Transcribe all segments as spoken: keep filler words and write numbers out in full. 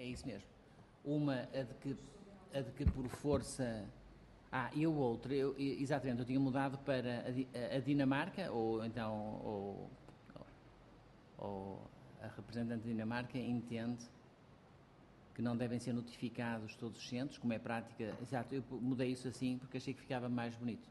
é isso mesmo. Uma, a de que, a de que por força... Ah, e o outro, eu, exatamente, eu tinha mudado para a, a Dinamarca, ou então, ou, ou a representante da Dinamarca entende que não devem ser notificados todos os centros, como é prática. Exato, eu mudei isso assim porque achei que ficava mais bonito.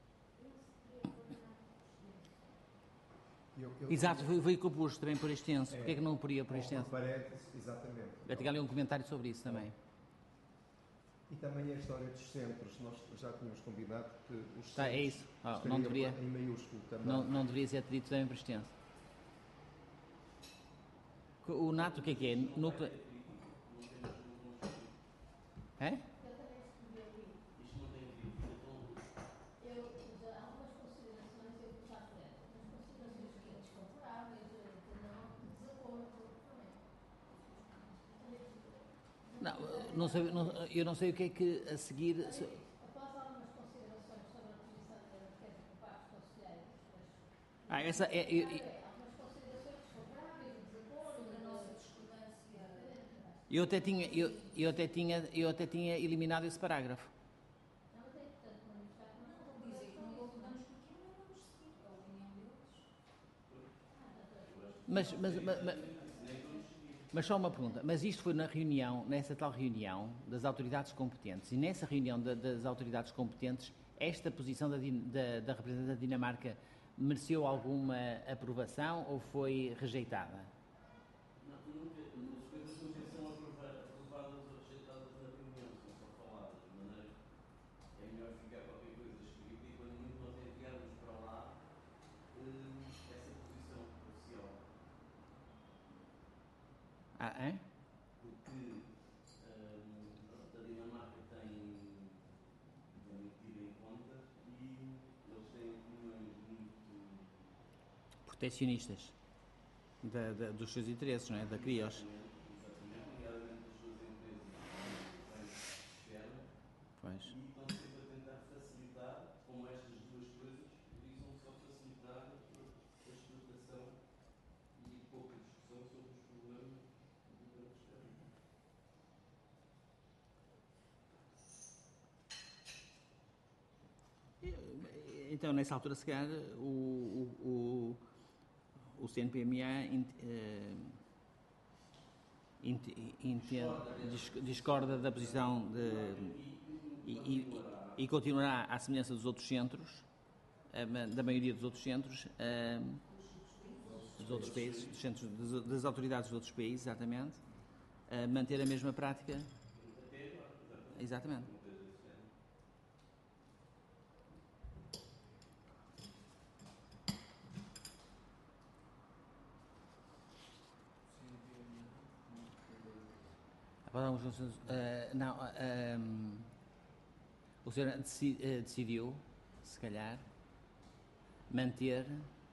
Eu, eu Exato, foi, foi que eu pus também por extenso. É, Porquê é que não poria por extenso? Por parênteses, exatamente. Eu tinha ali um comentário sobre isso também. E também a história dos centros, nós já tínhamos combinado que os centros tá, é isso. Oh, não deveria, em maiúsculo também. Não, não deveria ser dito também por extenso. O nato o que é que é? Núcleo... É? Não, não sei, não, eu não sei o que é que a seguir... Se... Após algumas considerações sobre a posição da defesa por parte dos conselheiros... Ah, essa é... Eu, eu... Algumas considerações desfavoráveis, desacordo, da nossa discordância... Eu até tinha, eu, eu até tinha, eu até tinha eliminado esse parágrafo. Não tem, portanto, manifestar que não Não, dizer que não concordamos com aquilo, não vamos seguir a opinião deles. Mas, mas, mas, mas, mas só uma pergunta, mas isto foi na reunião, nessa tal reunião das autoridades competentes, e nessa reunião da, das autoridades competentes, esta posição da, da, da representante da Dinamarca mereceu alguma aprovação ou foi rejeitada? Não, nunca, as coisas nunca são aprovadas ou rejeitadas na reunião, são só faladas, de maneira que é melhor ficar qualquer coisa escrita e quando muito nós enviarmos para lá essa posição oficial. Ah, é? Porque hum, a Dinamarca tem tido em conta e eles têm opiniões muito protecionistas da, da, dos seus interesses, não é? Da Crios. Exatamente, nomeadamente das suas empresas que vêm Pois. e estão sempre a tentar facilitar, como estas duas coisas, visam só facilitar a exportação e pouca discussão sobre os problemas do campo externo. Então, nessa altura, se calhar, o, o, o C N P M A int, uh, int, int, discorda da posição de, e, e, e continuará à semelhança dos outros centros, da maioria dos outros centros, uh, dos outros países, dos centros, das, das autoridades dos outros países, exatamente, uh, manter a mesma prática. Exatamente. Uh, não, uh, um, o senhor deci, uh, decidiu, se calhar, manter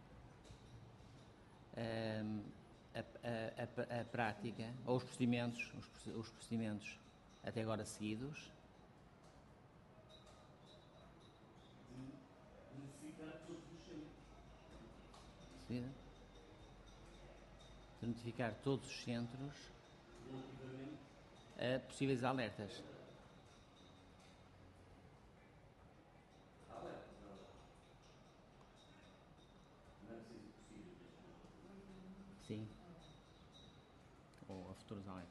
um, a, a, a, a prática, ou os procedimentos, os, os procedimentos até agora seguidos, de notificar todos os centros. De notificar todos os centros relativamente a possíveis alertas. Alertas, não. Não é preciso possível. Sim. Ou a futuros alertas.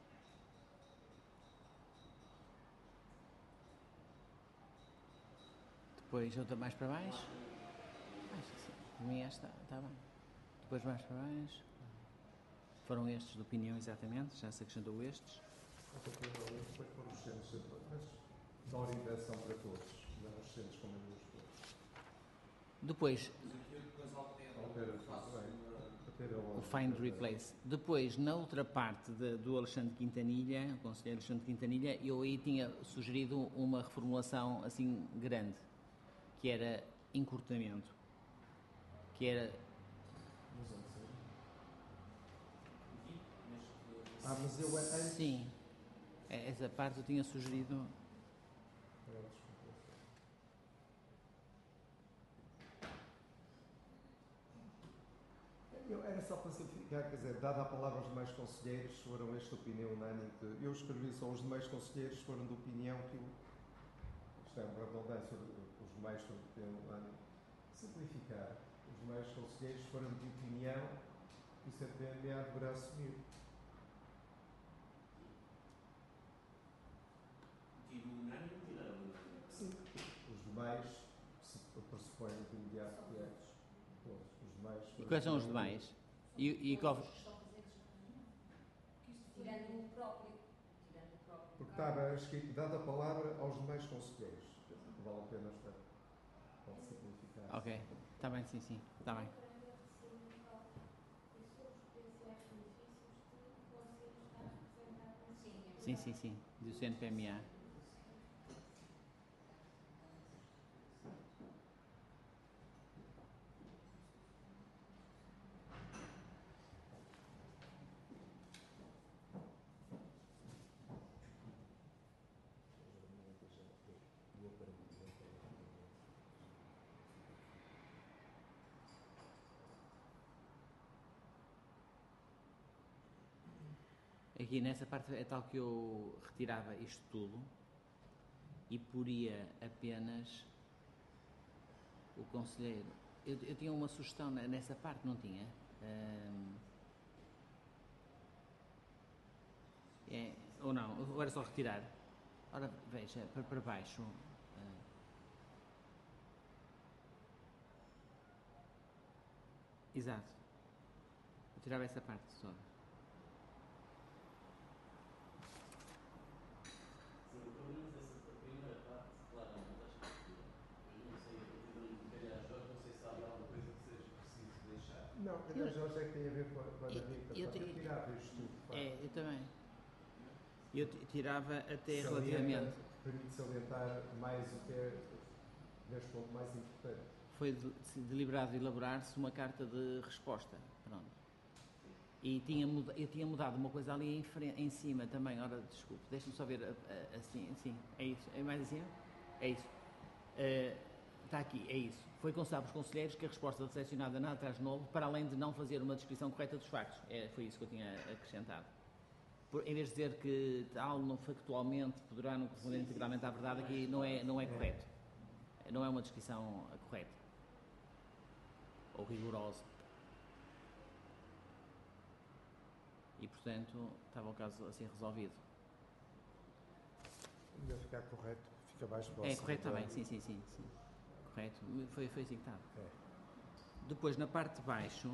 Depois outra mais para baixo. Para mim esta está bem. Depois mais para baixo. Foram estes de opinião, exatamente. Já se acrescentou estes. Depois foram os centros, mas da orientação para todos, não os centros como todos. Depois, o Find Replace. Depois, na outra parte de, do Alexandre Quintanilha, o conselheiro Alexandre Quintanilha, eu aí tinha sugerido uma reformulação assim grande, que era encurtamento, que era... Ah, mas eu antes... Sim, essa parte eu tinha sugerido... Eu, era só para simplificar, quer dizer, dada a palavra aos demais conselheiros, foram esta opinião unânime que eu escrevi só os demais conselheiros foram de opinião que o, isto é uma redundância, os demais foram de opinião unânime. Simplificar, os demais conselheiros foram de opinião que o C P M A deverá assumir. Tiro unânime ou tirar unânime? Sim. Os demais se pressupõem de imediato que é. Pois, os demais E foram quais são os de demais? E, e qual... Tirando o próprio. Tirando o próprio. Porque estava escrito, dada a palavra aos demais conselheiros. Vale a pena estar. Pode simplificar. Ok, está bem, sim, sim, está bem. Sim, sim, sim, do C N P M A. Aqui nessa parte é tal que eu retirava isto tudo e poria apenas o conselheiro. Eu, eu tinha uma sugestão nessa parte, não tinha? Hum, é, ou não? Ou era só retirar? Ora, veja, para, para baixo. Uh, exato. Eu tirava essa parte só. Não, eu já sei que tem a ver com a, com a da Rita. Eu, eu, eu tirava isto tudo. É, eu também. Eu tirava até Salienta, relativamente. Permite salientar mais o que é, neste ponto, mais importante. Foi de, deliberado elaborar-se uma carta de resposta. Pronto. E tinha, eu tinha mudado uma coisa ali em, frente, em cima também. Ora, desculpe, deixa-me só ver assim, assim. É isso. É mais acima? É isso. Uh, está aqui, é isso. Foi consultado pelos conselheiros que a resposta decepcionada nada traz novo, para além de não fazer uma descrição correta dos factos. É, foi isso que eu tinha acrescentado. Por, em vez de dizer que tal não factualmente poderá não corresponder integralmente à verdade, aqui não é, não é correto. Não é uma descrição correta. Ou rigorosa. E, portanto, estava o caso assim resolvido. Deve ficar correto, fica mais próximo. É correto também, sim, sim, sim, sim. Correto, foi, foi assim que estava. É. Depois, na parte de baixo,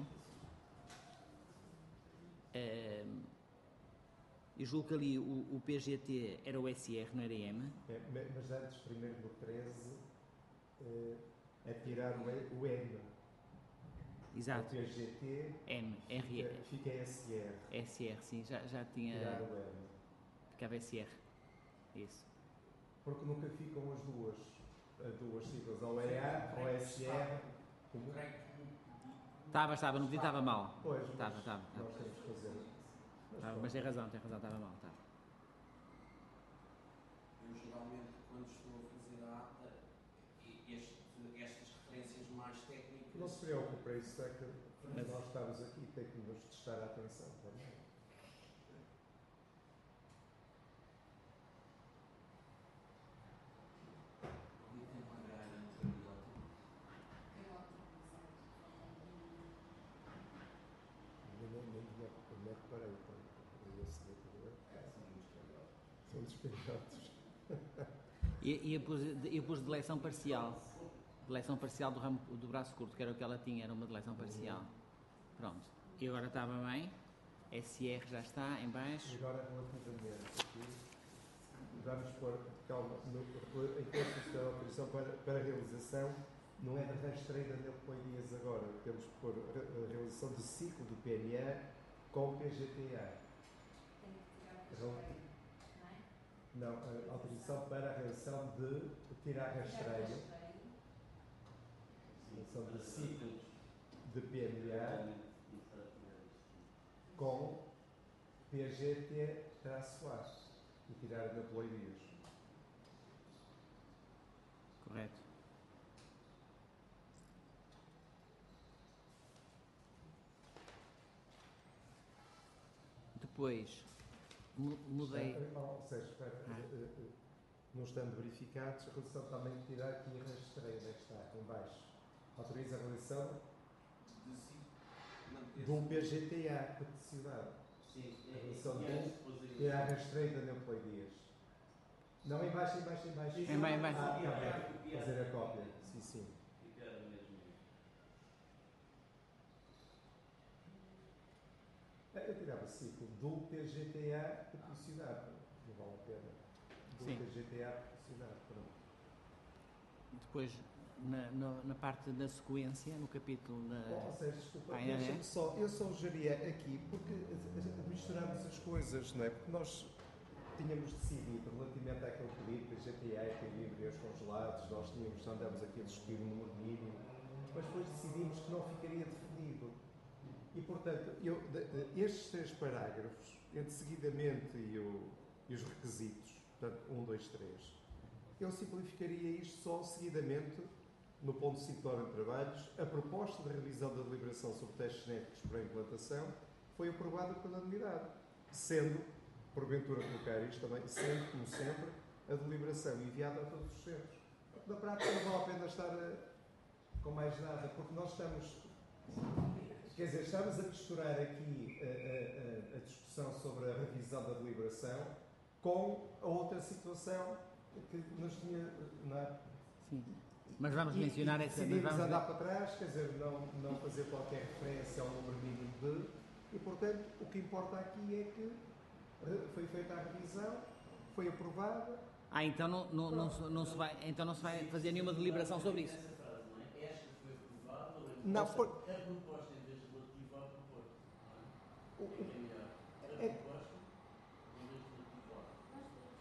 é, eu julgo que ali o, o P G T era o S R, não era M. É, mas antes, primeiro no treze, é, é tirar o, e, o M. Exato. O P G T M, R, fica, fica S R. S R, sim, já, já tinha. Tirar o M. Ficava S R. Isso. Porque nunca ficam as duas, as duas siglas, ou E A ou S R. Como? Estava, estava, não estava mal. Pois, estava, estava. Nós temos que fazer. Mas, estava, mas tem razão, tem razão, estava mal. Estava. Eu geralmente, quando estou a fazer a ata, este, estas referências mais técnicas. Não se preocupe, é isso é que mas nós estamos aqui, tem que nos testar a atenção também. Nem reparei, eu ia saber que são despejados. E eu pus, eu pus deleção parcial. Deleção parcial do ramo do braço curto, que era o que ela tinha, era uma deleção parcial. Pronto. E agora estava bem. S R já está em baixo. E agora, relativamente aqui, vamos pôr, calma, no, em termos de autorização para, para a realização, não é de rastreira de apoios agora. Temos que pôr a realização de ciclo do P M A com o P G T A. Tem que tirar o rastreio, não é? Não, a autorização para a realização de tirar rastreio. Realização de ciclo de P M A com P G T-A e tirar a napoleirias. Correto. depois mu- mudei. Ou seja, espera, Ah. eh, eh, não estando verificados, a redução também de tirar aqui a rastreia, onde é que está, aqui em baixo. Autoriza a realização De si, manter-se. de um P G T A, peticionado. Sim, A é redução é- de é um depois aí. Tirar a rastreia da Neopleidias. Não, em baixo, em baixo, em baixo. Em baixo, em baixo. Ah, Copiar, tá bem. copiar. Fazer a cópia. Sim, sim. Copiar mesmo. Ah, eu tirava ciclo do P G T A peticionado. Não vale a pena. Do Sim. P G T A peticionado. Pronto. Depois, na, na, na parte da sequência, no capítulo da. Bom, ou seja, desculpa, Ah, é, deixa-me é? só, eu só geria aqui porque eh, misturamos as coisas, não é? Porque nós tínhamos decidido relativamente àquele pedido P G T A, equilíbrios congelados, nós tínhamos, andamos aqui a discutir o número mínimo, mas depois decidimos que não ficaria definido. E, portanto, eu, de- de- estes três parágrafos, entre seguidamente e, o, e os requisitos, portanto, um, dois, três, eu simplificaria isto só seguidamente no ponto cinco da ordem de trabalhos. A proposta de revisão da deliberação sobre testes genéticos para a implantação foi aprovada pela unanimidade, sendo, porventura colocar isto também, sendo, como sempre, a deliberação enviada a todos os centros. Porque na prática não vale a pena estar a, com mais nada, porque nós estamos, quer dizer, estamos a misturar aqui a, a- a- a discussão sobre a revisão da deliberação com a outra situação que nos tinha, não é? Sim. Mas vamos E- mencionar e essa. Mas decidimos vamos, andar para trás, quer dizer, não, não fazer qualquer referência ao número mínimo de. E, portanto, o que importa aqui é que re- foi feita a revisão, foi aprovada. ah, então não, não, não, se- não se vai, então não se vai fazer nenhuma deliberação sobre isso. Essa frase, não é? Esta foi aprovada ou é Não, proposta? por- A proposta em vez de relativa à proposta. O- Não é? o- É melhor. A é- proposta em vez de relativa à.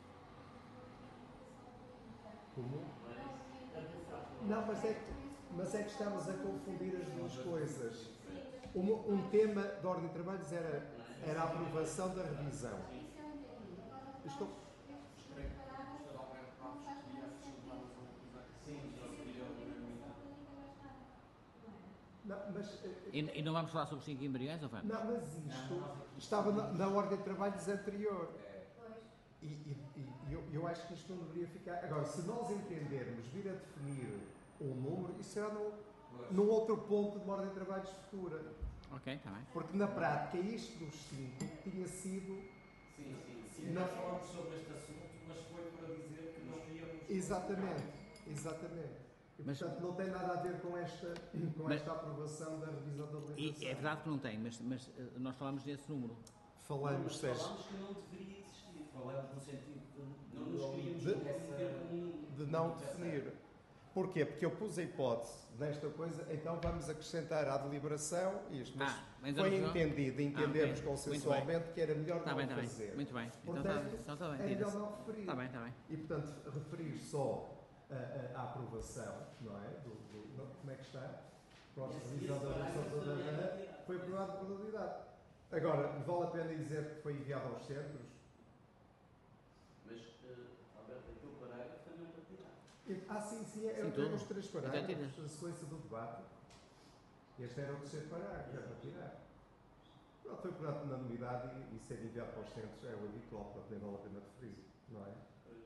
Como? Não é isso? A proposta. Não, mas é, que, mas é que estamos a confundir as duas coisas. Um, um tema de ordem de trabalhos era, era a aprovação da revisão. Estou, não, mas, eh, E, e não vamos falar sobre os cinco embriões ou vamos? não, mas isto estava na, na ordem de trabalhos anterior. E, e- e eu, eu acho que isto não deveria ficar. Agora, se nós entendermos vir a definir um número, isso será no, num outro ponto de uma ordem de trabalhos futura. Ok, está bem. Porque na prática, isto dos cinco tinha sido. Sim, sim, sim. Não. Nós falamos sobre este assunto, mas foi para dizer que não íamos. Exatamente, exatamente. E, Mas- portanto, não tem nada a ver com esta, com Mas- esta aprovação da revisão da E legislação. é verdade que não tem, mas, mas eh, nós falamos desse número. Falamos, Mas Sérgio, falámos que não deveria existir. Falamos no sentido de Não nos queríamos De- comprometer com um. de não definir. Porquê? Porque eu pus a hipótese desta coisa, então vamos acrescentar à deliberação isto. Mas Ah, então foi não- entendido, entendemos Ah, ok. consensualmente que era melhor Está não bem, está bem. fazer. Muito bem. Então Portanto, está então, tá bem. é melhor tira-se. não referir. Está bem, está bem. E, portanto, referir só a, a- a aprovação, não é? Do, do- não- como é que está? Proposta de revisão da legislação da União foi aprovado por unanimidade. Agora, vale a pena dizer que foi enviado aos centros? Mas, eh, Alberto, aquele parágrafo também para tirar. E- Ah, sim, sim, é, Sim, é tudo. os três Então parágrafos, tira. a sequência do debate. Este era o terceiro parágrafo, é para tirar. Pronto, foi aprovado por unanimidade e, e ser enviado para os centros é o habitual, portanto nem vale a pena referir, não é?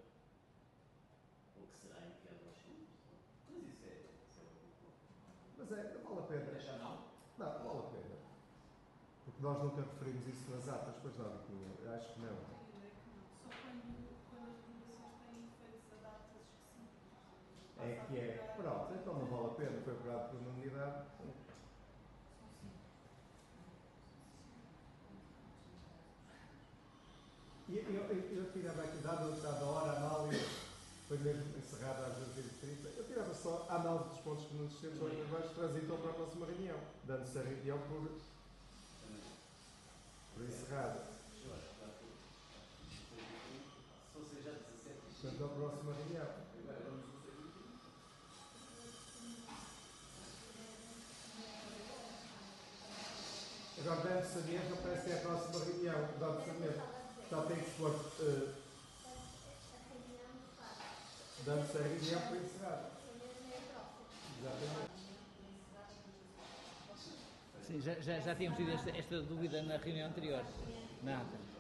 O que será enviado aos centros? Mas isso é. Isso é o Mas é, não vale a pena. Deixa não. Não, não vale a pena. Porque nós nunca referimos isso nas atas, pois não, Vitinho? Eu acho que não. Só quando, quando as divulgações têm efeitos a datas específicas. É que é. Pronto, então não vale a pena, foi aprovado por unanimidade. E eu, eu, eu tirava aqui, dada, dada a hora, a análise, foi mesmo encerrada às dezesseis e trinta, eu tirava só a análise dos pontos que nos existentes ou abaixo transitam para a próxima reunião, dando-se a reunião por, por encerrada. Eu acho que está tudo. Se fosse já dezassete e Portanto, a próxima reunião. agora vamos no seguinte. Agora, dando-se a mesma, parece que é a próxima reunião, dando-se a mesma. Só tem que se pôr, uh, dando-se a reunião por encerrada. Exatamente. Sim, já, já, já tínhamos tido esta, esta dúvida na reunião anterior. Nada.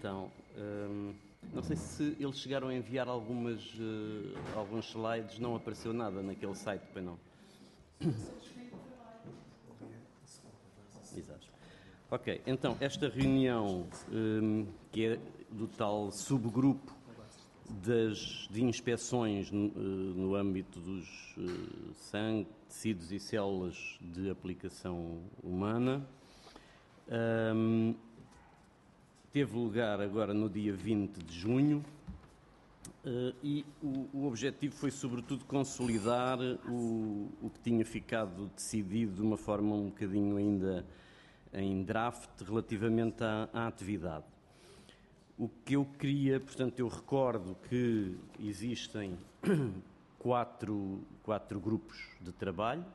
Então, hum, não sei se eles chegaram a enviar algumas, uh, alguns slides, não apareceu nada naquele site, pois não? Exato. Ok, então, esta reunião, hum, que é do tal subgrupo das, de inspeções no, no âmbito dos uh, sangue, tecidos e células de aplicação humana, um, teve lugar agora no dia vinte de junho uh, e o, o objetivo foi, sobretudo, consolidar o, o que tinha ficado decidido de uma forma um bocadinho ainda em draft relativamente à, à atividade. O que eu queria, portanto, eu recordo que existem quatro, quatro grupos de trabalho.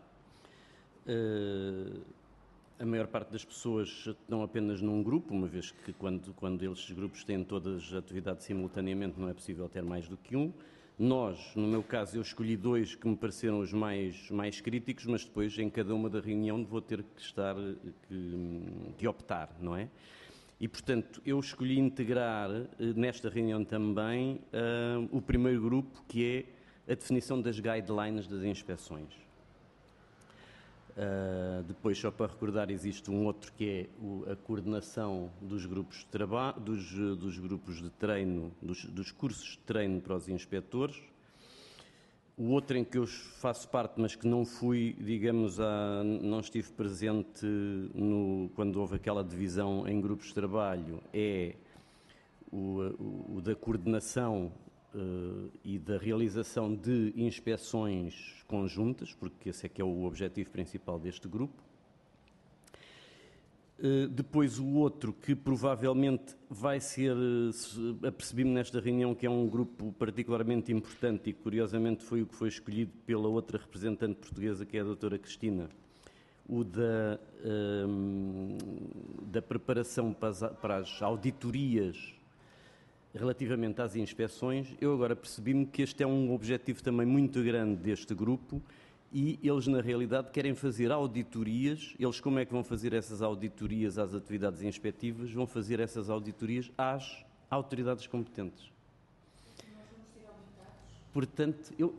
Uh, a maior parte das pessoas estão apenas num grupo, uma vez que quando, quando esses grupos têm todas as atividades simultaneamente não é possível ter mais do que um. Nós, no meu caso, eu escolhi dois que me pareceram os mais, mais críticos, mas depois em cada uma da reunião vou ter que estar, que, que optar, não é? E, portanto, eu escolhi integrar nesta reunião também uh, o primeiro grupo, que é a definição das guidelines das inspeções. Uh, depois, só para recordar, existe um outro que é o, a coordenação dos grupos de trabalho, dos, dos grupos de treino, dos, dos cursos de treino para os inspetores. O outro em que eu faço parte, mas que não fui, digamos, a, não estive presente no, quando houve aquela divisão em grupos de trabalho, é o, o, o da coordenação uh, e da realização de inspeções conjuntas, porque esse é que é o objetivo principal deste grupo. Uh, depois o outro que provavelmente vai ser, uh, apercebi-me nesta reunião que é um grupo particularmente importante e que curiosamente foi o que foi escolhido pela outra representante portuguesa, que é a doutora Cristina, o da, um, da preparação para as, para as auditorias relativamente às inspeções. Eu agora percebi-me que este é um objetivo também muito grande deste grupo. E eles, na realidade, querem fazer auditorias. Eles, como é que vão fazer essas auditorias às atividades inspectivas? Vão fazer essas auditorias às autoridades competentes. Portanto, eu,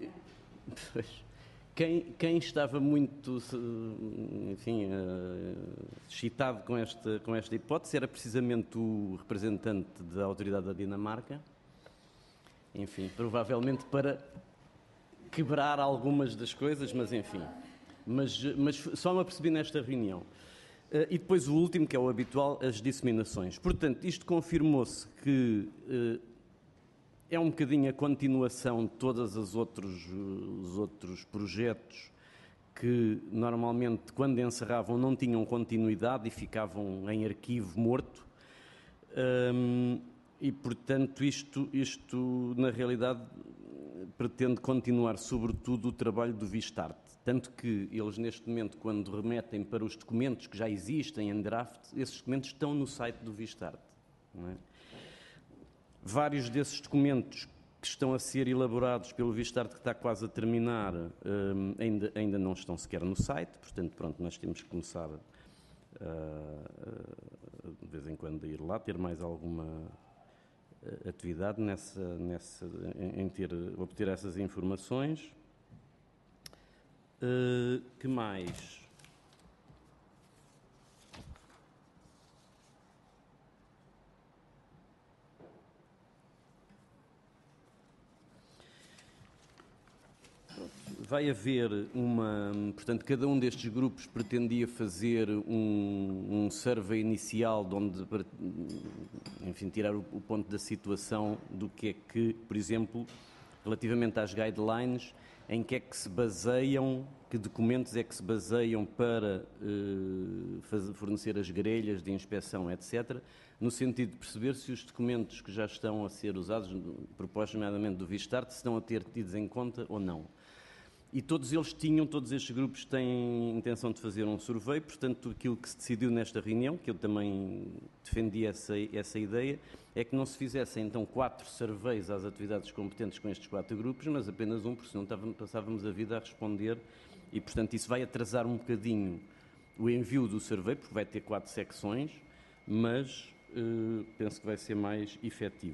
quem, quem estava muito, enfim, excitado com esta, com esta hipótese era precisamente o representante da autoridade da Dinamarca. Enfim, provavelmente para quebrar algumas das coisas, mas enfim. Mas, mas só me apercebi nesta reunião. Uh, e depois o último, que é o habitual, as disseminações. Portanto, isto confirmou-se que uh, é um bocadinho a continuação de todos os outros, os outros projetos que normalmente, quando encerravam, não tinham continuidade e ficavam em arquivo morto. Um, e, portanto, isto, isto, na realidade, pretende continuar, sobretudo, o trabalho do Vistart. Tanto que eles, neste momento, quando remetem para os documentos que já existem em draft, esses documentos estão no site do Vistart. Não é? Vários desses documentos que estão a ser elaborados pelo Vistart, que está quase a terminar, um, ainda, ainda não estão sequer no site. Portanto, pronto, nós temos que começar, uh, uh, de vez em quando, a ir lá, ter mais alguma atividade nessa, nessa, em ter, obter essas informações. Uh, que mais? Vai haver uma... Portanto, cada um destes grupos pretendia fazer um, um survey inicial de onde, enfim, tirar o, o ponto da situação do que é que, por exemplo, relativamente às guidelines, em que é que se baseiam, que documentos é que se baseiam para eh, fazer, fornecer as grelhas de inspeção, etcétera, no sentido de perceber se os documentos que já estão a ser usados, propostos nomeadamente do Vistart, se estão a ter tidos em conta ou não. E todos eles tinham, todos estes grupos têm intenção de fazer um survey, portanto, aquilo que se decidiu nesta reunião, que eu também defendi essa, essa ideia, é que não se fizessem, então, quatro surveys às atividades competentes com estes quatro grupos, mas apenas um, porque senão passávamos a vida a responder, e, portanto, isso vai atrasar um bocadinho o envio do survey, porque vai ter quatro secções, mas uh, penso que vai ser mais efetivo.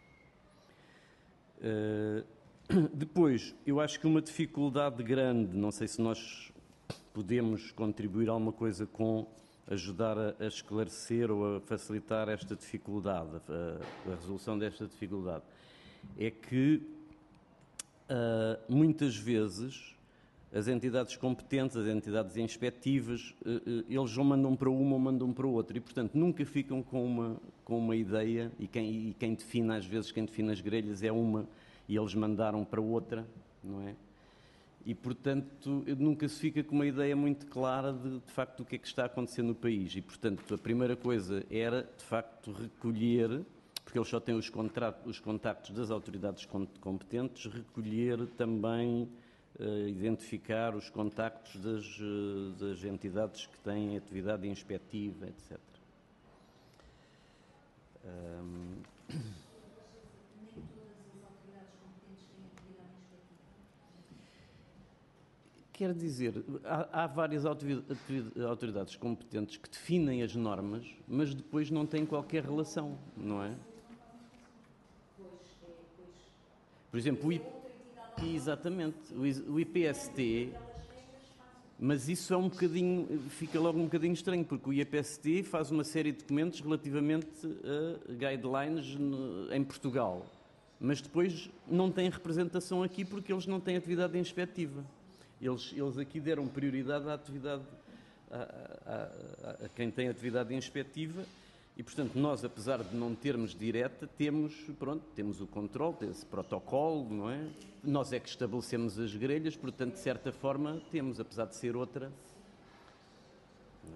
Uh, depois, eu acho que uma dificuldade grande, não sei se nós podemos contribuir alguma coisa com ajudar a, a esclarecer ou a facilitar esta dificuldade, a, a resolução desta dificuldade, é que uh, muitas vezes as entidades competentes, as entidades inspectivas, uh, uh, eles ou mandam para uma ou mandam para outra e, portanto, nunca ficam com uma, com uma ideia e quem, e quem define, às vezes, quem define as grelhas é uma e eles mandaram para outra, não é? E, portanto, nunca se fica com uma ideia muito clara de, de facto, do que é que está a acontecer no país. E, portanto, a primeira coisa era, de facto, recolher, porque eles só têm os, os contactos das autoridades competentes, recolher também, uh, identificar os contactos das, uh, das entidades que têm atividade inspectiva, etcétera. Um... Quer dizer, há, há várias autoridades competentes que definem as normas, mas depois não têm qualquer relação, não é? Por exemplo, o I... exatamente, o I P S T, mas isso é um bocadinho, fica logo um bocadinho estranho, porque o I P S T faz uma série de documentos relativamente a guidelines em Portugal, mas depois não tem representação aqui porque eles não têm atividade inspectiva. Eles, eles aqui deram prioridade à atividade, a, a, a, a quem tem atividade inspectiva e, portanto, nós, apesar de não termos direta, temos, pronto, temos o controle, temos esse protocolo, não é? Nós é que estabelecemos as grelhas, portanto, de certa forma, temos, apesar de ser outra. Não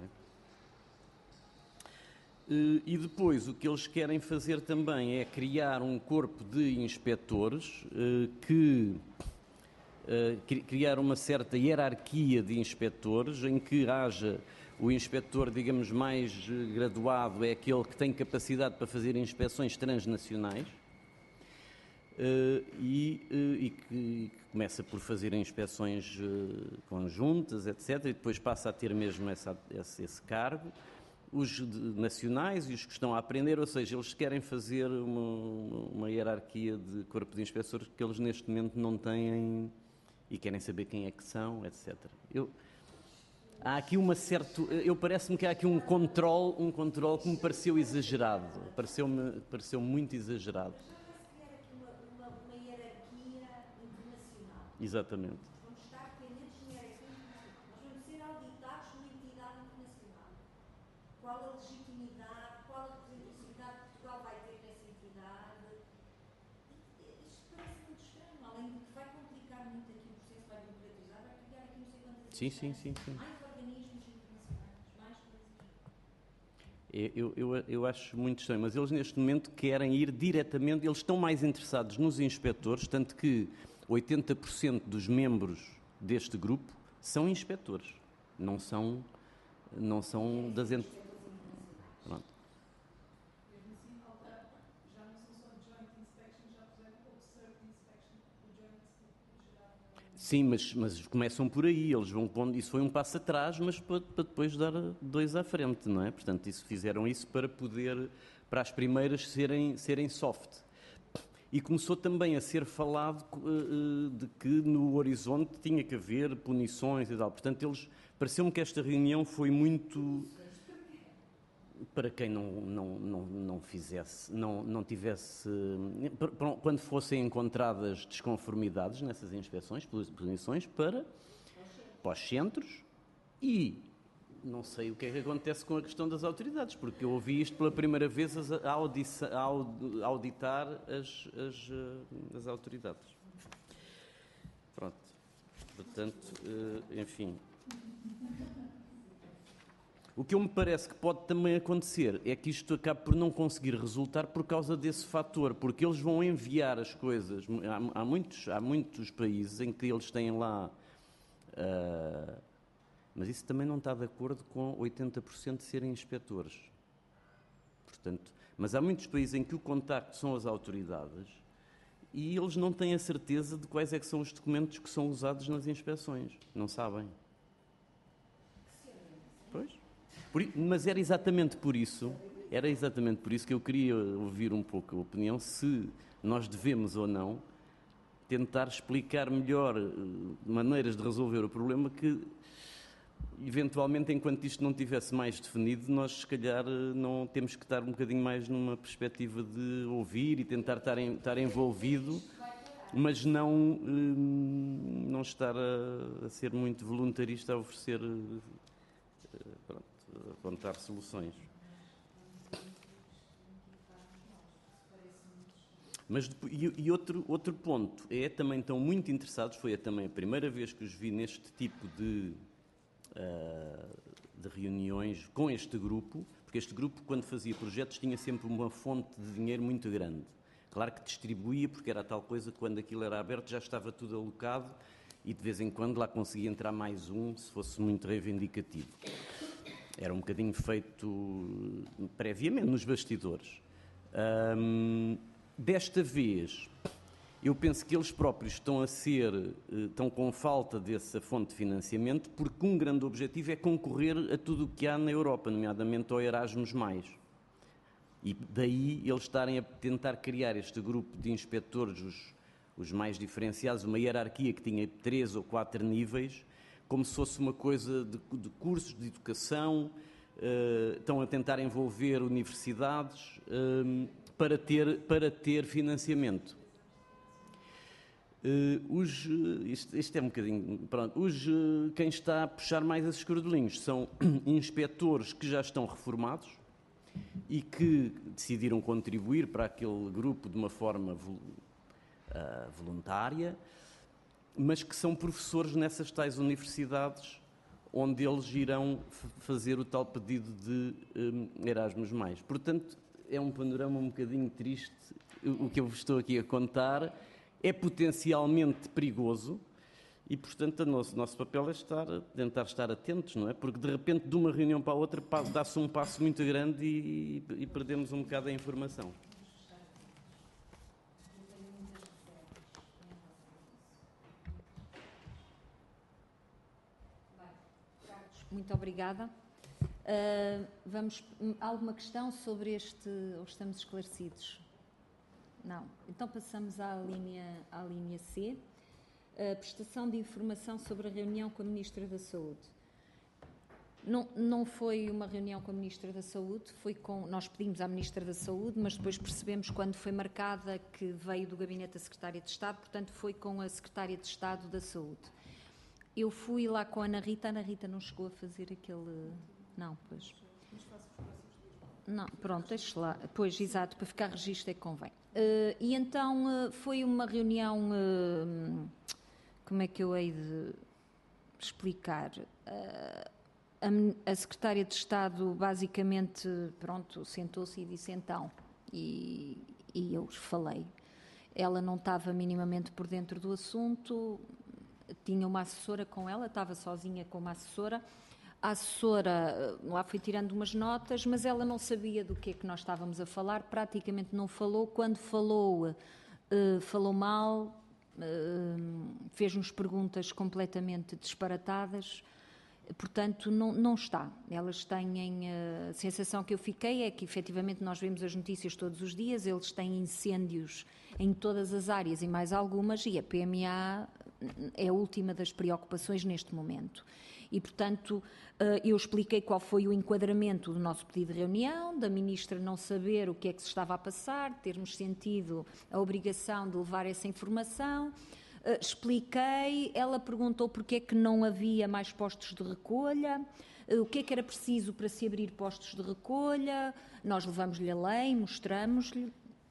é? E depois, o que eles querem fazer também é criar um corpo de inspectores que... Uh, criar uma certa hierarquia de inspectores em que haja o inspetor, digamos, mais graduado, é aquele que tem capacidade para fazer inspeções transnacionais uh, e, uh, e que, que começa por fazer inspeções uh, conjuntas, etcétera, e depois passa a ter mesmo essa, esse, esse cargo. Os de, nacionais e os que estão a aprender, ou seja, eles querem fazer uma, uma hierarquia de corpo de inspectores que eles neste momento não têm e querem saber quem é que são, etcétera. Eu, há aqui uma certa... Eu parece-me que há aqui um controle, um controle que me pareceu exagerado. Pareceu-me, pareceu muito exagerado. Criar aqui uma, uma, uma hierarquia internacional. Exatamente. Vamos estar pendentes de hierarquia internacional. Nós vamos ser auditados numa entidade internacional. Qual a legitimidade, qual a representatividade que Portugal vai ter nessa entidade? Isto parece muito estranho, além de que vai complicar muito aqui o processo, vai burocratizar, vai criar aqui não sei quantas sim, sim, sim, sim. mais organismos internacionais, mais coisas. Eu, eu, eu acho muito estranho, mas eles neste momento querem ir diretamente, eles estão mais interessados nos inspectores, tanto que oitenta por cento dos membros deste grupo são inspectores, não são, não são das entidades. Pronto. Já não são só joint inspection, já fizeram observed inspection, o joint geral. Sim, mas, mas começam por aí, eles vão pondo, isso foi um passo atrás, mas para, para depois dar dois à frente, não é? Portanto, isso, fizeram isso para poder, para as primeiras serem, serem soft. E começou também a ser falado uh, de que no horizonte tinha que haver punições e tal. Portanto, eles, pareceu-me que esta reunião foi muito... para quem não, não, não, não fizesse, não, não tivesse, quando fossem encontradas desconformidades nessas inspeções, punições para, para os centros e não sei o que é que acontece com a questão das autoridades, porque eu ouvi isto pela primeira vez a, audiça, a auditar as, as, as autoridades. Pronto. Portanto, enfim... O que eu me parece que pode também acontecer é que isto acabe por não conseguir resultar por causa desse fator, porque eles vão enviar as coisas. Há, há, muitos, há muitos países em que eles têm lá... Uh, mas isso também não está de acordo com oitenta por cento de serem inspectores. Portanto, mas há muitos países em que o contacto são as autoridades e eles não têm a certeza de quais é que são os documentos que são usados nas inspeções. Não sabem. Pois. Por, mas era exatamente por isso, Era exatamente por isso que eu queria ouvir um pouco a opinião, se nós devemos ou não tentar explicar melhor maneiras de resolver o problema que, eventualmente, enquanto isto não estivesse mais definido, nós, se calhar, não temos que estar um bocadinho mais numa perspectiva de ouvir e tentar estar, em, estar envolvido, mas não, não estar a, a ser muito voluntarista a oferecer, pronto, a apontar soluções. Mas, e, e outro, outro ponto, é também estão muito interessados, foi a, também a primeira vez que os vi neste tipo de, uh, de reuniões com este grupo, porque este grupo, quando fazia projetos, tinha sempre uma fonte de dinheiro muito grande. Claro que distribuía, porque era tal coisa que quando aquilo era aberto já estava tudo alocado e de vez em quando lá conseguia entrar mais um, se fosse muito reivindicativo. Era um bocadinho feito previamente nos bastidores. Um, Desta vez, eu penso que eles próprios estão a ser, estão com falta dessa fonte de financiamento, porque um grande objetivo é concorrer a tudo o que há na Europa, nomeadamente ao Erasmus mais. E daí eles estarem a tentar criar este grupo de inspectores, os, os mais diferenciados, uma hierarquia que tinha três ou quatro níveis, como se fosse uma coisa de, de cursos de educação, uh, estão a tentar envolver universidades, uh, Para ter, para ter financiamento. Uh, os, isto, isto é um bocadinho... Pronto, os, uh, quem está a puxar mais esses cordelinhos são inspectores que já estão reformados e que decidiram contribuir para aquele grupo de uma forma uh, voluntária, mas que são professores nessas tais universidades onde eles irão fazer o tal pedido de um, Erasmus mais. Portanto, é um panorama um bocadinho triste. O que eu vos estou aqui a contar é potencialmente perigoso e, portanto, o nosso, nosso papel é estar, tentar estar atentos, não é? Porque, de repente, de uma reunião para a outra, dá-se um passo muito grande e, e, e perdemos um bocado a informação. Muito obrigada. Uh, vamos, alguma questão sobre este, ou estamos esclarecidos? Não. Então passamos à linha, à linha C. Uh, prestação de informação sobre a reunião com a Ministra da Saúde. Não, não foi uma reunião com a Ministra da Saúde, foi com, nós pedimos à Ministra da Saúde, mas depois percebemos quando foi marcada que veio do Gabinete da Secretária de Estado, portanto foi com a Secretária de Estado da Saúde. Eu fui lá com a Ana Rita, a Ana Rita não chegou a fazer aquele... Não, pois. Não, pronto, deixe lá. Pois, exato, para ficar registro é que convém. Uh, e então uh, foi uma reunião, uh, como é que eu hei de explicar? Uh, a, a Secretária de Estado basicamente, pronto, sentou-se e disse então, e, e eu falei. Ela não estava minimamente por dentro do assunto, tinha uma assessora com ela, estava sozinha com uma assessora. A assessora lá foi tirando umas notas, mas ela não sabia do que é que nós estávamos a falar, praticamente não falou. Quando falou, uh, falou mal, uh, fez-nos perguntas completamente disparatadas, portanto não, não está. Elas têm, a sensação que eu fiquei é que efetivamente nós vemos as notícias todos os dias, eles têm incêndios em todas as áreas e mais algumas, e a P M A é a última das preocupações neste momento. E, portanto, eu expliquei qual foi o enquadramento do nosso pedido de reunião, da Ministra não saber o que é que se estava a passar, termos sentido a obrigação de levar essa informação. Expliquei, ela perguntou porque é que não havia mais postos de recolha, o que é que era preciso para se abrir postos de recolha, nós levamos-lhe a lei, mostramos-lhe.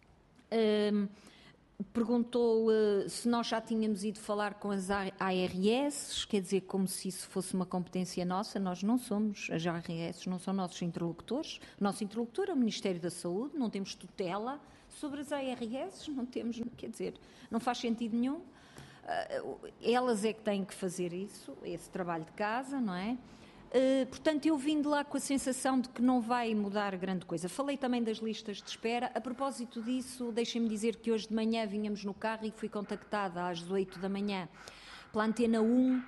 Perguntou uh, se nós já tínhamos ido falar com as A R S, quer dizer, como se isso fosse uma competência nossa. Nós não somos, as A R S não são nossos interlocutores. O nosso interlocutor é o Ministério da Saúde, não temos tutela sobre as A R S, não temos, quer dizer, não faz sentido nenhum. Uh, elas é que têm que fazer isso, esse trabalho de casa, não é? Uh, portanto, eu vim de lá com a sensação de que não vai mudar grande coisa. Falei também das listas de espera. A propósito disso, deixem-me dizer que hoje de manhã vínhamos no carro e fui contactada às oito da manhã pela Antena um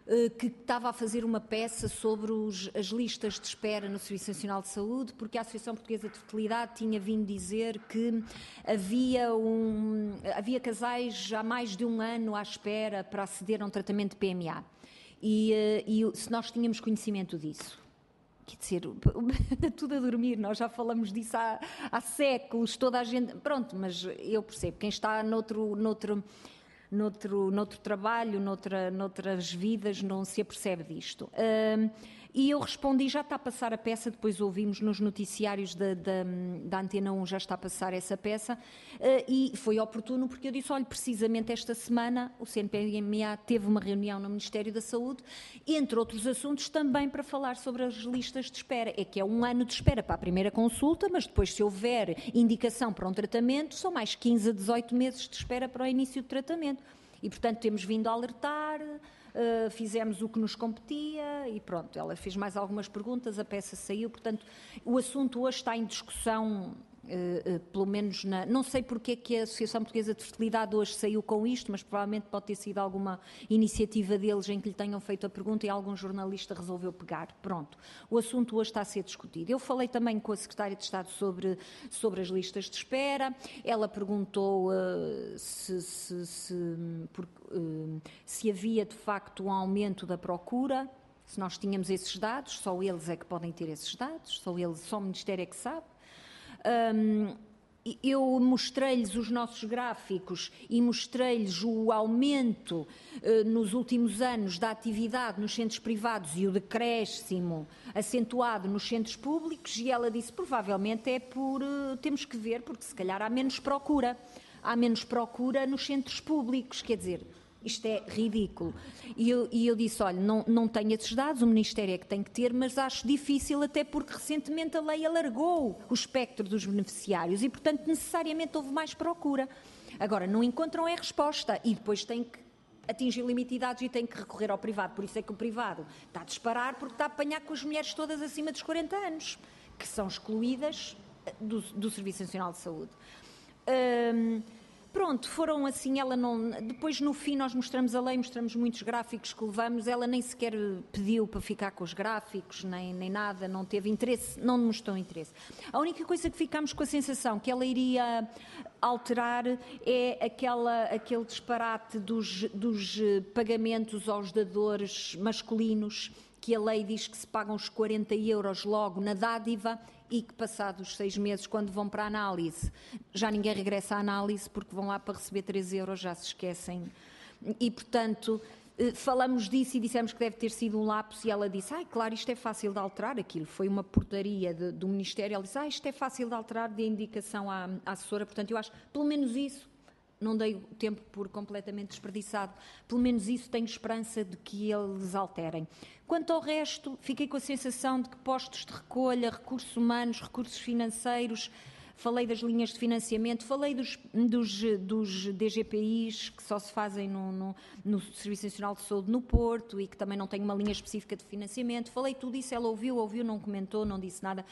que estava a fazer uma peça sobre os, as listas de espera no Serviço Nacional de Saúde, porque a Associação Portuguesa de Fertilidade tinha vindo dizer que havia, um, havia casais há mais de um ano à espera para aceder a um tratamento de P M A. E, e se nós tínhamos conhecimento disso, quer dizer, tudo a dormir, nós já falamos disso há, há séculos, toda a gente... Pronto, mas eu percebo, quem está noutro... noutro Noutro, noutro trabalho, noutra, noutras vidas, não se apercebe disto. Uh, e eu respondi, já está a passar a peça, depois ouvimos nos noticiários da, da, da Antena um, já está a passar essa peça, uh, e foi oportuno porque eu disse, olha, precisamente esta semana o C N P M A teve uma reunião no Ministério da Saúde, entre outros assuntos também para falar sobre as listas de espera. É que é um ano de espera para a primeira consulta, mas depois se houver indicação para um tratamento, são mais quinze a dezoito meses de espera para o início do tratamento. E, portanto, temos vindo a alertar, uh, fizemos o que nos competia e pronto, ela fez mais algumas perguntas, a peça saiu, portanto, o assunto hoje está em discussão, uh, uh, pelo menos na... Não sei porque é que a Associação Portuguesa de Fertilidade hoje saiu com isto, mas provavelmente pode ter sido alguma iniciativa deles em que lhe tenham feito a pergunta e algum jornalista resolveu pegar. Pronto, o assunto hoje está a ser discutido. Eu falei também com a Secretária de Estado sobre, sobre as listas de espera, ela perguntou uh, se, se, se, por, uh, se havia de facto um aumento da procura, se nós tínhamos esses dados, só eles é que podem ter esses dados, só, eles, só o Ministério é que sabe. Um, eu mostrei-lhes os nossos gráficos e mostrei-lhes o aumento uh, nos últimos anos da atividade nos centros privados e o decréscimo acentuado nos centros públicos e ela disse, provavelmente é por, uh, temos que ver, porque se calhar há menos procura, há menos procura nos centros públicos, quer dizer... Isto é ridículo. E eu, e eu disse, olha, não, não tenho esses dados, o Ministério é que tem que ter, mas acho difícil até porque recentemente a lei alargou o espectro dos beneficiários e, portanto, necessariamente houve mais procura. Agora, não encontram é resposta e depois têm que atingir limitados e têm que recorrer ao privado. Por isso é que o privado está a disparar porque está a apanhar com as mulheres todas acima dos quarenta anos, que são excluídas do, do Serviço Nacional de Saúde. Hum, Pronto, foram assim, ela não... Depois, no fim, nós mostramos a lei, mostramos muitos gráficos que levamos, ela nem sequer pediu para ficar com os gráficos, nem, nem nada, não teve interesse, não mostrou interesse. A única coisa que ficámos com a sensação que ela iria alterar é aquela, aquele disparate dos, dos pagamentos aos dadores masculinos, que a lei diz que se pagam os quarenta euros logo na dádiva, e que passados seis meses, quando vão para a análise, já ninguém regressa à análise porque vão lá para receber três euros, já se esquecem. E, portanto, falamos disso e dissemos que deve ter sido um lapso e ela disse, ai, claro, isto é fácil de alterar, aquilo foi uma portaria de, do Ministério, ela disse, ah, isto é fácil de alterar, de indicação à, à assessora, portanto, eu acho, pelo menos isso, não dei o tempo por completamente desperdiçado, pelo menos isso tenho esperança de que eles alterem. Quanto ao resto, fiquei com a sensação de que postos de recolha, recursos humanos, recursos financeiros, falei das linhas de financiamento, falei dos, dos, dos D G P Is que só se fazem no, no, no Serviço Nacional de Saúde no Porto e que também não têm uma linha específica de financiamento, falei tudo isso, ela ouviu, ouviu, não comentou, não disse nada,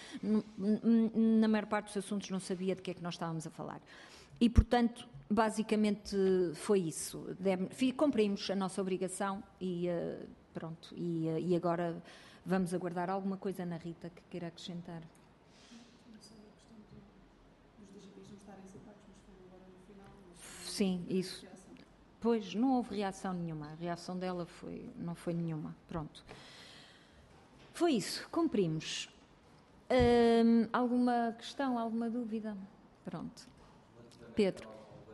na maior parte dos assuntos não sabia de que é que nós estávamos a falar. E, portanto, basicamente foi isso. Cumprimos a nossa obrigação e uh, pronto. E, uh, e agora vamos aguardar alguma coisa na Rita que queira acrescentar. Não sei a questão do, dos D G P Is não estarem sentados, mas foi agora no final. Sim, isso. Pois, não houve reação nenhuma. A reação dela foi, não foi nenhuma. Pronto. Foi isso. Cumprimos. Hum, alguma questão, alguma dúvida? Pronto. Pedro.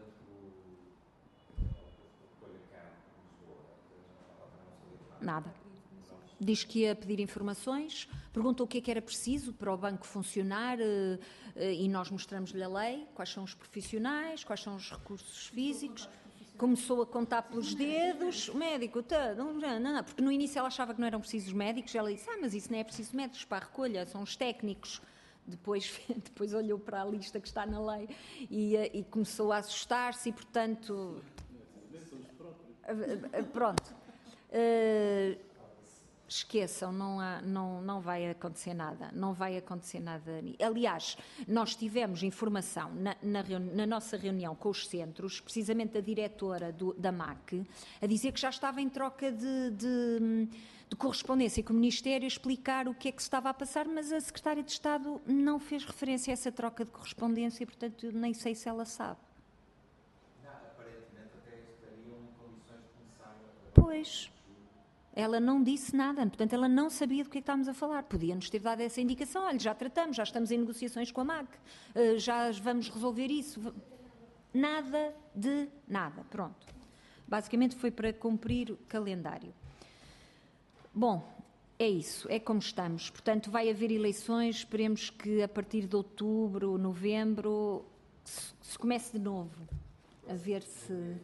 Nada. Diz que ia pedir informações, perguntou o que é que era preciso para o banco funcionar e nós mostramos-lhe a lei, quais são os profissionais, quais são os recursos físicos. Começou a contar pelos dedos, o médico, tá, não, não, não, porque no início ela achava que não eram precisos médicos, ela disse, ah, mas isso não é preciso médicos para a recolha, são os técnicos. Depois, depois olhou para a lista que está na lei e, e começou a assustar-se e, portanto... Pronto. Uh, esqueçam, não, há, não, não vai acontecer nada, não vai acontecer nada. Aliás, nós tivemos informação na, na, reuni- na nossa reunião com os centros, precisamente a diretora do, da M A C, a dizer que já estava em troca de, de, de correspondência com o Ministério a explicar o que é que se estava a passar, mas a Secretária de Estado não fez referência a essa troca de correspondência, portanto, eu nem sei se ela sabe. Não, aparentemente até estariam em condições de começar a... Pois... Ela não disse nada, portanto, ela não sabia do que é que estávamos a falar. Podia-nos ter dado essa indicação, olha, já tratamos, já estamos em negociações com a M A C, uh, já vamos resolver isso. Nada de nada, pronto. Basicamente foi para cumprir o calendário. Bom, é isso, é como estamos. Portanto, vai haver eleições, esperemos que a partir de outubro, novembro, se, se comece de novo, a ver se...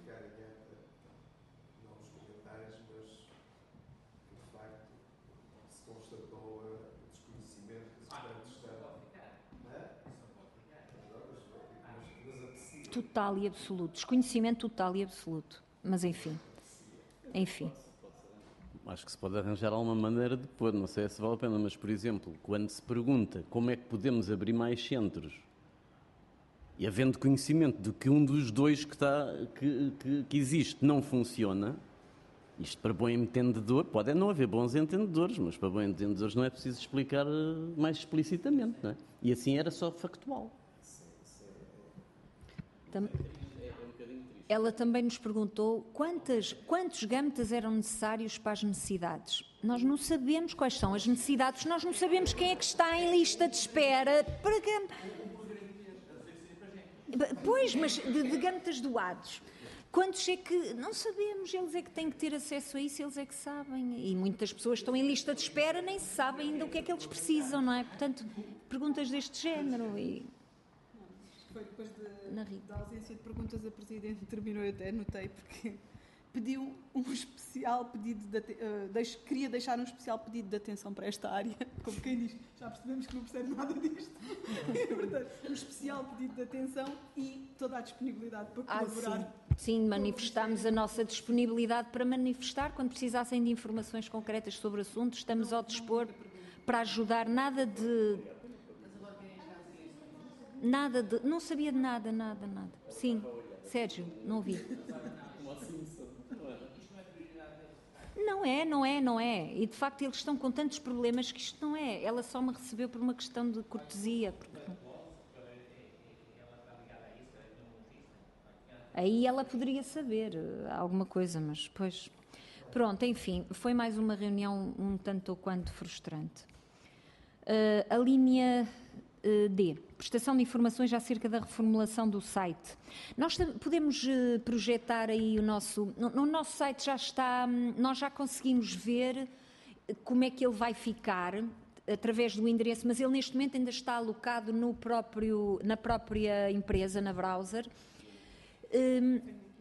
Total e absoluto, desconhecimento total e absoluto, mas enfim, enfim. Acho que se pode arranjar alguma maneira de pôr, não sei se vale a pena, mas, por exemplo, quando se pergunta como é que podemos abrir mais centros, e havendo conhecimento de que um dos dois que, está, que, que, que existe não funciona, isto para bom entendedor, pode é não haver bons entendedores, mas para bons entendedores não é preciso explicar mais explicitamente, não é? E assim era só factual. Ela também nos perguntou quantas, quantos gâmetas eram necessários para as necessidades. Nós não sabemos quais são as necessidades, nós não sabemos quem é que está em lista de espera para gâmetas. Pois, mas de, de gâmetas doados. Quantos é que... Não sabemos, eles é que têm que ter acesso a isso, eles é que sabem. E muitas pessoas estão em lista de espera, nem sabem ainda o que é que eles precisam, não é? Portanto, perguntas deste género e... Foi depois de, da ausência de perguntas, a Presidente terminou, eu até anotei, porque pediu um especial pedido de, uh, deixe, queria deixar um especial pedido de atenção para esta área, como quem diz, já percebemos que não percebe nada disto. E, portanto, um especial pedido de atenção e toda a disponibilidade para colaborar. Ah, sim, sim, manifestámos a nossa disponibilidade para manifestar quando precisassem de informações concretas sobre o assunto, estamos ao dispor para ajudar, nada de... Nada de... Não sabia de nada, nada, nada. Sim, Sérgio, não ouvi. Não é, não é, não é. E de facto eles estão com tantos problemas que isto não é. Ela só me recebeu por uma questão de cortesia. Porque... Aí ela poderia saber alguma coisa, mas depois... Pronto, enfim, foi mais uma reunião um tanto ou quanto frustrante. Uh, a linha... D. Prestação de informações acerca da reformulação do site. Nós podemos projetar aí o nosso... No, no nosso site já está... Nós já conseguimos ver como é que ele vai ficar através do endereço, mas ele neste momento ainda está alocado no próprio, na própria empresa, na browser. Um,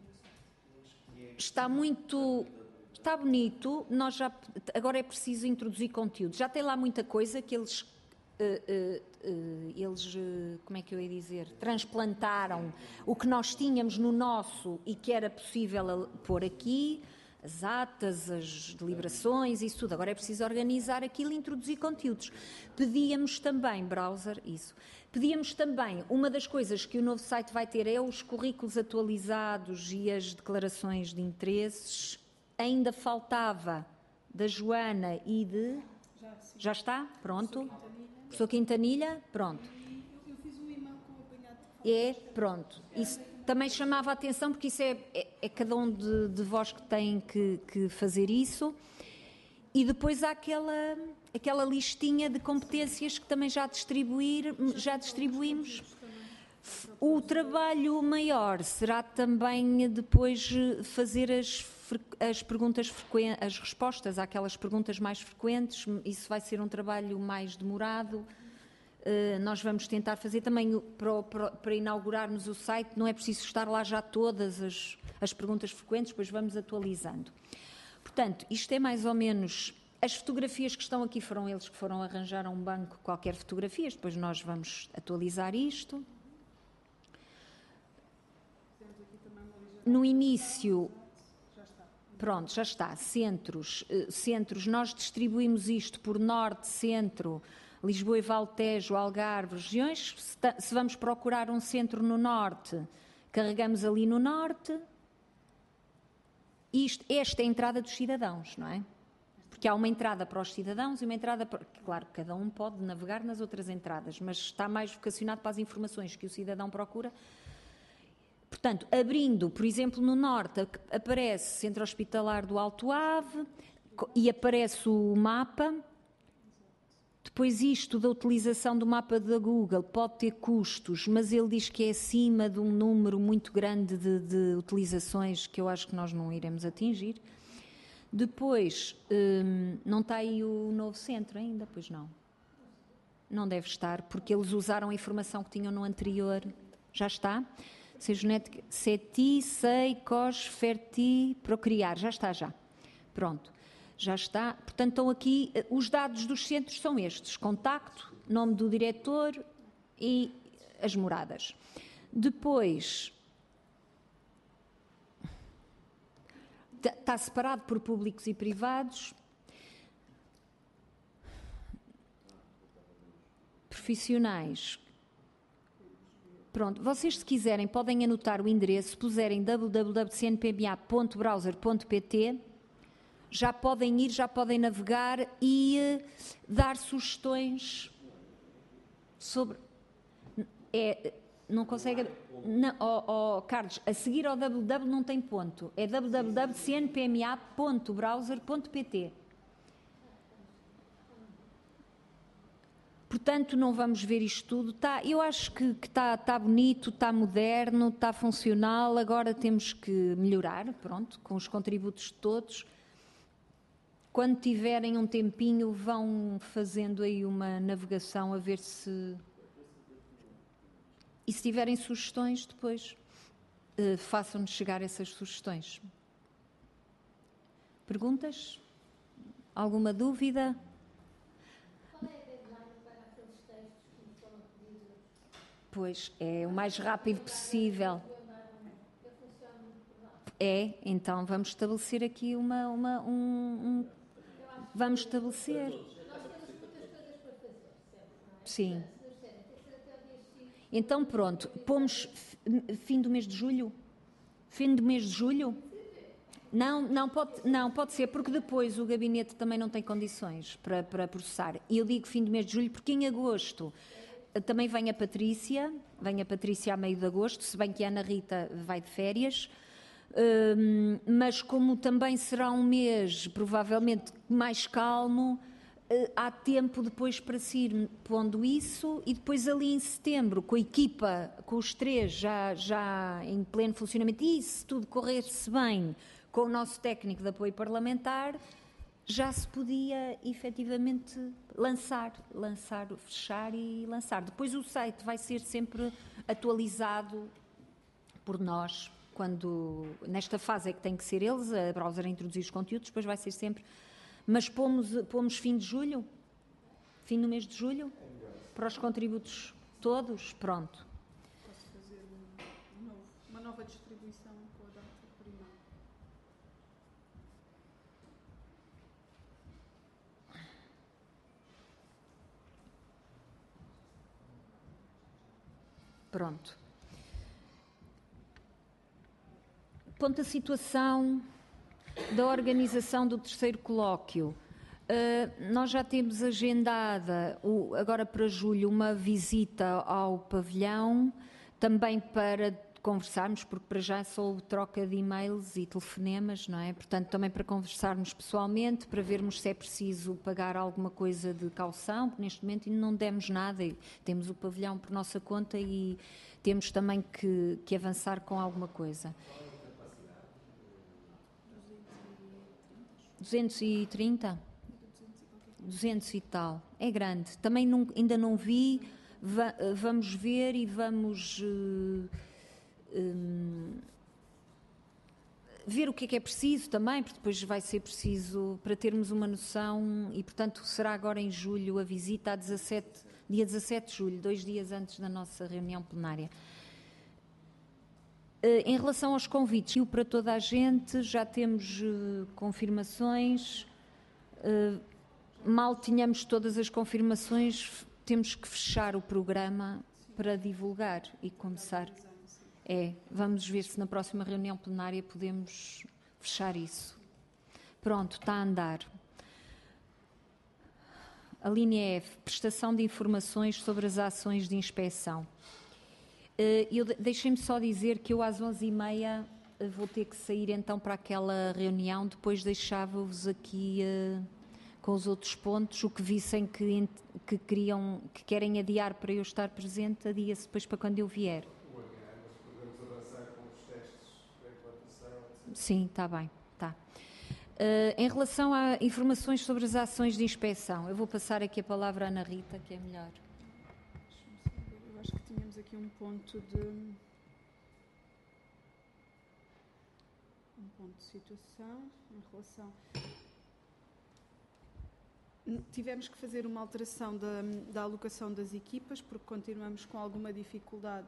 está muito... Está bonito. Nós já, agora é preciso introduzir conteúdo. Já tem lá muita coisa que eles... Uh, uh, Uh, eles, uh, como é que eu ia dizer, transplantaram o que nós tínhamos no nosso e que era possível pôr aqui, as atas, as deliberações, isso tudo. Agora é preciso organizar aquilo e introduzir conteúdos. Pedíamos também, browser, isso, pedíamos também, uma das coisas que o novo site vai ter é os currículos atualizados e as declarações de interesses. Ainda faltava da Joana e de... Já, sim. Já está? Pronto. Professor Quintanilha, pronto. Eu fiz um e-mail com o apanhado de fotos. É, pronto. Isso também chamava a atenção, porque isso é, é, é cada um de, de vós que tem que, que fazer isso. E depois há aquela, aquela listinha de competências que também já, distribuir, já distribuímos. O trabalho maior será também depois fazer as, as perguntas frequentes, as respostas àquelas perguntas mais frequentes. Isso vai ser um trabalho mais demorado. Uh, nós vamos tentar fazer também para, para, para inaugurarmos o site. Não é preciso estar lá já todas as, as perguntas frequentes, depois vamos atualizando. Portanto, isto é mais ou menos... As fotografias que estão aqui foram eles que foram arranjar a um banco qualquer fotografias, depois nós vamos atualizar isto. No início, pronto, já está. Centros, centros, nós distribuímos isto por norte, centro, Lisboa e Valtejo, Algarve, regiões. Se vamos procurar um centro no norte, carregamos ali no norte. Isto, esta é a entrada dos cidadãos, não é? Porque há uma entrada para os cidadãos e uma entrada para... Claro, cada um pode navegar nas outras entradas, mas está mais vocacionado para as informações que o cidadão procura. Portanto, abrindo, por exemplo, no norte, aparece Centro Hospitalar do Alto Ave e aparece o mapa. Depois isto da utilização do mapa da Google pode ter custos, mas ele diz que é acima de um número muito grande de, de utilizações que eu acho que nós não iremos atingir. Depois, hum, não está aí o novo centro ainda, pois não. Não deve estar, porque eles usaram a informação que tinham no anterior. Já está? Sejonética, SETI, SEI, COS, FERTI, Procriar. Já está, já. Pronto. Já está. Portanto, estão aqui, os dados dos centros são estes. Contacto, nome do diretor e as moradas. Depois, está separado por públicos e privados. Profissionais. Pronto, vocês se quiserem podem anotar o endereço, se puserem w w w ponto c n p m a ponto browser ponto p t, já podem ir, já podem navegar e uh, dar sugestões sobre... É, não consegue... Não, oh, oh, Carlos, a seguir ao www não tem ponto, é w w w ponto c n p m a ponto browser ponto p t. Portanto, não vamos ver isto tudo. Tá, eu acho que está tá bonito, está moderno, está funcional. Agora temos que melhorar, pronto, com os contributos de todos. Quando tiverem um tempinho, vão fazendo aí uma navegação a ver se... E se tiverem sugestões, depois uh, façam-nos chegar essas sugestões. Perguntas? Alguma dúvida? Pois, é o mais rápido possível. É, então vamos estabelecer aqui uma... uma um, um, vamos estabelecer. Sim. Então pronto, pomos fim do mês de julho? Fim do mês de julho? Não, não pode, não, pode ser, porque depois o gabinete também não tem condições para, para processar. E eu digo fim do mês de julho porque em agosto... Também vem a Patrícia, vem a Patrícia a meio de agosto, se bem que a Ana Rita vai de férias, um, mas como também será um mês provavelmente mais calmo, uh, há tempo depois para se ir pondo isso e depois ali em setembro, com a equipa, com os três já, já em pleno funcionamento, e se tudo correr-se bem com o nosso técnico de apoio parlamentar, já se podia efetivamente lançar, lançar, fechar e lançar. Depois o site vai ser sempre atualizado por nós, quando nesta fase é que tem que ser eles, a browser a introduzir os conteúdos, depois vai ser sempre... Mas pomos, pomos fim de julho? Fim do mês de julho? Para os contributos todos? Pronto. Posso fazer um novo, uma nova distribuição com a data por e-mail. Pronto. Ponto a situação da organização do terceiro colóquio. Uh, nós já temos agendada, o, agora para julho, uma visita ao pavilhão, também para conversarmos, porque para já só troca de e-mails e telefonemas, não é? Portanto, também para conversarmos pessoalmente, para vermos se é preciso pagar alguma coisa de caução, porque neste momento ainda não demos nada, e temos o pavilhão por nossa conta e temos também que, que avançar com alguma coisa. duzentos e trinta? duzentos e tal. É grande. Também não, ainda não vi, va, vamos ver e vamos... Uh, Um, ver o que é que é preciso também, porque depois vai ser preciso para termos uma noção e, portanto, será agora em julho a visita, a dezassete, dia dezassete de julho, dois dias antes da nossa reunião plenária. Em relação aos convites, e para toda a gente, já temos uh, confirmações. Uh, mal tínhamos todas as confirmações, temos que fechar o programa para divulgar e começar. É, vamos ver se na próxima reunião plenária podemos fechar isso. Pronto, está a andar. A linha F, prestação de informações sobre as ações de inspeção. Eu, deixem-me só dizer que eu às onze e meia vou ter que sair então para aquela reunião, depois deixava-vos aqui uh, com os outros pontos, o que vissem que, que, queriam, que querem adiar para eu estar presente, adia-se depois para quando eu vier. Podemos avançar com os testes de implantação, etcétera. Sim, está bem, está. Uh, em relação a informações sobre as ações de inspeção, eu vou passar aqui a palavra à Ana Rita, que é melhor. Eu acho que tínhamos aqui um ponto de... um ponto de situação em relação... Tivemos que fazer uma alteração da, da alocação das equipas, porque continuamos com alguma dificuldade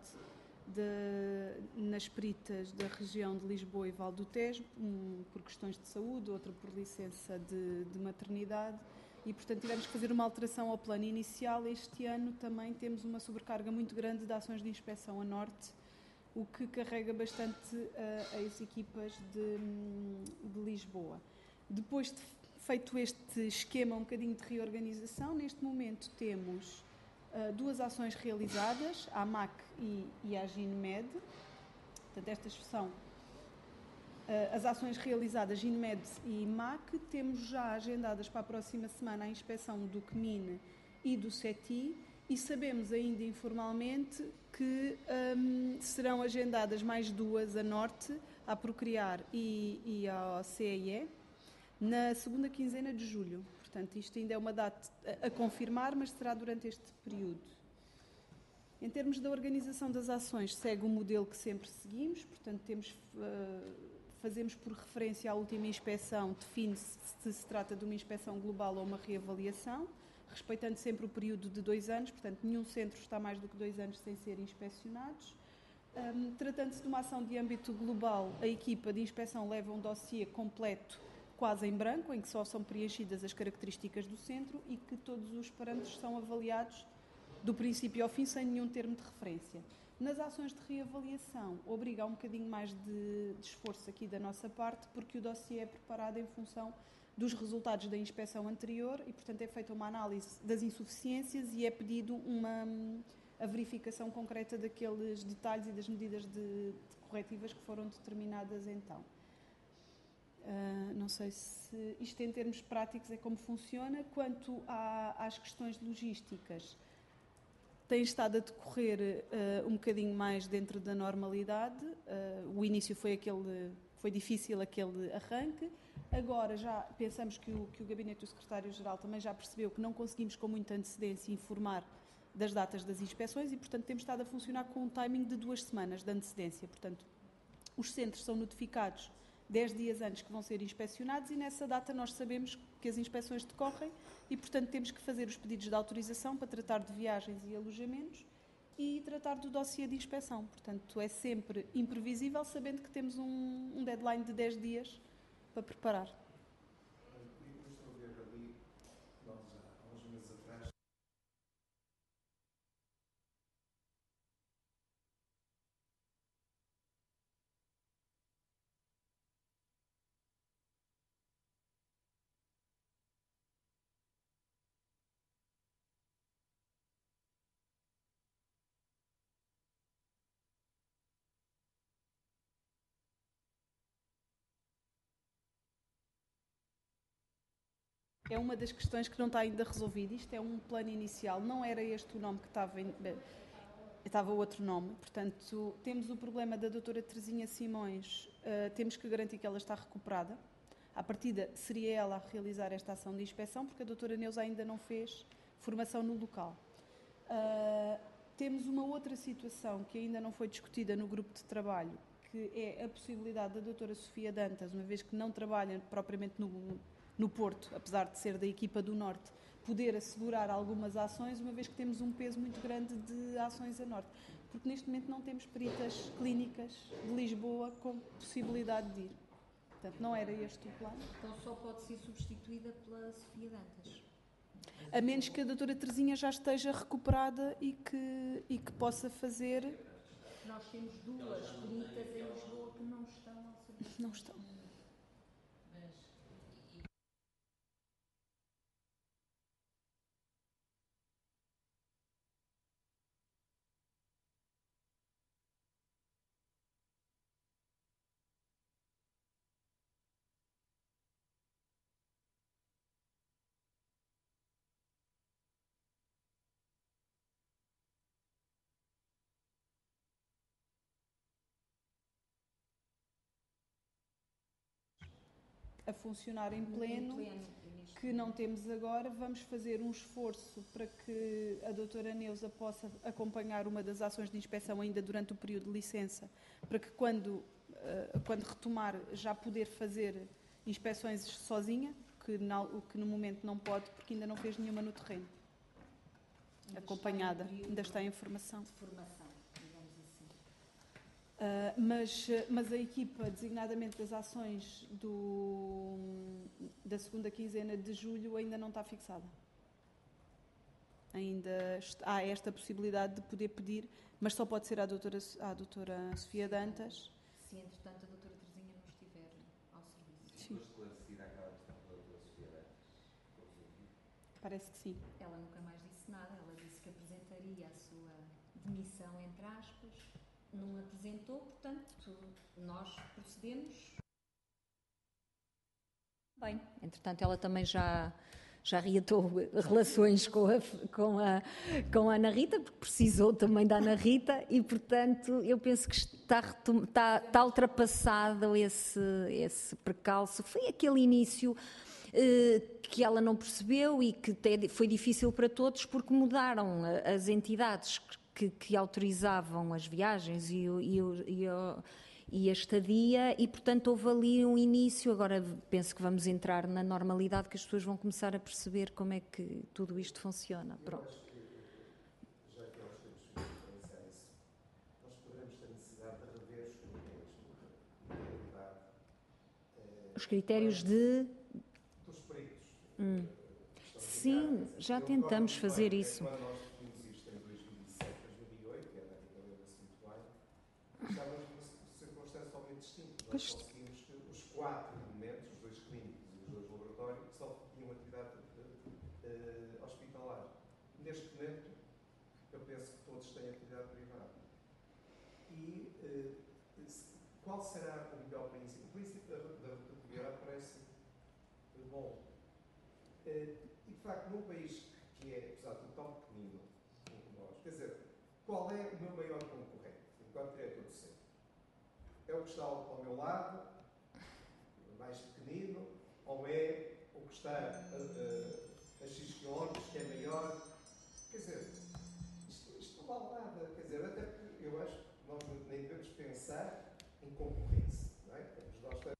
de, nas peritas da região de Lisboa e Val do Tejo, um, por questões de saúde, outra por licença de, de maternidade, e portanto tivemos que fazer uma alteração ao plano inicial. Este ano também temos uma sobrecarga muito grande de ações de inspeção a norte, o que carrega bastante uh, as equipas de, de Lisboa. Depois de feito este esquema um bocadinho de reorganização, neste momento temos uh, duas ações realizadas, a AMAC e, e a GINMED. Portanto, estas são uh, as ações realizadas GINMED e MAC. Temos já agendadas para a próxima semana a inspeção do C M I N e do CETI, e sabemos ainda informalmente que um, serão agendadas mais duas a Norte, a Procriar e, e a C E E, na segunda quinzena de julho. Portanto, isto ainda é uma data a confirmar, mas será durante este período. Em termos da organização das ações, segue o modelo que sempre seguimos, portanto, temos, uh, fazemos por referência à última inspeção, define-se se se trata de uma inspeção global ou uma reavaliação, respeitando sempre o período de dois anos, portanto, nenhum centro está mais do que dois anos sem ser inspecionados. Um, Tratando-se de uma ação de âmbito global, a equipa de inspeção leva um dossiê completo, quase em branco, em que só são preenchidas as características do centro e que todos os parâmetros são avaliados do princípio ao fim, sem nenhum termo de referência. Nas ações de reavaliação, obriga a um bocadinho mais de, de esforço aqui da nossa parte, porque o dossiê é preparado em função dos resultados da inspeção anterior e, portanto, é feita uma análise das insuficiências e é pedido uma, a verificação concreta daqueles detalhes e das medidas de, de corretivas que foram determinadas então. Uh, não sei se isto em termos práticos é como funciona. Quanto à, às questões logísticas, tem estado a decorrer uh, um bocadinho mais dentro da normalidade. Uh, o início foi, aquele, foi difícil aquele arranque. Agora já pensamos que o, que o Gabinete do Secretário-Geral também já percebeu que não conseguimos com muita antecedência informar das datas das inspeções e, portanto, temos estado a funcionar com um timing de duas semanas de antecedência. Portanto, os centros são notificados dez dias antes que vão ser inspecionados e nessa data nós sabemos que as inspeções decorrem e, portanto, temos que fazer os pedidos de autorização para tratar de viagens e alojamentos e tratar do dossiê de inspeção. Portanto, é sempre imprevisível, sabendo que temos um, um deadline de dez dias para preparar. É uma das questões que não está ainda resolvida. Isto é um plano inicial, não era este o nome que estava, em, estava outro nome. Portanto, temos o problema da doutora Teresinha Simões, uh, temos que garantir que ela está recuperada. À partida, seria ela a realizar esta ação de inspeção, porque a doutora Neuza ainda não fez formação no local. Uh, temos uma outra situação que ainda não foi discutida no grupo de trabalho, que é a possibilidade da doutora Sofia Dantas, uma vez que não trabalha propriamente no no Porto, apesar de ser da equipa do Norte, poder assegurar algumas ações, uma vez que temos um peso muito grande de ações a Norte. porque neste momento não temos peritas clínicas de Lisboa com possibilidade de ir. Portanto, não era este o plano. Então só pode ser substituída pela Sofia Dantas. A menos que a doutora Teresinha já esteja recuperada e que, e que possa fazer... Nós temos duas peritas em Lisboa que não estão ao serviço. Não estão. A funcionar em pleno, que não temos agora. Vamos fazer um esforço para que a doutora Neuza possa acompanhar uma das ações de inspeção ainda durante o período de licença, para que quando, quando retomar já poder fazer inspeções sozinha, que, não, que no momento não pode, porque ainda não fez nenhuma no terreno. Ainda acompanhada, está ainda está em formação. De formação, digamos assim. Uh, mas, mas a equipa, designadamente das ações do, da segunda quinzena de julho, ainda não está fixada. Ainda está, há esta possibilidade de poder pedir, mas só pode ser à doutora, à doutora Sofia Dantas. Se, entretanto, a doutora Teresinha não estiver ao serviço. Sim. Esclarecida aquela questão da doutora Sofia Dantas? Parece que sim. Ela nunca mais disse nada. Ela disse que apresentaria a sua demissão, entre aspas. Não apresentou, portanto, nós procedemos. Bem, entretanto, ela também já, já reatou relações com a, com, a, com a Ana Rita, porque precisou também da Ana Rita, e, portanto, eu penso que está, está, está ultrapassado esse, esse percalço. Foi aquele início eh, que ela não percebeu e que foi difícil para todos, porque mudaram as entidades Que, que autorizavam as viagens e, e, e, e a estadia, e portanto houve ali um início. Agora penso que vamos entrar na normalidade, que as pessoas vão começar a perceber como é que tudo isto funciona. Pronto. Já que nós temos que pensar isso, nós poderemos ter necessidade de rever os critérios de realidade. Os critérios de... Dos peritos. Hum. Sim, já tentamos fazer isso. Estávamos numa circunstância distinta. Nós conseguimos que os quatro elementos, os dois clínicos e os dois laboratórios, só tinham atividade uh, hospitalar. Neste momento, eu penso que todos têm atividade privada. E uh, qual será o melhor princípio? O princípio da, da rotatividade parece bom. Uh, e, de facto, num país que é, apesar de tão pequenino como nós, quer dizer, qual é o meu maior concorrente, enquanto diretor do centro? É o que está ao, ao meu lado, mais pequenino, ou é o que está a, a, a X quilómetros, que é maior? Quer dizer, isto, isto não vale nada. Quer dizer, até porque eu acho que nós nem devemos pensar em concorrência, não é? Temos nós ter...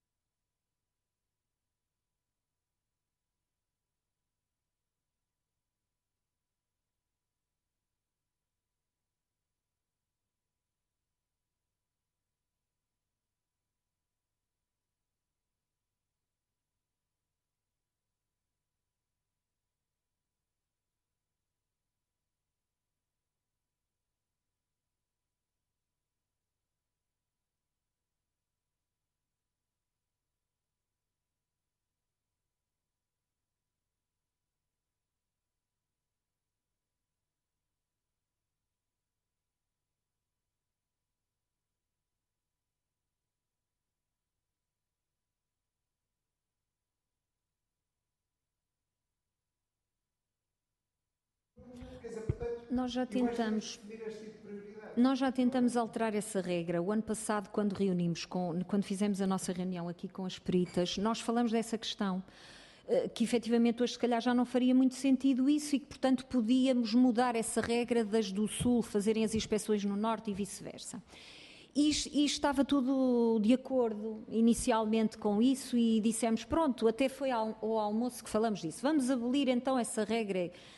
Nós já tentamos, nós já tentamos alterar essa regra. O ano passado, quando reunimos, com, quando fizemos a nossa reunião aqui com as peritas, nós falamos dessa questão, que efetivamente hoje se calhar já não faria muito sentido isso e que, portanto, podíamos mudar essa regra das do Sul fazerem as inspeções no Norte e vice-versa. E, e estava tudo de acordo inicialmente com isso e dissemos, pronto, até foi ao, ao almoço que falamos disso, vamos abolir então essa regra.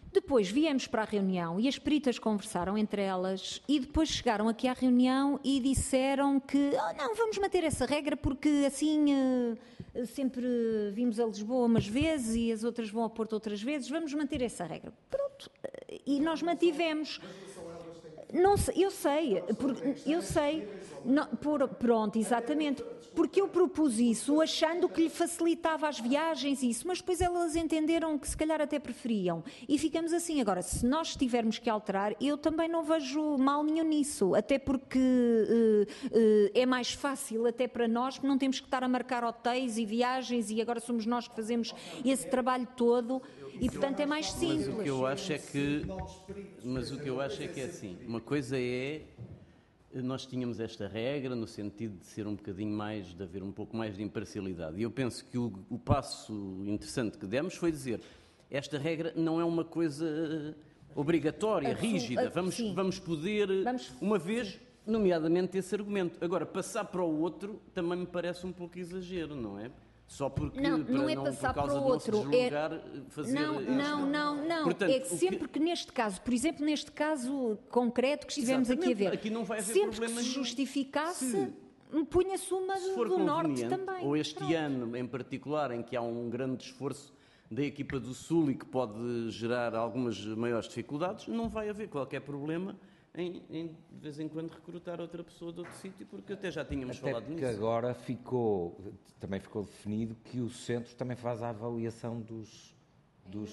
Depois viemos para a reunião e as peritas conversaram entre elas e depois chegaram aqui à reunião e disseram que oh, não, vamos manter essa regra porque assim uh, sempre vimos a Lisboa umas vezes e as outras vão a Porto outras vezes, vamos manter essa regra. Pronto, e nós mantivemos. Não sei, eu sei, porque, eu sei, não, por, pronto, exatamente, porque eu propus isso achando que lhe facilitava as viagens e isso, mas depois elas entenderam que se calhar até preferiam e ficamos assim. Agora, se nós tivermos que alterar, eu também não vejo mal nenhum nisso, até porque uh, uh, é mais fácil até para nós, porque não temos que estar a marcar hotéis e viagens e agora somos nós que fazemos esse trabalho todo. E, portanto, é mais simples. Mas o que eu acho é que, mas o que eu acho é que é assim, uma coisa é, nós tínhamos esta regra no sentido de ser um bocadinho mais, de haver um pouco mais de imparcialidade. E eu penso que o, o passo interessante que demos foi dizer, esta regra não é uma coisa obrigatória, rígida, vamos, vamos poder, vamos, uma vez, sim. nomeadamente esse argumento. Agora, passar para o outro também me parece um pouco exagero, não é? Só porque, não, para não é não, passar por causa para o de outro, não se deslogar, é... fazer... Não, não, não, não. Portanto, é que sempre que... que neste caso, por exemplo, neste caso concreto que estivemos Exatamente. aqui a ver, aqui não vai haver sempre que se justificasse, se... punha-se uma do, do Norte também. Ou este Pronto. ano em particular, em que há um grande esforço da equipa do Sul e que pode gerar algumas maiores dificuldades, não vai haver qualquer problema Em, em, de vez em quando recrutar outra pessoa de outro sítio, porque até já tínhamos até falado nisso. Porque agora ficou, também ficou definido que o centro também faz a avaliação dos... dos...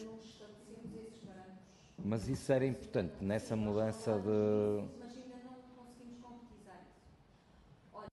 Mas isso era importante, nessa mudança de... Mas ainda não conseguimos concretizar isso. Olha.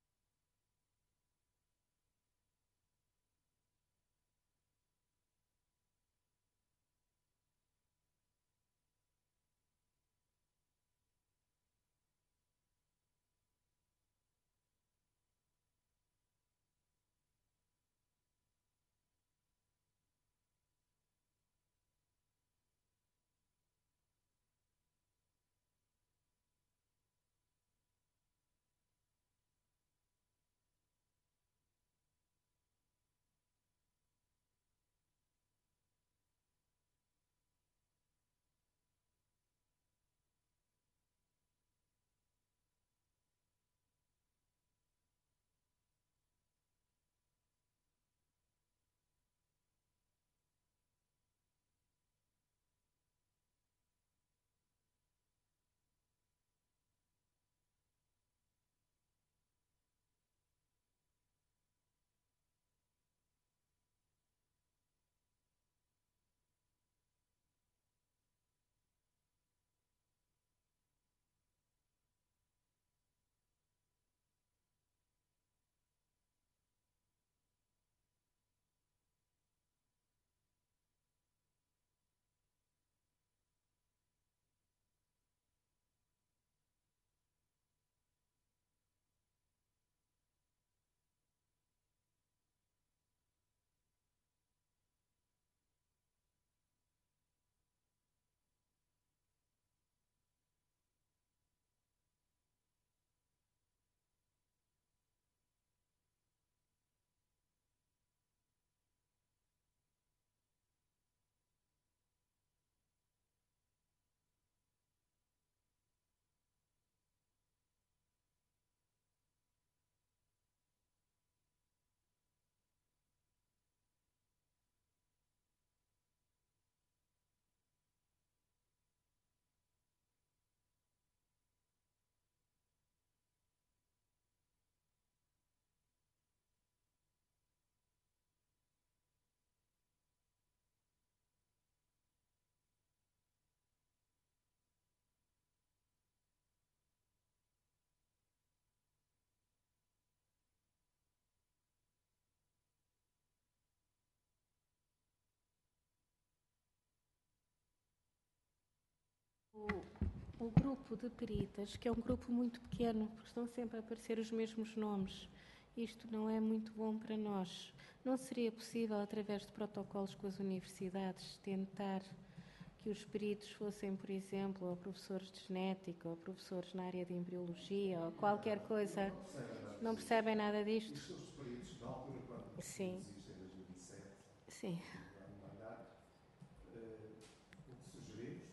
O, o grupo de peritas, que é um grupo muito pequeno, porque estão sempre a aparecer os mesmos nomes, isto não é muito bom para nós. Não seria possível, através de protocolos com as universidades, tentar que os peritos fossem, por exemplo, ou professores de genética, ou professores na área de embriologia, ou qualquer coisa? Não percebem nada disto? Isto os peritos, na altura, quando Sim. existem em dois mil e sete, Sim. o que sugeri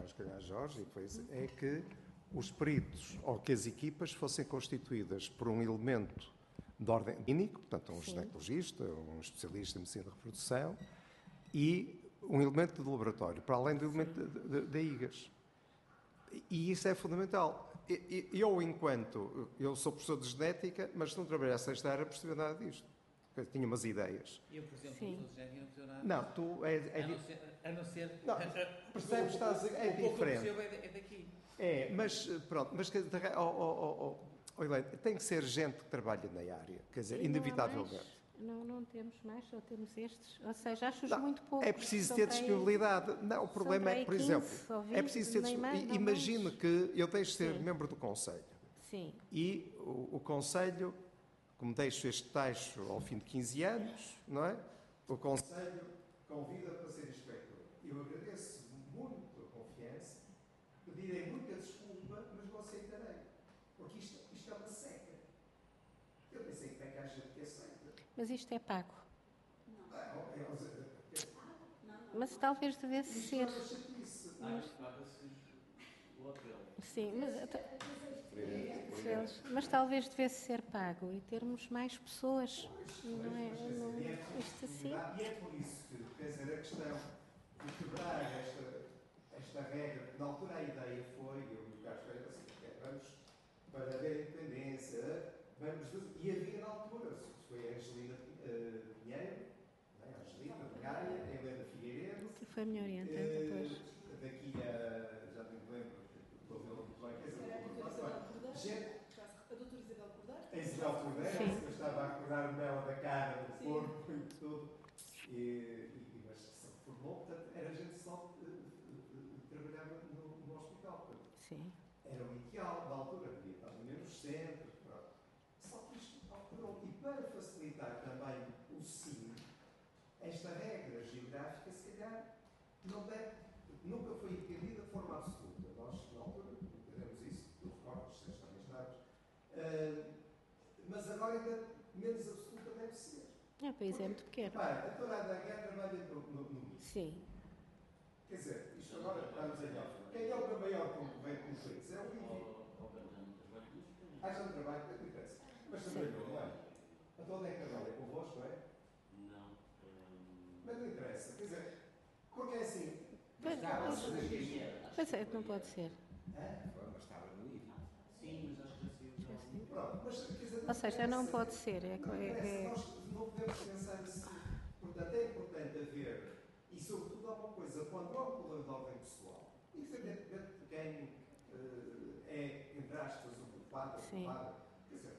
se calhar Jorge, e depois, é que os peritos, ou que as equipas fossem constituídas por um elemento de ordem clínico, portanto, um ginecologista, um especialista em medicina de reprodução, e um elemento de laboratório, para além do elemento da I G A S. E isso é fundamental. Eu, enquanto... Eu sou professor de genética, mas se não trabalhasse esta área, percebia nada disto. Eu tinha umas ideias. Eu, por exemplo, professor de genética, não percebo nada. Não, tu... É, é a, não ser, a não ser... Não, percebes, estás... É diferente. O pouco que eu diferente. percebo é daqui. É, mas pronto, mas oh, oh, oh, oh, Helena, tem que ser gente que trabalha na área, quer dizer, Sim, inevitavelmente. Não, não temos mais, só temos estes. Ou seja, acho-os Não, muito poucos. é preciso São ter para aí- disponibilidade. Não, o problema é, por quinze exemplo, ou vinte, é preciso ter nem mais, disponibilidade. não Imagino mais. que eu deixo de ser Sim. membro do Conselho Sim, e o, o Conselho, como deixo este taxo ao fim de quinze anos, não é? O Conselho convida para ser inspetor. Eu agradeço muito a confiança, pedirei muita desculpa, mas não aceitarei. Porque isto, isto é uma seca. Eu pensei que é que há gente que aceita. mas isto é pago. Ah, é, é, Mas talvez devesse isto ser. é uma chatice. Ah, paga-se o hotel. Sim, mas, eles- mas talvez devesse ser pago e termos mais pessoas. Não é? Não, isto assim. E é por isso que, quer dizer, a questão de quebrar esta, esta regra, na altura a ideia foi, eu e o Carlos Pereira, assim, okay, vamos para haver independência, vamos, e havia na altura, foi a Angelina uh, Pinheiro, não é? A Angelina, a Gaia, a Helena Figueiredo, Que foi a minha orientante uh, depois. daqui a, já nem me lembro, estou a vê-la muito bem, quer dizer, Era a doutora Isabel Cordeiro. gente, A doutora Isabel Cordeiro. a Isabel Cordeiro, Sim. eu estava a acordar dela da cara, do Sim. corpo e tudo. E, e, mas se reformou, portanto, era gente que só uh, uh, trabalhava no, no hospital. Portanto, Sim. era o ideal da altura, devia estar no mesmo centro. Pronto. Só que isto alterou. E para facilitar também o sim, esta regra geográfica, se calhar, não deve, nunca foi entendida de forma absoluta. Nós, na altura, entendemos isso, eu recordo, os seus também estados. Uh, mas agora ainda menos absoluta deve ser. É, o país é muito pequeno. Repara, a doutora Adaguer trabalha no, no, no M I S. Sim. Quer dizer, isto agora estamos em off. Quem é o meu maior concorrente no país? É o I V I. Ah, já não trabalha, não interessa. Mas trabalhou, não é? Então onde é que trabalha? Convosco, não é? Não. Mas não interessa. Quer dizer, porque é assim. Pois, já, pois, mas isto. pois é, não pode ser. Hã? Mas estava no I V I. Sim, mas acho que assim. Pronto, mas quer dizer, Ou seja, não interessa. pode ser. É, Não é, interessa, é- nós não podemos pensar assim. Portanto, é importante haver, e sobretudo há uma coisa, quando há um problema de ordem pessoal, independentemente de quem uh, é, entre aspas, o culpado, Sim. culpada, quer dizer,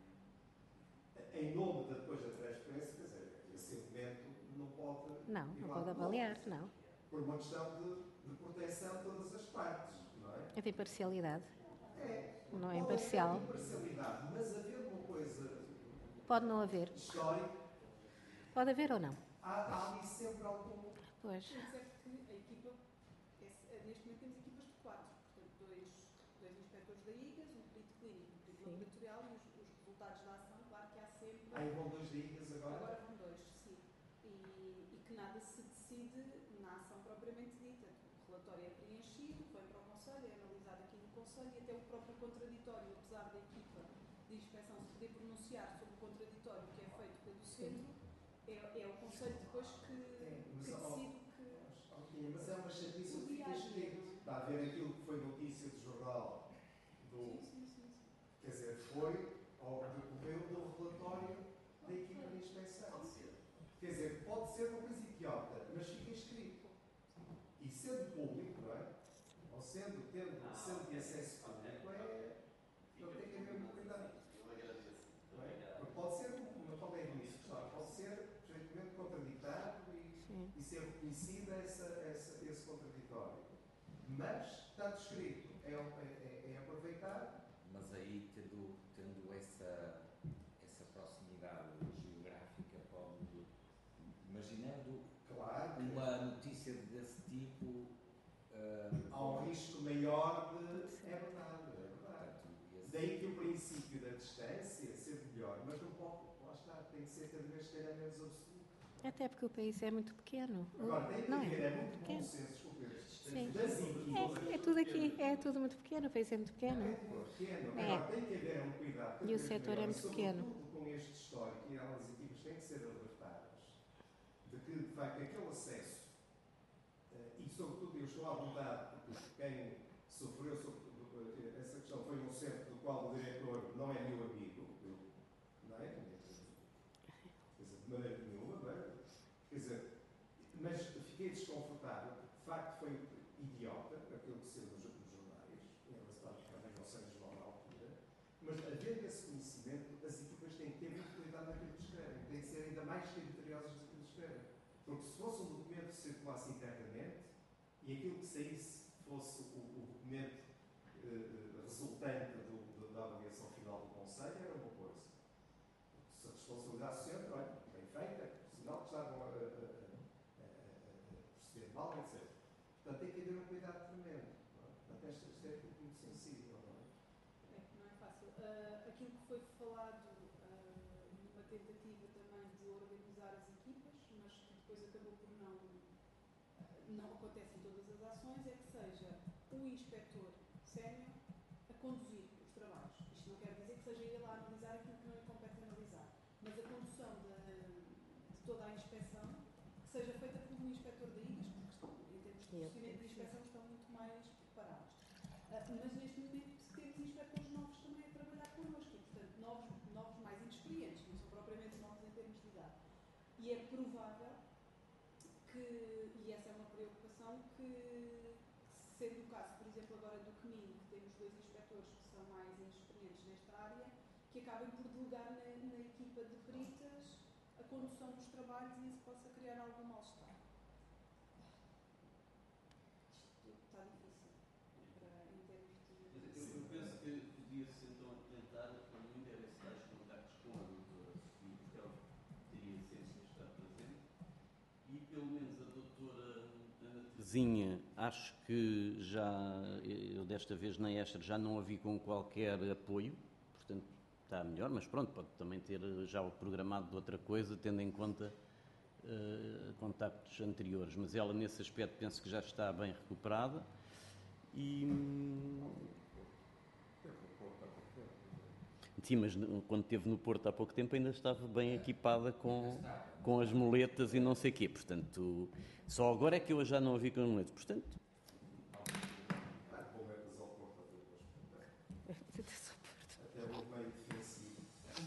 em nome de, depois da transferência, quer dizer, esse elemento não pode... Não, não ir lá pode de avaliar, novo, não. Por uma questão de, de proteção de todas as partes, não é? É de imparcialidade. É. Não é Pode imparcial. haver imparcialidade, mas haver uma coisa Pode não haver. histórica, Pode haver ou não. há, há ali sempre algum... Pois. Sim, certo que a equipa, é, neste momento temos equipas de quatro, portanto, dois, dois inspectores da I G A S, um perito clínico, um perito Sim. laboratorial e os, os resultados da ação, claro que há sempre. Aí vão dois dias agora. Agora vão dois, sim. E, e que nada se decide na ação propriamente dita. O relatório é preenchido, vem para o Conselho, é analisado aqui no Conselho e até o próprio contraditório, apesar da equipa de inspeção se poder pronunciar sobre o contraditório que é feito pelo centro, é, é o Conselho depois que, É, mas, que ó, decide que. ok, mas é uma chatice O que dia fica a dia. escrito. Está a ver aquilo que foi notícia de jornal do. Sim, sim, sim, sim. Quer dizer, foi ao decorreu do relatório da equipa de inspeção. Quer dizer, pode ser uma coisa idiota, mas fica escrito. E sendo público, não é? Ou sendo, tendo, sendo de acesso público, é. Não tem que haver muito cuidado. Não é? Porque pode ser, como eu falei no início, pode ser perfeitamente contraditado e, Sim. e ser reconhecido essa, essa, esse contraditório. Mas, está escrito, é, é, é aproveitar. Mas aí, tendo, tendo essa, essa proximidade geográfica, pode, imaginando Claro que uma notícia desse tipo, ah, há um risco maior de. É verdade, é verdade. portanto, esse- Daí que o princípio da distância ser melhor, mas não pode, lá está, tem que ser cada vez se calhar menos absoluto. Até porque o país é muito pequeno. Agora, tem que não haver, é? é muito Pequeno. bom senso, desculpe, Sim. das equipas. É, é tudo aqui, é tudo muito pequeno, o país é muito pequeno. É pequeno. É. Agora, tem que haver um cuidado. cada E o vez setor é maior, muito pequeno. Sobretudo com este histórico, e elas equipas têm que ser alertadas de que, de facto, aquele acesso, eh, e sobretudo eu estou à vontade, porque quem sofreu sobre, essa questão foi um centro do qual o diretor não é meu amigo, eu, não é? Quer dizer, de maneira nenhuma, não é? Quer dizer, mas fiquei desconfortável, porque de facto foi idiota aquilo que saiu nos, nos jornais, em relação também ao São João na altura, mas havendo esse conhecimento, as equipas têm que ter muito cuidado naquilo que escrevem, têm que ser ainda mais criteriosas naquilo que escrevem. Porque se fosse um documento que circulasse internamente e aquilo que saísse fosse o, o documento eh, resultante do, do, da avaliação final do Conselho, era uma coisa. Porque se a responsabilidade sempre, olha, bem feita, sinal que estavam a, a, a, a perceber mal, etcétera. Portanto, tem que haver um cuidado tremendo. Não é? Portanto, esta, esta é tudo muito sensível, não é? É que não é fácil. Uh, aquilo que foi falado uh, numa tentativa também de organizar as equipas, mas que depois acabou por não, uh, não acontece em todas as ações, é que seja o inspetor sénior a conduzir os trabalhos. Isto não quer dizer que seja ele a analisar aquilo que não lhe compete analisar, mas a condução de, de toda a inspeção que seja feita por um inspetor da I G A S, porque estão, em termos de procedimento de inspeção estão muito mais preparados. Uh, mas neste momento temos inspectores novos também a trabalhar connosco, e portanto novos, novos mais inexperientes, não são propriamente novos em termos de idade. E é provável que, e essa é uma preocupação, que sendo o caso, por exemplo, agora do C M I N, que temos dois inspectores que são mais inexperientes nesta área, que acabem por delegar na, na equipa de peritas a condução dos trabalhos e isso possa criar algum mal-estar. Isto está difícil para, em termos de... Eu, eu penso que podia-se então tentar, muito era esses tais contactos com a doutora Sofia, porque ela teria sempre estar presente, e pelo menos a doutora Ana Terezinha, acho que já, eu desta vez na Extra já não a vi com qualquer apoio, portanto está melhor, mas pronto, pode também ter já o programado de outra coisa, tendo em conta uh, contactos anteriores, mas ela nesse aspecto penso que já está bem recuperada e... Sim, mas quando esteve no Porto há pouco tempo ainda estava bem equipada com, com as muletas e não sei o quê, portanto, só agora é que eu já não a vi com as muletas, portanto... Até o meio defensivo.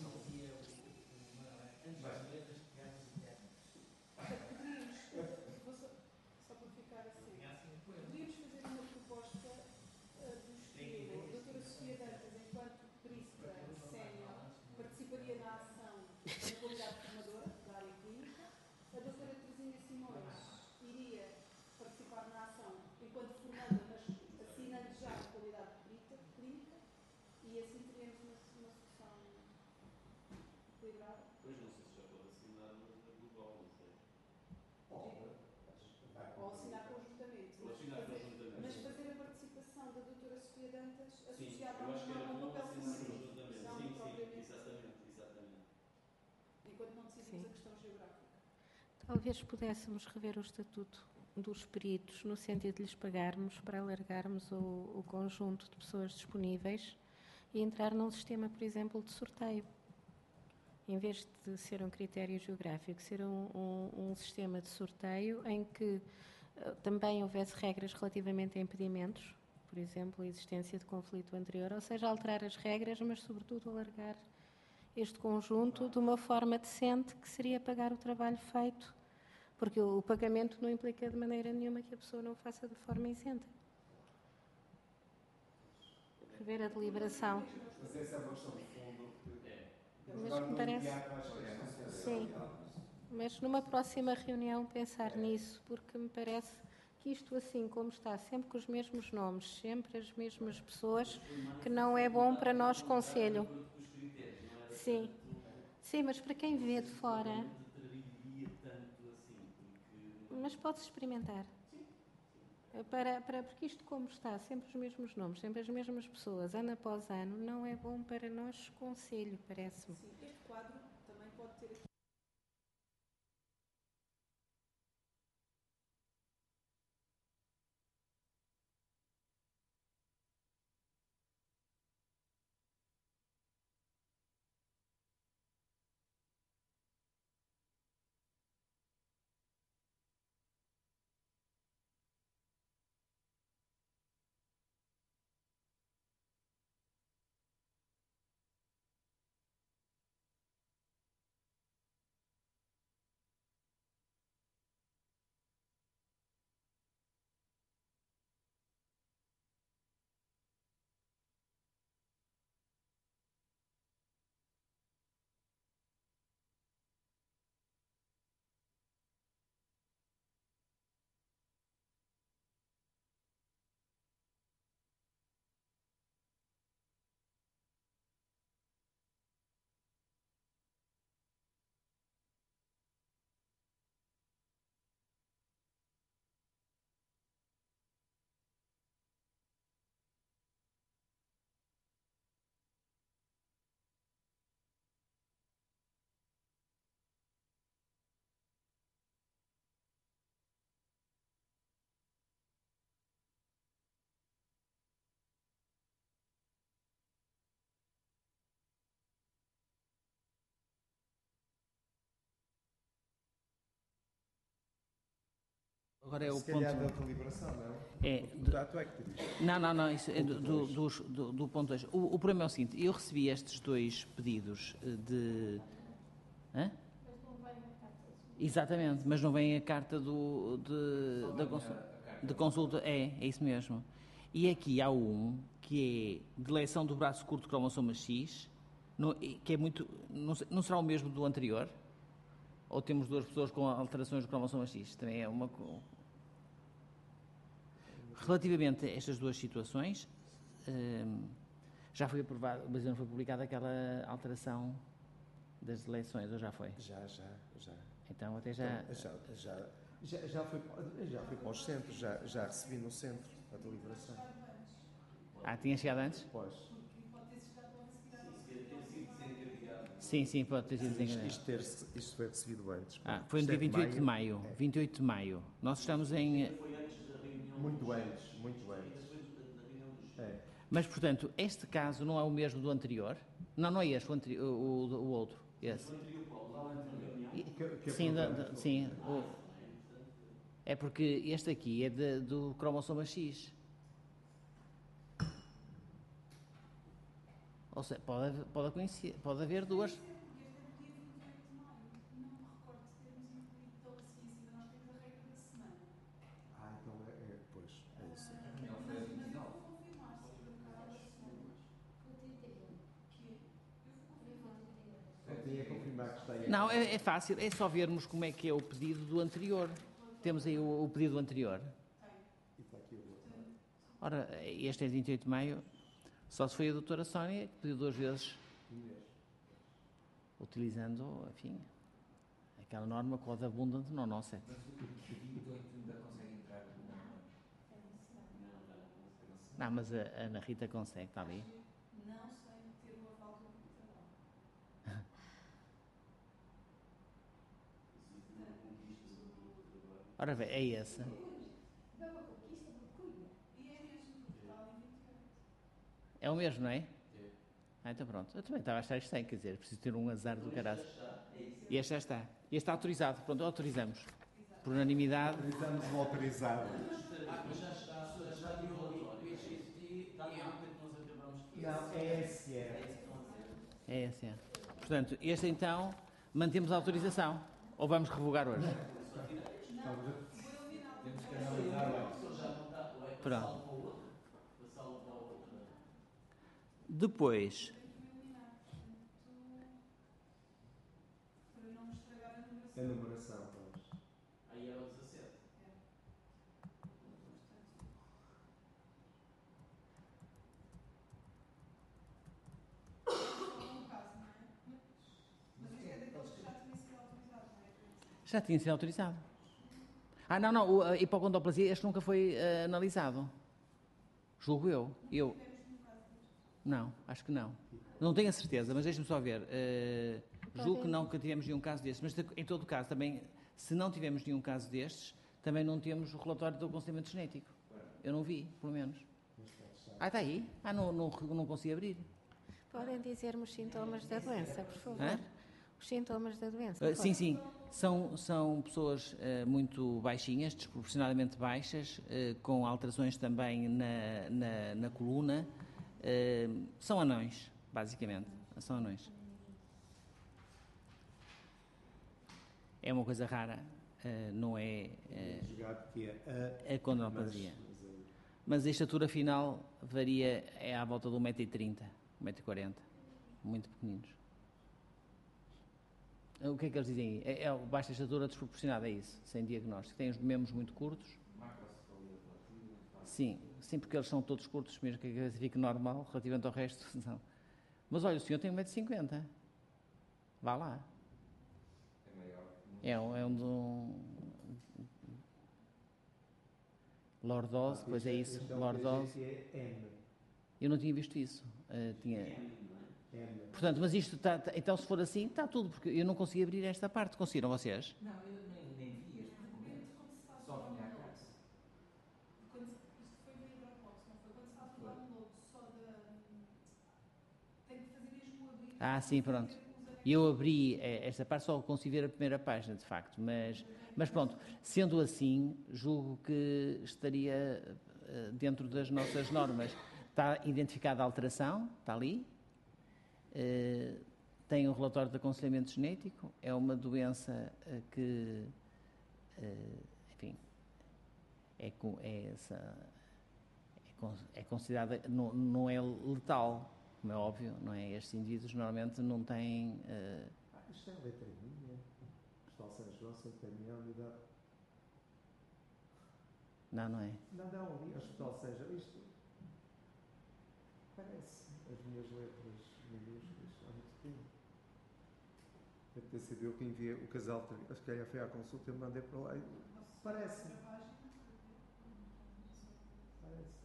Vou só, só para ficar assim, podíamos fazer uma proposta uh, do estilo, a doutora Sofia Dantas, enquanto perita sénior, participaria na ação na qualidade formadora da área clínica, a doutora Terezinha Simões iria participar na ação enquanto formanda, mas assinando já a qualidade de perita clínica, e assim teríamos uma, uma solução equilibrada. Pois não sei se já pode assinar a global, não sei. Ou assinar conjuntamente. Ou assinar Mas fazer- conjuntamente. Mas fazer a participação da doutora Sofia Dantas Sim, associada eu acho que era a um bom papel assinar formativo, conjuntamente. não Sim, sim, propriamente, exatamente, exatamente. enquanto não decidimos Sim. a questão geográfica. Talvez pudéssemos rever o estatuto dos peritos no sentido de lhes pagarmos para alargarmos o, o conjunto de pessoas disponíveis e entrar num sistema, por exemplo, de sorteio. Em vez de ser um critério geográfico, ser um, um, um sistema de sorteio em que uh, também houvesse regras relativamente a impedimentos, por exemplo, a existência de conflito anterior, ou seja, alterar as regras, mas sobretudo alargar este conjunto de uma forma decente, que seria pagar o trabalho feito, porque o, o pagamento não implica de maneira nenhuma que a pessoa não o faça de forma isenta. Rever a deliberação. Mas essa é uma questão de fundo que é. Mas me parece... Sim. Mas numa próxima reunião pensar nisso, porque me parece que isto assim como está, sempre com os mesmos nomes, sempre as mesmas pessoas, que não é bom para nós, Conselho. Sim. Sim, mas para quem vê de fora... Mas pode-se experimentar. Para, para, porque isto como está, sempre os mesmos nomes, sempre as mesmas pessoas, ano após ano, não é bom para nós, Conselho, parece-me. Sim, este quadro também pode ter aqui agora é o Se ponto... calhar da deliberação, não? É, O deputado é que te diz. Não, não, não, isso é do, do, dos- do, do ponto dois. O, o problema é o seguinte, eu recebi estes dois pedidos eh, de... Hã? Exatamente, mas não vem a carta do, de, da consulta, de consulta. É, é isso mesmo. E aqui há um que é deleção do braço curto cromossoma X, no- que é muito... Não, sei- não será o mesmo do anterior? Ou temos duas pessoas com alterações do cromossoma X? Também é uma... co- Relativamente a estas duas situações, hum, já foi aprovado, mas ainda não foi publicada aquela alteração das deleções, ou já foi? Já, já, já. Então até já... Então, já, já, já, já, foi, já foi para os centros, já, já recebi no centro a deliberação. Ah, tinha chegado antes? Pois. Sim, sim, pode ter sido Isto, desenganado. isto, ter, isto foi recebido antes. Ah, foi no Isto dia é de vinte e oito de maio. É. vinte e oito de maio. Nós estamos em... Muito antes, muito antes. É. Mas, portanto, este caso não é o mesmo do anterior? Não, não é este, o, anteri- o, o, o outro. Esse. E- Que- que Sim, da- aprovamos. da- sim. o- é porque este aqui é de- do cromossoma X. Ou seja, pode, haver- pode, conhecer, pode haver duas. Ah, então é, é pois, é isso. Eu tinha que confirmar que está aí. Não, é, é fácil, é só vermos como é que é o pedido do anterior. Temos aí o, o pedido anterior. E está aqui o outro. Ora, este é de vinte e oito de maio, só se foi a doutora Sónia que pediu duas vezes, utilizando, enfim, aquela norma code abundant non nocet. Mas o vinte e oito ainda consegue entrar na... Não, mas a a Ana Rita consegue, está ali. Não sem ter o aval do computador. Ora bem, é esse. É o mesmo, não é? Ah, então pronto. Eu também estava a achar isto sem, quer dizer, preciso ter um azar do caralho. E este já está. Este está autorizado, pronto, autorizamos. Por unanimidade. Autorizamos o autorizado. Não, é esse, é. É esse, é. Portanto, este então, mantemos a autorização. Ou vamos revogar hoje? Temos que analisar. Pronto. Depois, A numeração, pois. Aí era o dezassete. já tinha sido autorizado. Ah, não, não, o- a hipocondoplasia, este nunca foi eh, analisado. Julgo eu. Eu. Não, acho que não. Não tenho a certeza, mas deixe-me só ver. Eh, julgo que não que tivemos nenhum caso destes, mas de- em todo caso, também, se não tivermos nenhum caso destes, também não temos o relatório do aconselhamento genético. Eu não vi, pelo menos. Ah, está aí? Ah, não, não, não consigo abrir. Podem dizer-me os sintomas da doença, por favor. Hã? Os sintomas da doença. Uh, sim, podem? sim. São, são pessoas uh, muito baixinhas, desproporcionadamente baixas, uh, com alterações também na, na, na coluna. Uh, são anões, basicamente. São anões. É uma coisa rara, uh, não é uh, Jogado que é a. a condroplasia. Mas, mas, Mas a estatura final varia, é à volta de um metro e trinta, um metro e quarenta. Muito pequeninos. O que é que eles dizem aí? É, é baixa estatura desproporcionada, é isso, sem diagnóstico. Tem os membros muito curtos. Sim, sim, porque eles são todos curtos, mesmo que a cabeça fique normal, relativamente ao resto, não. Mas olha, o senhor tem um metro e cinquenta. Vá lá. É maior. É um... É um, de um lordose, pois é isso, Este é o lordose. T G T M. Eu não tinha visto isso. Uh, tinha... M. Portanto, mas isto está, está- então se for assim, está tudo, porque eu não consegui abrir esta parte. Conseguiram vocês? Não, eu nem, nem vi este documento. Só vinha a casa. Quando isto foi via Dropbox, não foi? Quando se faz o download só da. Tem que fazer mesmo o abrir. Ah, sim, pronto. Os anexos E eu abri esta parte, só consigo ver a primeira página, de facto, mas, mas pronto, sendo assim, julgo que estaria dentro das nossas normas. Está identificada a alteração, está ali, tem o relatório de aconselhamento genético, é uma doença que, enfim, é, é, essa, é considerada, não, não é letal, como é óbvio, não é? Estes indivíduos normalmente não têm... Uh... Ah, isto é a letra minha. Hospital São João, São Caminhão, unidade... Não, não é? Não, não, ali, Hospital São João, isto... Parece as minhas letras minúsculas há muito tempo. Deve ter sido eu que enviei o casal, acho que aí foi à consulta, eu mandei para lá e... Parece. Parece.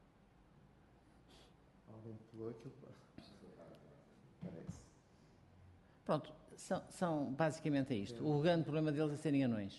Alguém pulou aquilo para... Parece. Pronto, são, são basicamente é isto. O grande problema deles é serem anões.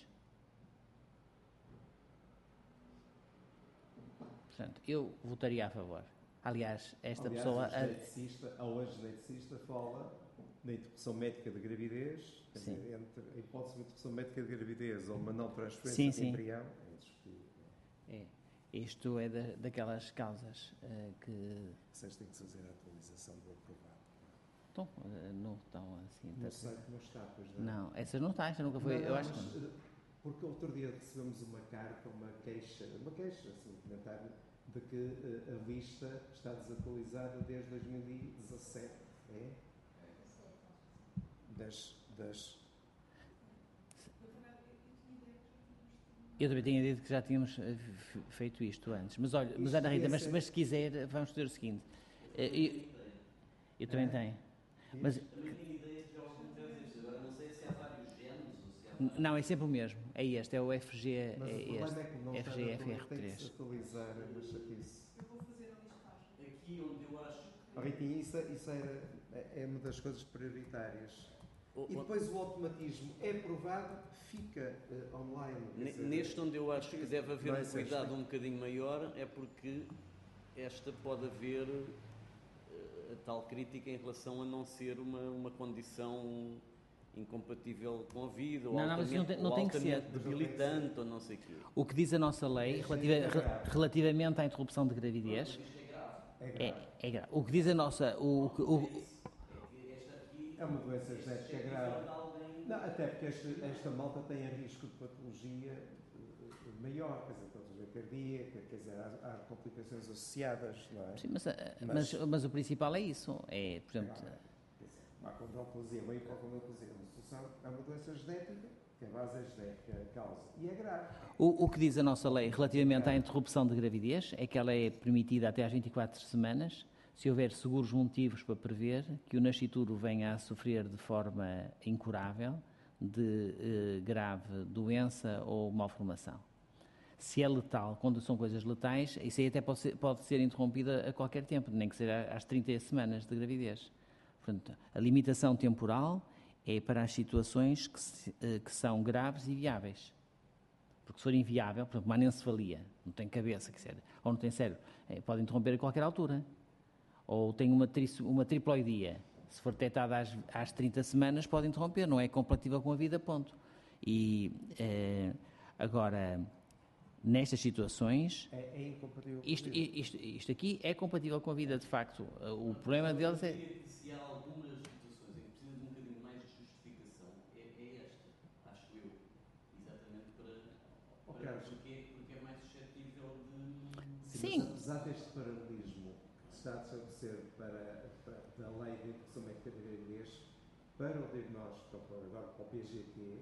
Portanto, eu votaria a favor. Aliás, esta Aliás, pessoa... O geneticista, a hoje geneticista fala na interrupção médica de gravidez, quer dizer, entre a hipótese de interrupção médica de gravidez ou uma não transferência sim, de sim. embrião, é indiscutível. É. Isto é da, daquelas causas uh, que... Vocês têm que fazer a atualização do aprovado. Então, uh, não estão assim... No site não está, pois não. Não, essa não está, essa nunca foi... Não, não, eu acho mas, que... Porque outro dia recebemos uma carta, uma queixa, uma queixa, assim, um comentário, de que uh, a lista está desatualizada desde dois mil e dezassete, é? Das... das Eu também tinha dito que já tínhamos feito isto antes. Mas olha, mas Ana Rita, mas, mas se quiser, vamos fazer o seguinte. Eu, eu também tenho. Mas, também tinha ideia que já acontece isto. Agora não sei se há vários genes ou se há vários... não, é sempre o mesmo. É este, é o F G, mas é o problema este. é que não F G F R tem que três. se atualizar, mas chatice. Eu vou fazer a listagem. Aqui onde eu acho que... Oh, Ritinha, isso, isso era, é uma das coisas prioritárias. E depois o automatismo é aprovado, fica uh, online. Dizer, neste onde eu acho que deve haver um cuidado um bocadinho maior é porque esta pode haver uh, a tal crítica em relação a não ser uma, uma condição incompatível com a vida, ou não, altamente, não, não tem, não ou tem que ser debilitante, ou não sei o quê. O que diz a nossa lei relativa, relativamente à interrupção de gravidez é, é grave. O que diz a nossa... O, o, é uma doença genética grave. Não, até porque esta, esta malta tem a risco de patologia uh, maior, quer dizer, patologia cardíaca, quer dizer, há, há complicações associadas, não é? Sim, mas, mas, mas, mas o principal é isso, é, por exemplo... Há condroplasia, uma hipocondroplasia, uma solução, é uma doença genética, que a base é genética, a causa, e é grave. O, o que diz a nossa lei relativamente à interrupção de gravidez é que ela é permitida até às vinte e quatro semanas, se houver seguros motivos para prever que o nascituro venha a sofrer de forma incurável de eh, grave doença ou malformação. Se é letal, quando são coisas letais, isso aí até pode ser, pode ser interrompida a qualquer tempo, nem que seja às trinta semanas de gravidez. Portanto, a limitação temporal é para as situações que, se, eh, que são graves e viáveis. Porque se for inviável, por exemplo, uma anencefalia, não tem cabeça, quer dizer, ou não tem cérebro, eh, pode interromper a qualquer altura. Ou tem uma, tri, uma triploidia, se for detectada às, às trinta semanas, pode interromper, não é compatível com a vida, ponto. E eh, agora, nestas situações, é, é incompatível com isto, isto, isto aqui é compatível com a vida, de facto. O problema deles é... Se há algumas situações em que precisa de um bocadinho mais de justificação, é, é esta, acho eu, exatamente para, okay. para porque, porque é mais suscetível de... Sim. Mas apesar deste paralelismo que se está a estabelecer para, para, da lei de interrupção médica de gravidez, para o diagnóstico, agora para o P G T,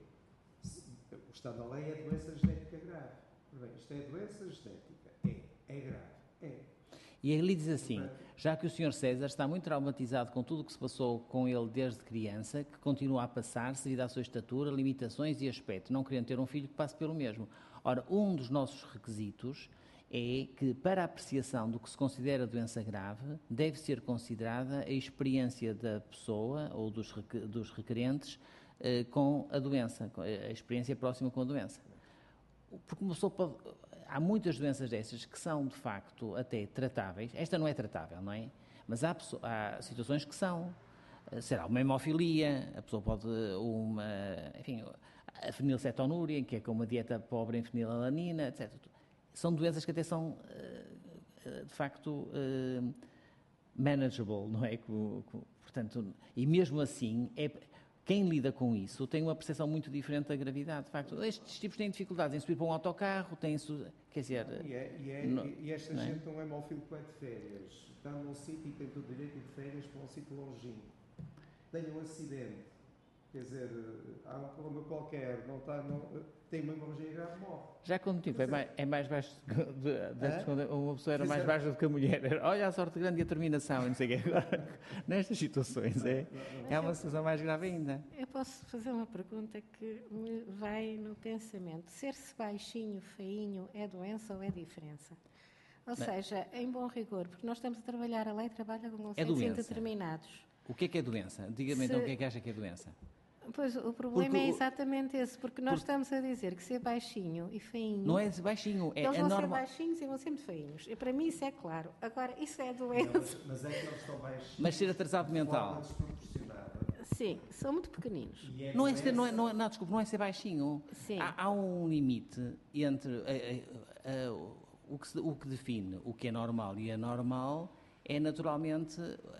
o estado da lei é doença genética grave. Bem, isto é doença genética. É. É grave. É. E ele diz assim, já que o senhor César está muito traumatizado com tudo o que se passou com ele desde criança, que continua a passar-se devido à sua estatura, limitações e aspecto, não querendo ter um filho que passe pelo mesmo. Ora, um dos nossos requisitos é que, para a apreciação do que se considera doença grave, deve ser considerada a experiência da pessoa ou dos, dos requerentes eh, com a doença, a experiência próxima com a doença. Porque uma pessoa pode, há muitas doenças dessas que são, de facto, até tratáveis. Esta não é tratável, não é? Mas há, há situações que são. será uma hemofilia, a pessoa pode uma, enfim, a fenilcetonúria, que é com uma dieta pobre em fenilalanina, etcétera. São doenças que até são, de facto, manageable, não é? Portanto, e mesmo assim, é, quem lida com isso tem uma percepção muito diferente da gravidade. De facto, estes tipos têm dificuldades em subir para um autocarro, têm, quer dizer... E, é, e, é, não, e esta não é? gente não é hemófilo que vai de férias. Está num sítio e tem todo o direito de ir de férias para um sítio longínquo. Tem um acidente, quer dizer, há um problema qualquer, não está, não, tem uma hemorragia grave, morre. Já quando tipo, é, mais, é mais baixo, de, de, de, quando uma pessoa era Quer mais dizer, baixa do que a mulher, olha a sorte grande e a terminação, e não sei o quê. Agora, nestas situações, é, é uma situação mais grave ainda. Eu posso fazer uma pergunta que me vai no pensamento. Ser-se baixinho, feinho, é doença ou é diferença? Ou Não. seja, em bom rigor, porque nós estamos a trabalhar, a lei trabalha com É conceitos doença. indeterminados. O que é que é doença? Diga-me Se- então o que é que acha que é doença. Pois, o problema Porque é o- exatamente esse, porque nós porque- estamos a dizer que ser baixinho e feinho... Não é baixinho, é Eles vão ser anormal. baixinhos e vão ser muito feinhos. E para mim isso é claro. Agora, isso é Não, doença. mas, mas é que eles estão baixinhos. Mas ser atrasado de forma mental. desproporcionada. Sim, são muito pequeninos. E é Não é, ser, não, é, doença- não, é, não, desculpe, não é ser baixinho. Sim. Há, há um limite entre eh, eh, eh, o, que se- o que define o que é normal e anormal. É naturalmente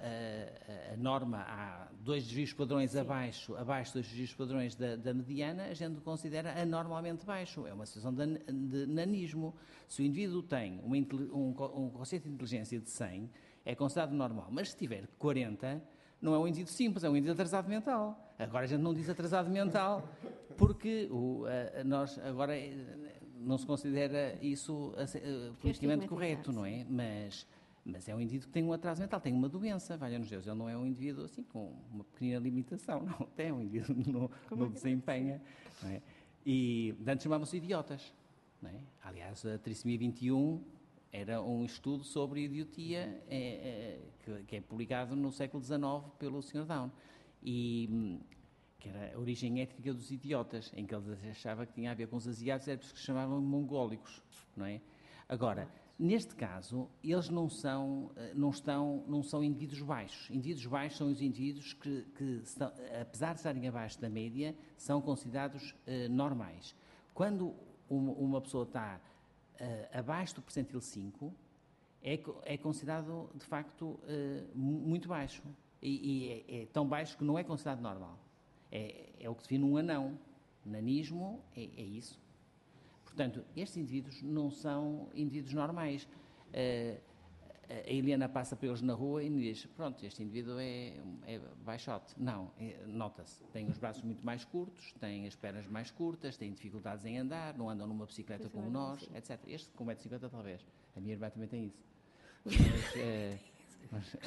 a, a norma, há dois desvios padrões Sim. abaixo, abaixo dos desvios padrões da, da mediana, a gente considera anormalmente baixo. É uma situação de, an- de nanismo. Se o indivíduo tem uma, intele- um, co- um quociente de inteligência de cem, é considerado normal. Mas se tiver quarenta, não é um indivíduo simples, é um indivíduo atrasado mental. Agora a gente não diz atrasado mental, porque o, a- a nós agora eh, não se considera isso eh, politicamente correto, não é? Mas... Mas é um indivíduo que tem um atraso mental, tem uma doença, valha-nos Deus. Ele não é um indivíduo assim com uma pequena limitação, não. É um indivíduo que não, não desempenha. Não é? E antes chamavam-se idiotas. Não é? Aliás, a trissomia vinte e um era um estudo sobre idiotia é, é, que, que é publicado no século dezenove pelo senhor Down. E hum, que era a origem étnica dos idiotas, em que eles achavam que tinha a ver com os asiáticos, era por isso que se chamavam mongólicos. Não é? Agora, neste caso, eles não são, não estão, não são indivíduos baixos. Indivíduos baixos são os indivíduos que, que estão, apesar de estarem abaixo da média, são considerados uh, normais. Quando uma, uma pessoa está uh, abaixo do percentil cinco, é, é considerado, de facto, uh, muito baixo. E, e é, é tão baixo que não é considerado normal. É, é o que define um anão. Nanismo é, é isso. Portanto, estes indivíduos não são indivíduos normais. Uh, a Eliana passa por eles na rua e diz, pronto, este indivíduo é, é baixote. Não, é, nota-se, tem os braços muito mais curtos, tem as pernas mais curtas, tem dificuldades em andar, não andam numa bicicleta como nós, etcétera. Este com um metro e cinquenta talvez. A minha irmã também tem isso. Mas... Uh, mas,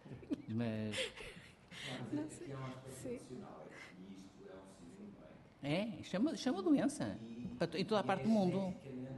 mas Não sei. É um aspecto nacional, e isto é um símbolo, não é? é, chama, chama doença. E, Em toda a parte do mundo.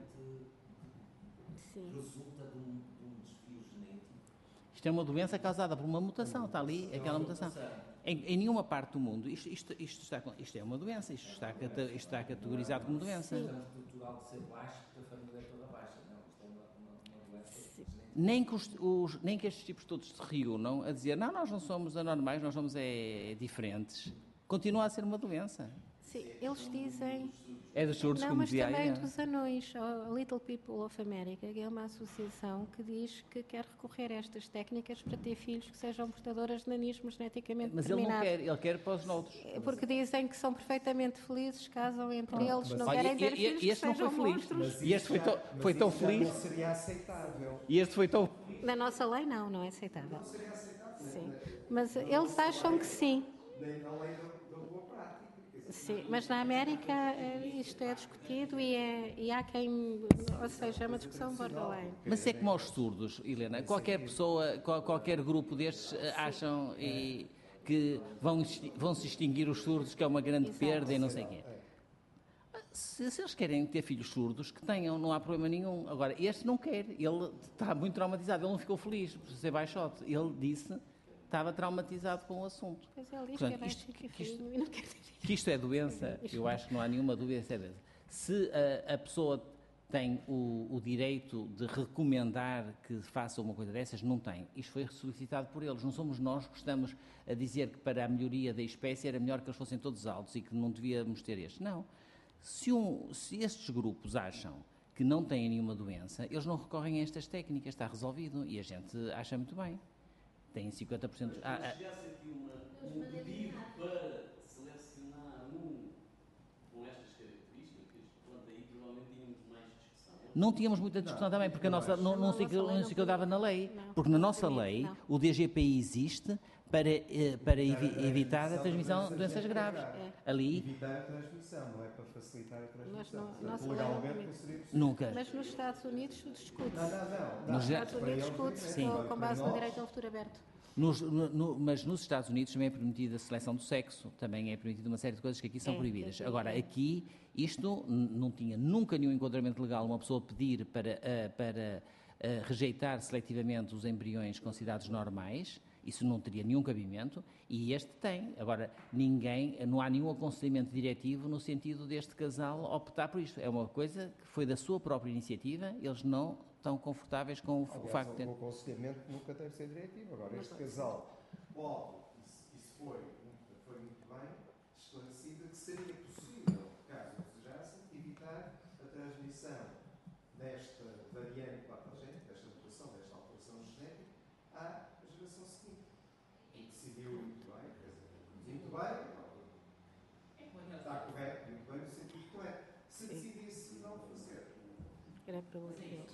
Sim. Resulta de um, de um desvio genético. Isto é uma doença causada por uma mutação, está ali, aquela mutação. Em, em nenhuma parte do mundo, isto, isto, isto, está, isto é uma doença, isto está, isto está categorizado como doença. Não é cultural de ser baixo, porque a família é toda baixa. Não, isto é uma, uma, uma doença genética. Nem que, os, os, nem que estes tipos todos se reúnam a dizer, não, nós não somos anormais, nós somos é, diferentes. Continua a ser uma doença. Sim, eles dizem... É dos surdos, Não, como mas dizia a também Eliana. dos anões. A Little People of America, que é uma associação que diz que quer recorrer a estas técnicas para ter filhos que sejam portadoras de nanismo geneticamente Mas ele não determinado. quer, ele quer para os outros. Porque dizem que são perfeitamente felizes, casam entre Pronto, eles, mas não olha, querem e- ter e- filhos e que este não foi sejam feliz. monstros. Mas E este isso foi já- tão- mas foi isso tão já feliz. não seria aceitável. E este foi tão... Na nossa lei não, não é aceitável. Não seria aceitável. Sim. Mas eles acham que sim. Nem na lei da, da boa prática. Quer dizer, Sim, mas na América eh, isto é discutido e, é, e há quem, ou seja, é uma discussão borderline. Mas é como aos surdos, Helena. Qualquer pessoa, qual- qualquer grupo destes eh, acham e, que vão, exti- vão se extinguir os surdos, que é uma grande Exato. perda e não sei o quê. Se, se eles querem ter filhos surdos, que tenham, não há problema nenhum. Agora, este não quer. Ele está muito traumatizado. Ele não ficou feliz por ser baixote. Ele disse que estava traumatizado com o assunto. Pois ele diz Portanto, que é isto- baixo e que isto- feinho e não quer ter filhos. Que isto é doença, eu acho que não há nenhuma dúvida se é doença. Se a, a pessoa tem o, o direito de recomendar que faça uma coisa dessas? Não tem. Isto foi solicitado por eles. Não somos nós que estamos a dizer que para a melhoria da espécie era melhor que eles fossem todos altos e que não devíamos ter este. Não. Se, um, se estes grupos acham que não têm nenhuma doença, eles não recorrem a estas técnicas, está resolvido. E a gente acha muito bem. Tem cinquenta por cento... Mas ah, se chegasse aqui uma, um pedido para selecionar um com estas características, pronto, aí provavelmente tínhamos mais discussão. Não tínhamos muita discussão também, porque a nossa, não, não, sei que, não sei que eu dava na lei. Não, porque na não nossa permite, lei, não. o D G P I existe para, eh, para evi evitar a transmissão de doenças graves. É. Ali... Evitar a transmissão, não é para facilitar a transmissão. Mas não- Portanto, nossa legalmente lei não não seria possível. Nunca. Mas nos Estados Unidos discute-se. Não, não, não. Nos Nos Estados Para Unidos eles, discute-se sim. com, com base no Para direito ao nós, futuro aberto. Nos, no, no, mas nos Estados Unidos também é permitida a seleção do sexo, também é permitida uma série de coisas que aqui são É, proibidas. é, é. Agora, aqui, isto n- não tinha nunca nenhum enquadramento legal uma pessoa pedir para, ah, para ah, rejeitar seletivamente os embriões considerados normais, isso não teria nenhum cabimento, e este tem. Agora, ninguém, não há nenhum aconselhamento diretivo no sentido deste casal optar por isto. É uma coisa que foi da sua própria iniciativa, eles não estão confortáveis com o, f- o aliás, facto de ter... o aconselhamento nunca deve ser diretivo. Agora, este casal pode, isso, isso foi, muito- foi muito bem esclarecido, que seria possível, caso desejassem, evitar a transmissão desta variante patogénica, desta mutação, desta alteração genética, à geração seguinte. E decidiu muito bem, quer dizer, muito bem, está correto, muito bem no sentido correto. Se decidisse não fazer, Era problema deles.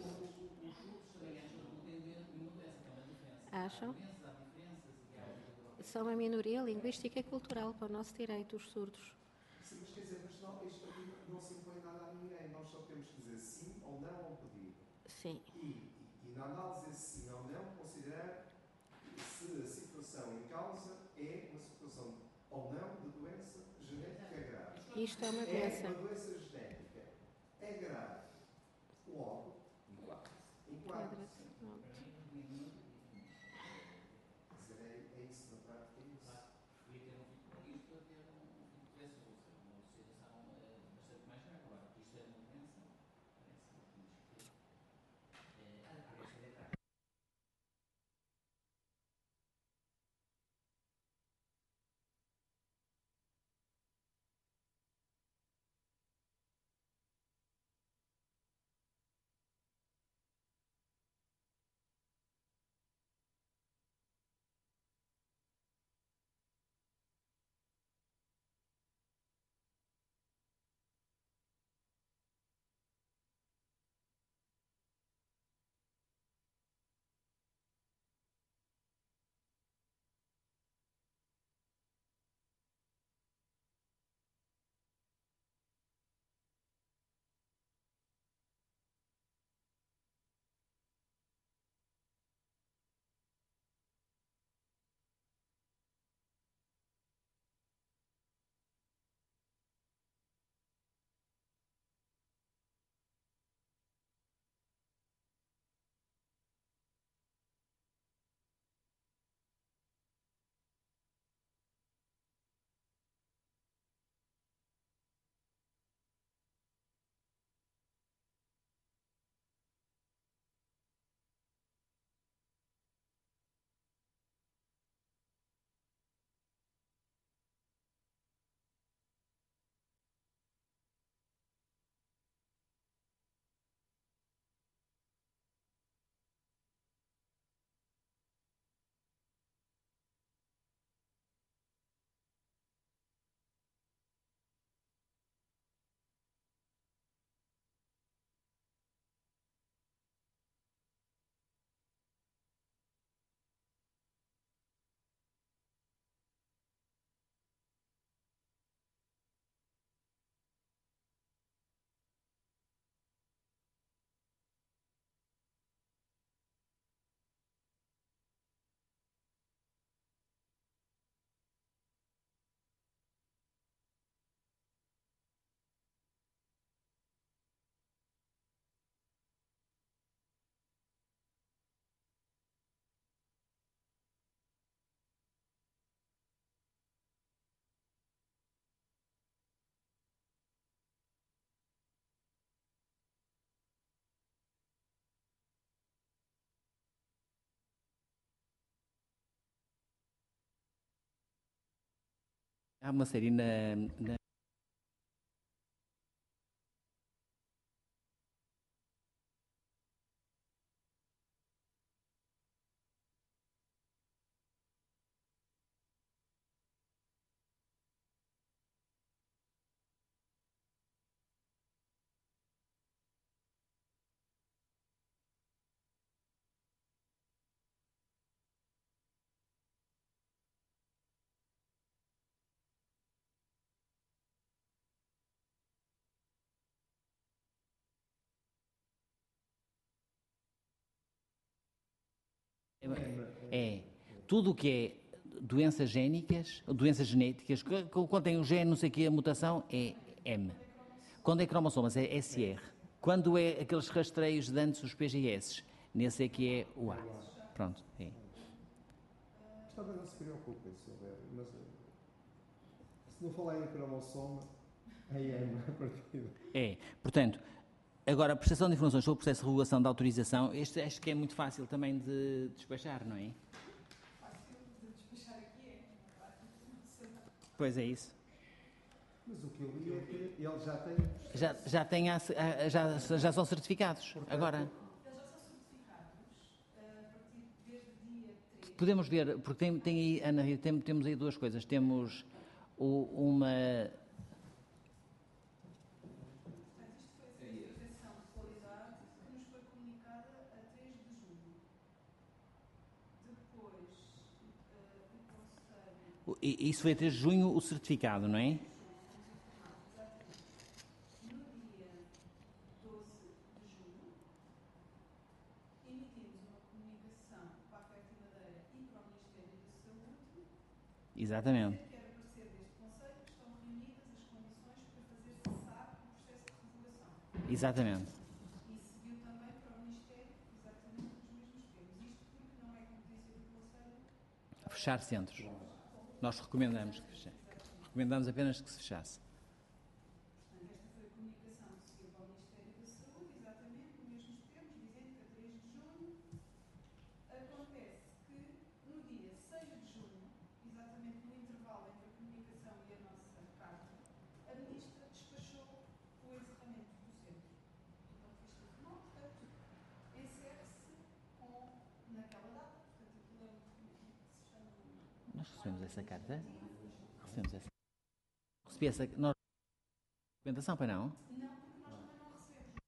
Acham? São uma minoria linguística e cultural para o nosso direito, os surdos. sim, mas quer dizer, mas não, isto aqui não se impõe nada a ninguém, nós só temos que dizer sim ou não ao pedido. Sim. E, e, e na análise desse sim ou não, considerar se a situação em causa é uma situação ou não de doença genética grave. Isto é uma É doença. uma doença genética. É grave. Logo, enquadra-se. Há uma série na, na é tudo o que é doenças génicas, doenças genéticas, quando tem o gene, não sei o que, a mutação é M. Quando é cromossomas é S R. Quando é aqueles rastreios de antes os P G S, nesse é que é o A. Pronto, é. Talvez não se preocupem, se houver, mas se não falar em cromossoma, é M a partida. É, portanto, agora a prestação de informações sobre o processo de regulação da autorização, este acho que é muito fácil também de despachar, não é? Pois é isso. Mas o que eu li é que ele já tem... Já, já, tem a, a, já, já são certificados, portanto, agora. Eles já são certificados a partir desde dia três. Podemos ver, porque tem, tem aí, Ana Rita, tem, temos aí duas coisas. Temos o, uma... Portanto, isto foi a certificação de qualidade que nos foi comunicada a três de junho. Depois, uh, o Conselho... Isso foi a três de junho o certificado, não é? Exatamente. Quer aparecer deste Conselho que estão reunidas as condições para fazer cessar o processo de regulação. Exatamente. E seguiu também para o Ministério exatamente os mesmos termos. Isto porque não é competência do Conselho. Fechar centros. Nós recomendamos que fechasse. Recomendamos apenas que se fechasse. Portanto, esta foi a comunicação que seguiu para o Ministério da Saúde, exatamente nos mesmos termos, dizendo que a três de junho acontece que no dia seis de junho, exatamente no intervalo entre a comunicação e a nossa carta, a Ministra despachou o encerramento do centro. Do ponto de vista formal, portanto, encerra-se com, naquela data, portanto, aquilo é o que se chama... Nós recebemos essa carta? Recebemos essa. Recebi essa... Nós... Documentação, para não? Não, porque nós também não recebemos.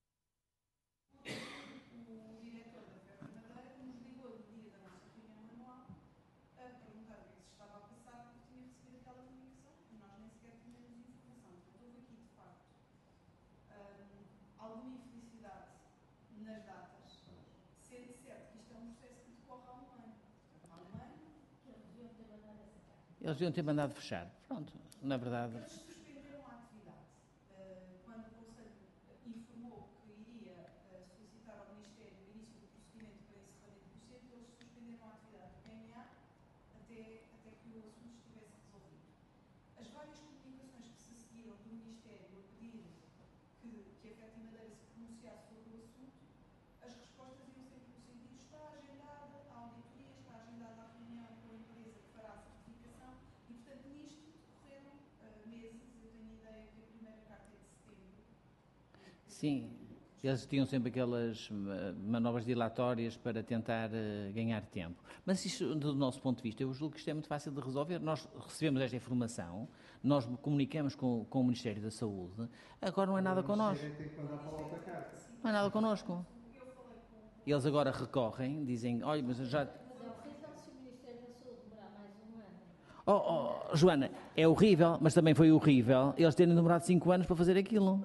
O diretor da Ferro Madeira nos ligou no dia da nossa reunião anual a perguntar o que é que se estava a passar, porque tinha recebido aquela comunicação e nós nem sequer tínhamos informação. Portanto, houve aqui, de facto, hum, alguma infelicidade nas datas, sendo certo que isto é um processo que decorre há um ano. Portanto, há um ano que eles deviam ter mandado essa carta. Eles deviam ter mandado fechar. Pronto, na verdade... Eles suspenderam a atividade. Uh, quando o Conselho informou que iria uh, solicitar ao Ministério o início do procedimento para encerramento do centro, eles suspenderam a atividade do P M A até, até que o assunto estivesse resolvido. As várias comunicações que se seguiram do Ministério a pedir que, que a Ferro Madeira se pronunciasse sobre o assunto, as respostas iam sempre no sentido: está agendada a auditoria, está agendada a reunião com a empresa que fará a certificação e, portanto, nisto decorreram uh, meses. Eu tenho a ideia que a primeira carta é de setembro. Sim, eles tinham sempre aquelas manobras dilatórias para tentar uh, ganhar tempo. Mas isto, do nosso ponto de vista, eu julgo que isto é muito fácil de resolver. Nós recebemos esta informação, nós comunicamos com, com o Ministério da Saúde, agora não é nada connosco. Não é nada connosco. Eles agora recorrem, dizem, olha, mas já... Mas é horrível se o Ministério da Saúde demorar mais um ano. Oh, oh, Joana, é horrível, mas também foi horrível eles terem demorado cinco anos para fazer aquilo.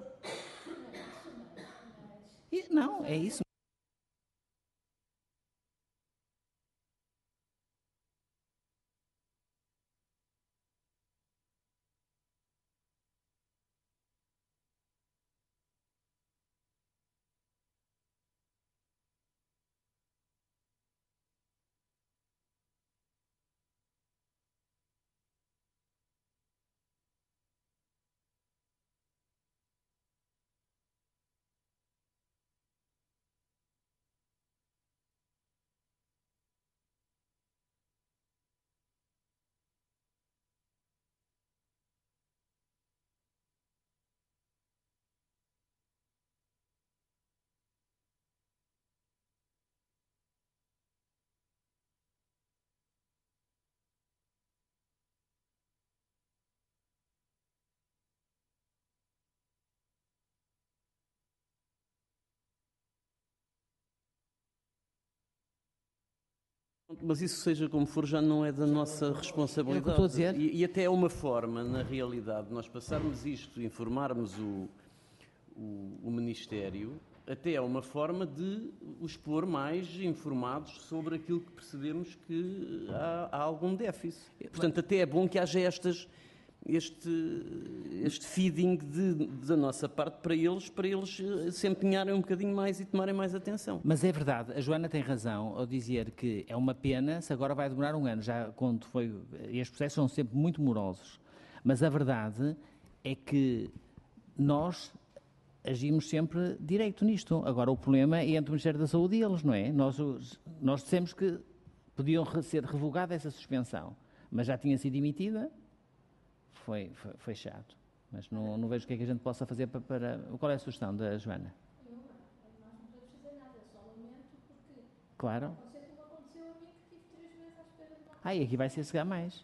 E, não, é isso. Mas isso, seja como for, já não é da nossa responsabilidade. É o que eu estou a dizer. E, e até é uma forma, na realidade, de nós passarmos isto, informarmos o, o, o Ministério, até é uma forma de os pôr mais informados sobre aquilo que percebemos que há, há algum déficit. Portanto, até é bom que haja estas, este, este feeding de, da nossa parte para eles, para eles se empenharem um bocadinho mais e tomarem mais atenção. Mas é verdade, a Joana tem razão ao dizer que é uma pena se agora vai demorar um ano, já quando foi... Estes processos são sempre muito morosos, mas a verdade é que nós agimos sempre direito nisto. Agora, o problema é entre o Ministério da Saúde e eles, não é? Nós, nós dissemos que podiam ser revogada essa suspensão, mas já tinha sido emitida, foi, foi, foi chato. Mas não, não vejo o que é que a gente possa fazer para, para... Qual é a sugestão da Joana? Nós não podemos fazer nada, eu só lamento porque... Claro. Não sei como aconteceu a mim que tive três meses à espera de uma... Ah, e aqui vai ser chegar mais.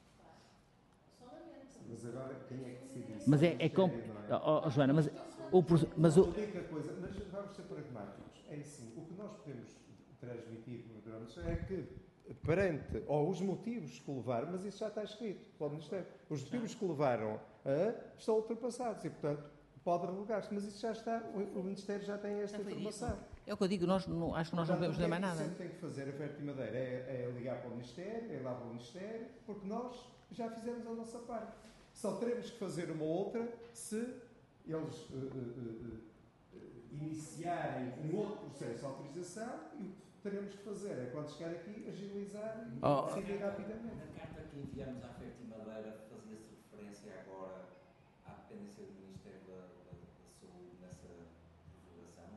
Só lamento. Mas agora, quem é que decide isso? Mas é... é com... oh, oh, Joana, mas... O, mas o... A única coisa, mas vamos ser pragmáticos, é assim, o que nós podemos transmitir é que perante, ou os motivos que levaram, mas isso já está escrito pelo Ministério, os motivos que levaram a, estão ultrapassados e, portanto, pode revogar-se, mas isso já está, o, o Ministério já tem esta informação. É o que eu digo, nós não, acho que nós não podemos dizer mais nada. O que tem que fazer a Ferto e Madeira é, é ligar para o Ministério, é ir lá para o Ministério, porque nós já fizemos a nossa parte. Só teremos que fazer uma outra se eles uh, uh, uh, iniciarem um outro processo de autorização e o que teremos que fazer é, quando chegar aqui, agilizar e oh. decidir rapidamente. Na carta que enviamos à Ferto e Madeira fazia-se referência agora à dependência do Ministério da, da, da Saúde nessa divulgação,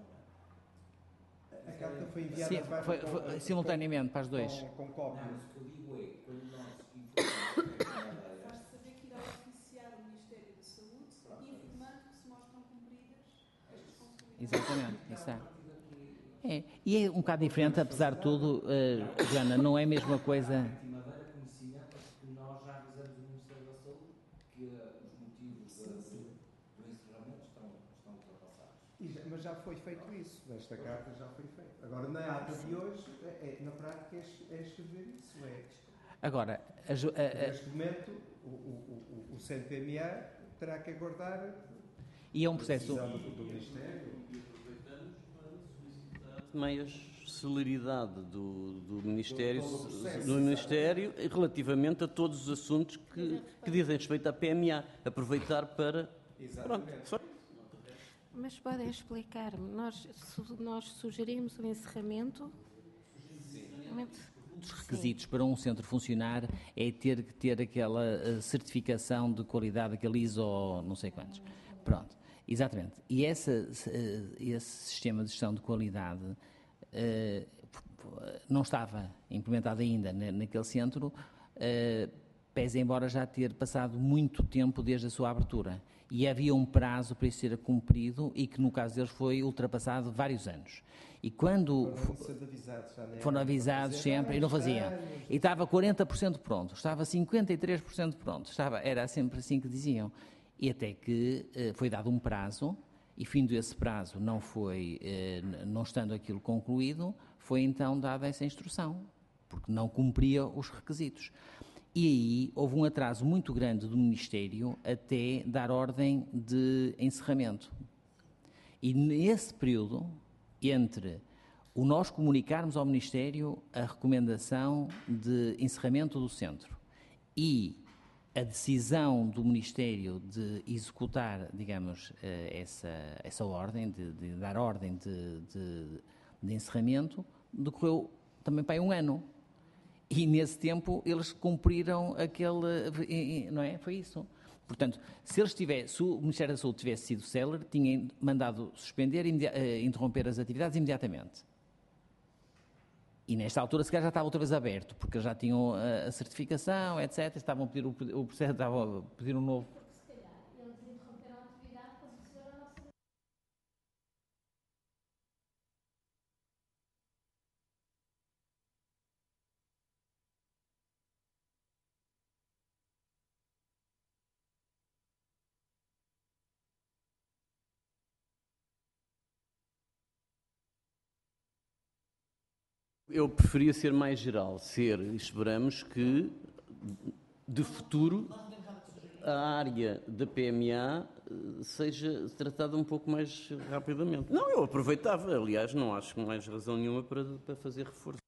não é? A carta foi enviada Sim, para, foi, com, foi, com, simultaneamente para as dois. Com, com cópia. Não, mas o que eu digo é, quando nós informamos a Ferto e Madeira... Faz-se saber que irá oficiar o Ministério da Saúde, informando que se mostram cumpridas as responsabilidades. Exatamente, isso é. É, e é um bocado diferente, apesar de tudo, uh, Joana, não é a mesma coisa... Madeira conhecimento, porque nós já avisamos o Ministério da Saúde que uh, os motivos sim, de, sim. do encerramento estão, estão ultrapassados. E já, mas já foi feito isso, nesta carta já foi feito. Agora, na ata de hoje, é, é, na prática, é, é escrever isso. É. Agora, a, a, a, neste momento, o, o, o, o C N P M A terá que aguardar e é um processo do, do Ministério. Meias celeridade do, do Ministério, do, do Ministério relativamente a todos os assuntos que, que dizem respeito à P M A. Aproveitar para... Pronto. Mas podem explicar, nós, nós sugerimos o encerramento... Um dos requisitos para um centro funcionar é ter que ter aquela certificação de qualidade, aquele I S O não sei quantos. Pronto. Exatamente. E essa, esse sistema de gestão de qualidade uh, não estava implementado ainda naquele centro, uh, pese embora já ter passado muito tempo desde a sua abertura. E havia um prazo para isso ser cumprido e que, no caso deles, foi ultrapassado vários anos. E quando foram avisados, já foram avisados sempre e não faziam. E estava quarenta por cento pronto, estava cinquenta e três por cento pronto, estava, era sempre assim que diziam. E até que eh, foi dado um prazo, e findo esse prazo não foi, eh, não estando aquilo concluído, foi então dada essa instrução, porque não cumpria os requisitos. E aí houve um atraso muito grande do Ministério até dar ordem de encerramento. E nesse período, entre o nós comunicarmos ao Ministério a recomendação de encerramento do centro e a decisão do Ministério de executar, digamos, essa, essa ordem, de, de dar ordem de, de, de encerramento, decorreu também para aí um ano. E nesse tempo eles cumpriram aquele, não é? Foi isso. Portanto, se, eles tivessem, se o Ministério da Saúde tivesse sido célere, tinha mandado suspender e interromper as atividades imediatamente. E nesta altura, se calhar, já estava outra vez aberto, porque já tinham a, a certificação, etcétera. Estavam a pedir o, o processo, estavam a pedir um novo. Se calhar, eles interromperam a atividade para receber a nossa Eu preferia ser mais geral, ser, esperamos que, de futuro, a área da P M A seja tratada um pouco mais rapidamente. Não, eu aproveitava, aliás, não acho mais razão nenhuma para, para fazer reforço.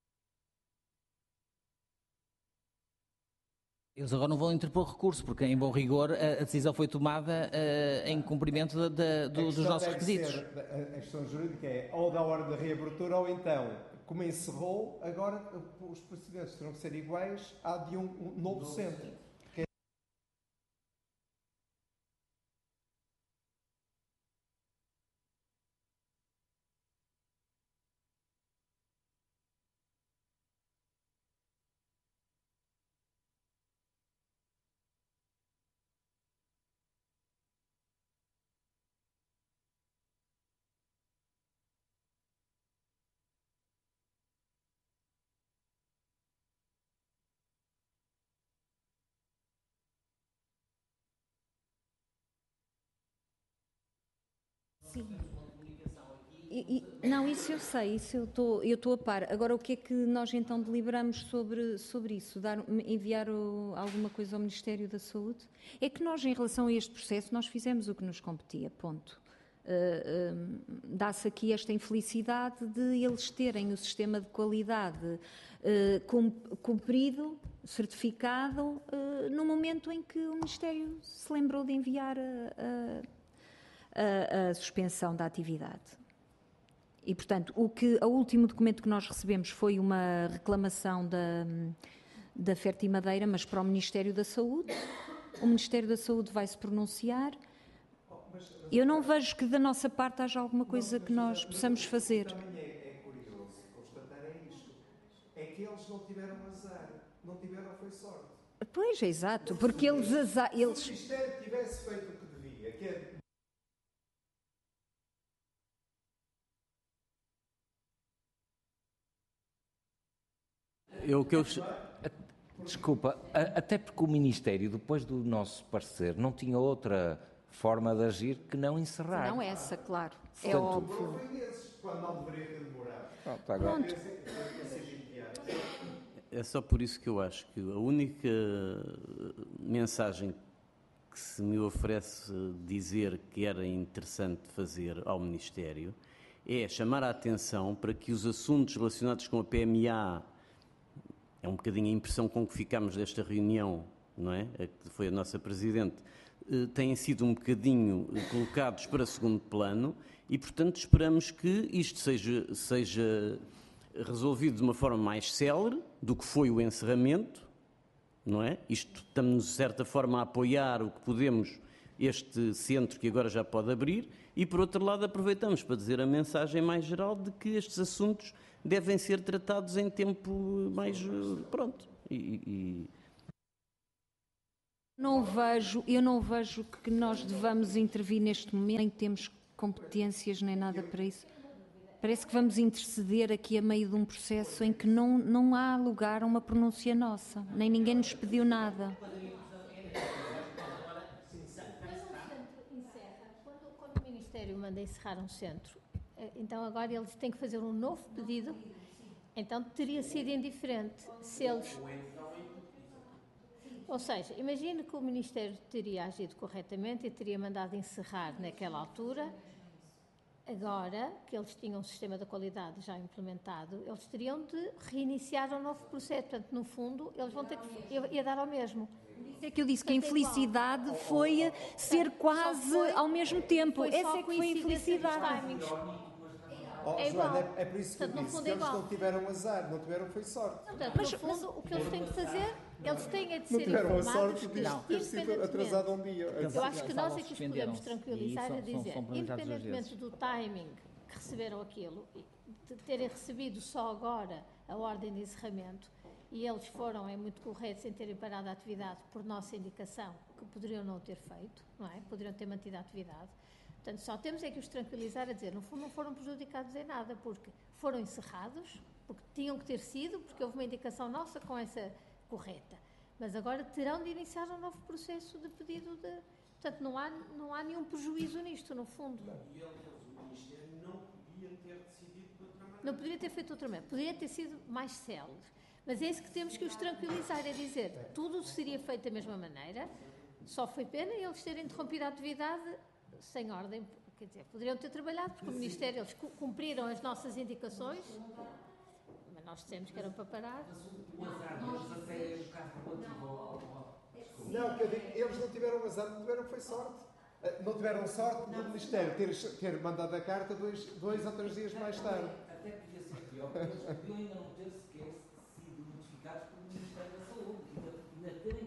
Eles agora não vão interpor recurso, porque, em bom rigor, a, a decisão foi tomada uh, em cumprimento de, de, do, dos nossos requisitos. Ser, a, a questão jurídica é ou da hora da reabertura ou então, como encerrou, agora os procedimentos terão que ser iguais à de um, um novo centro. Que é... Sim. E, e, não, isso eu sei, isso eu estou eu estou a par. Agora, o que é que nós então deliberamos sobre, sobre isso? Dar, enviar o, alguma coisa ao Ministério da Saúde? É que nós, em relação a este processo, nós fizemos o que nos competia, ponto. Uh, uh, dá-se aqui esta infelicidade de eles terem o sistema de qualidade uh, cumprido, certificado, uh, no momento em que o Ministério se lembrou de enviar a, a, a, a suspensão da atividade. E, portanto, o, que, o último documento que nós recebemos foi uma reclamação da, da Fertimadeira, mas para o Ministério da Saúde. O Ministério da Saúde vai se pronunciar. Eu não vejo que da nossa parte haja alguma coisa que nós possamos fazer. Também é, é curioso constatar é isto. É que eles não tiveram azar. Não tiveram foi sorte. Pois, é exato. Porque eles... Azar, eles... Se o Ministério tivesse feito o que devia, que é... Eu, que eu... Desculpa, até porque o Ministério, depois do nosso parecer, não tinha outra forma de agir que não encerrar. Não essa, claro. É Portanto, óbvio. Quando não deveria ter demorado. Pronto, agora. É só por isso que eu acho que a única mensagem que se me oferece dizer que era interessante fazer ao Ministério é chamar a atenção para que os assuntos relacionados com a P M A, é um bocadinho a impressão com que ficámos desta reunião, não é? A que foi a nossa Presidente, têm sido um bocadinho colocados para segundo plano e, portanto, esperamos que isto seja, seja resolvido de uma forma mais célere do que foi o encerramento, não é? Isto estamos, de certa forma, a apoiar o que podemos este centro que agora já pode abrir e, por outro lado, aproveitamos para dizer a mensagem mais geral de que estes assuntos devem ser tratados em tempo mais... pronto. E, e... Não vejo, eu não vejo que nós devamos intervir neste momento, nem temos competências nem nada para isso. Parece que vamos interceder aqui a meio de um processo em que não, não há lugar a uma pronúncia nossa, nem ninguém nos pediu nada. Quando, quando o Ministério manda encerrar um centro, então agora eles têm que fazer um novo pedido, então teria sido indiferente se eles... Ou seja, imagine que o Ministério teria agido corretamente e teria mandado encerrar naquela altura. Agora que eles tinham um sistema da qualidade já implementado, eles teriam de reiniciar um novo processo. Portanto, no fundo, eles vão ter que ia dar ao mesmo. É que eu disse que a infelicidade foi ser quase foi, ao mesmo tempo. Essa é que foi a infelicidade. Oh, é, Joana, igual. é, é por isso que Portanto, eu disse no fundo que é eles igual. não tiveram azar, não tiveram foi sorte. Portanto, mas, no fundo, mas, o que eles têm de fazer, eles têm é de não ser tiveram a informados sorte que, de ter sido atrasado um dia. Eu acho que nós é que os podemos tranquilizar a dizer, são, são independentemente do timing que receberam aquilo, de terem recebido só agora a ordem de encerramento, e eles foram, é muito correto, sem terem parado a atividade por nossa indicação, que poderiam não ter feito, não é? Poderiam ter mantido a atividade. Portanto, só temos é que os tranquilizar a dizer, no fundo não foram prejudicados em nada, porque foram encerrados, porque tinham que ter sido, porque houve uma indicação nossa com essa correta. Mas agora terão de iniciar um novo processo de pedido de... Portanto, não há, não há nenhum prejuízo nisto, no fundo. E eles, o Ministério não podia ter decidido de outra Não poderia ter feito outra maneira. Poderia ter sido mais célere. Mas é isso que temos que os tranquilizar, é dizer, tudo seria feito da mesma maneira, só foi pena eles terem interrompido a atividade sem ordem. Quer dizer, poderiam ter trabalhado, porque o Ministério, eles cumpriram as nossas indicações, mas nós dissemos que era para parar. Não, que eu digo, eles não tiveram azar, não tiveram foi sorte. Não tiveram sorte do Ministério ter, ter mandado a carta dois, dois ou três dias mais tarde. Até podia ser pior, porque eles podiam ainda não ter sequer sido notificados pelo Ministério da Saúde. Ainda, ainda terem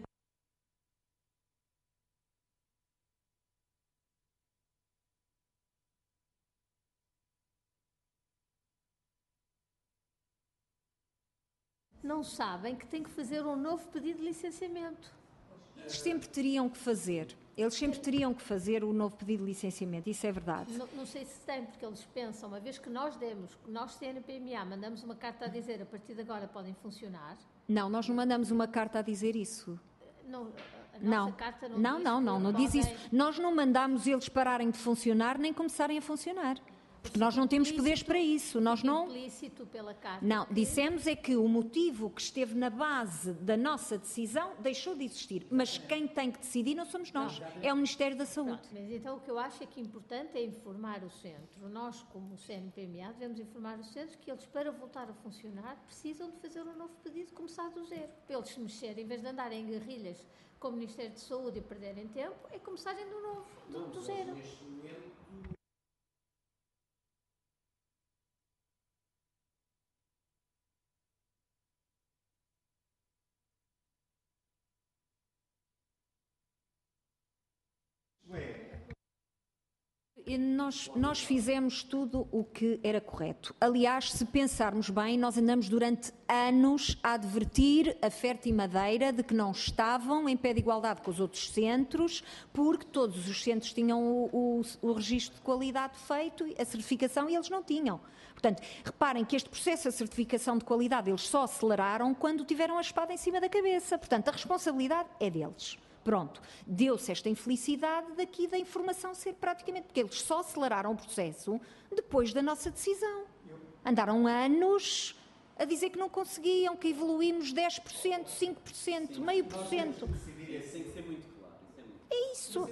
não sabem que têm que fazer um novo pedido de licenciamento. Eles sempre teriam que fazer. Eles sempre teriam que fazer o novo pedido de licenciamento, isso é verdade. Não, não sei se tem, porque eles pensam, uma vez que nós demos, nós C N P M A mandamos uma carta a dizer a partir de agora podem funcionar. Não, nós não mandamos uma carta a dizer isso. Não, a nossa não. carta não, não, diz não, não, não podem... diz isso. Nós não mandamos eles pararem de funcionar nem começarem a funcionar. Porque nós não temos poderes para isso. Nós não... Implícito pela carta. Não, dissemos é que o motivo que esteve na base da nossa decisão deixou de existir. Mas quem tem que decidir não somos nós, é o Ministério da Saúde. Pronto, mas então o que eu acho é que importante é informar o centro. Nós, como C N P M A, devemos informar o centro que eles, para voltar a funcionar, precisam de fazer um novo pedido, começar do zero. Para eles se mexerem, em vez de andarem em guerrilhas com o Ministério da Saúde e perderem tempo, é começarem do novo, do, do zero. Nós, nós fizemos tudo o que era correto. Aliás, se pensarmos bem, nós andamos durante anos a advertir a Ferti Madeira de que não estavam em pé de igualdade com os outros centros, porque todos os centros tinham o, o, o registro de qualidade feito, a certificação, e eles não tinham. Portanto, reparem que este processo de certificação de qualidade eles só aceleraram quando tiveram a espada em cima da cabeça. Portanto, a responsabilidade é deles. Pronto, deu-se esta infelicidade daqui da informação ser praticamente, porque eles só aceleraram o processo depois da nossa decisão. Andaram anos a dizer que não conseguiam, que evoluímos dez por cento, cinco por cento, meio por cento. É isso.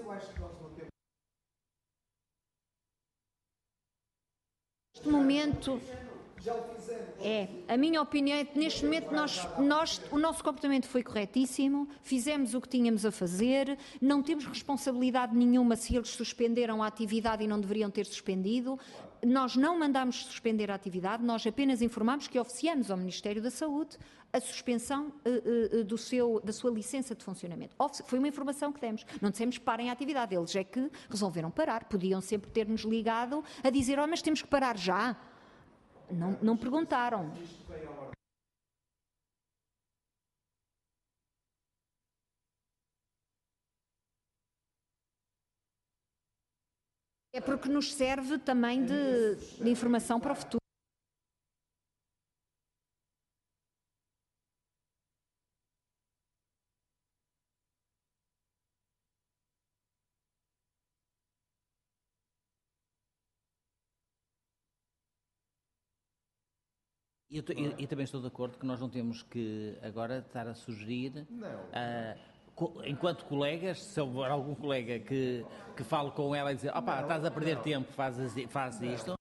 Neste momento... É, a minha opinião é que neste momento nós, nós, o nosso comportamento foi corretíssimo, fizemos o que tínhamos a fazer, não temos responsabilidade nenhuma se eles suspenderam a atividade e não deveriam ter suspendido, nós não mandámos suspender a atividade, nós apenas informámos que oficiamos ao Ministério da Saúde a suspensão uh, uh, do seu, da sua licença de funcionamento. Foi uma informação que demos, não dissemos parem a atividade, eles é que resolveram parar, podiam sempre ter-nos ligado a dizer, oh, mas temos que parar já. Não, não perguntaram. É porque nos serve também de, de informação para o futuro. E eu, eu, eu também estou de acordo que nós não temos que agora estar a sugerir, uh, co, enquanto colegas, se houver algum colega que, que fale com ela e dizer, opá, estás a perder não. tempo, faz, faz isto.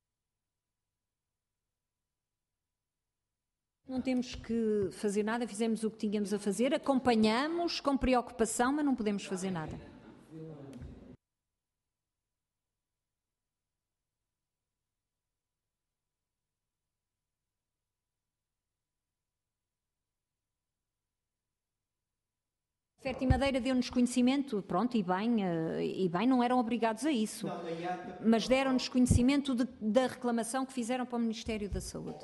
Não temos que fazer nada, fizemos o que tínhamos a fazer, acompanhamos com preocupação, mas não podemos fazer nada. Ferti Madeira deu-nos conhecimento, pronto, e bem, e bem, não eram obrigados a isso, mas deram-nos conhecimento de, da reclamação que fizeram para o Ministério da Saúde.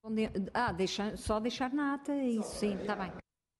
Ah, deixa, só deixar na ata, isso sim, está bem.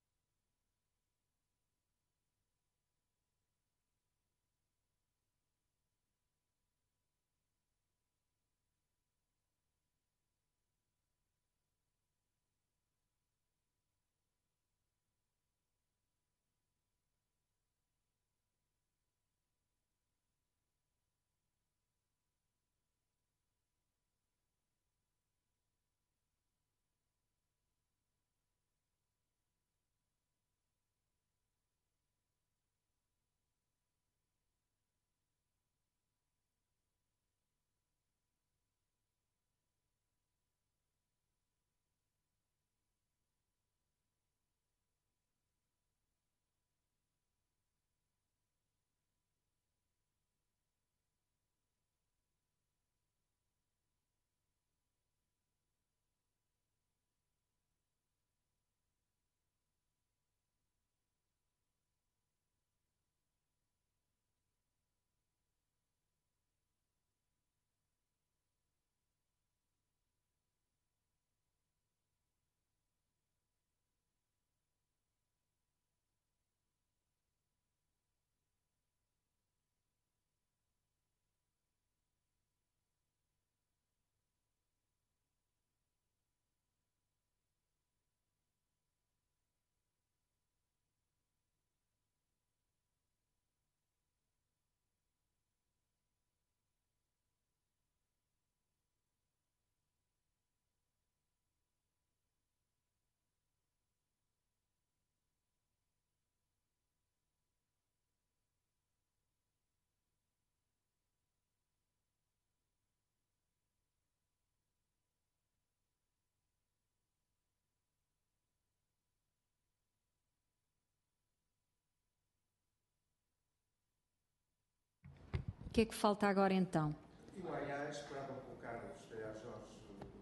O que é que falta agora então? E o A I A esperava para o Carlos, é a Jorge,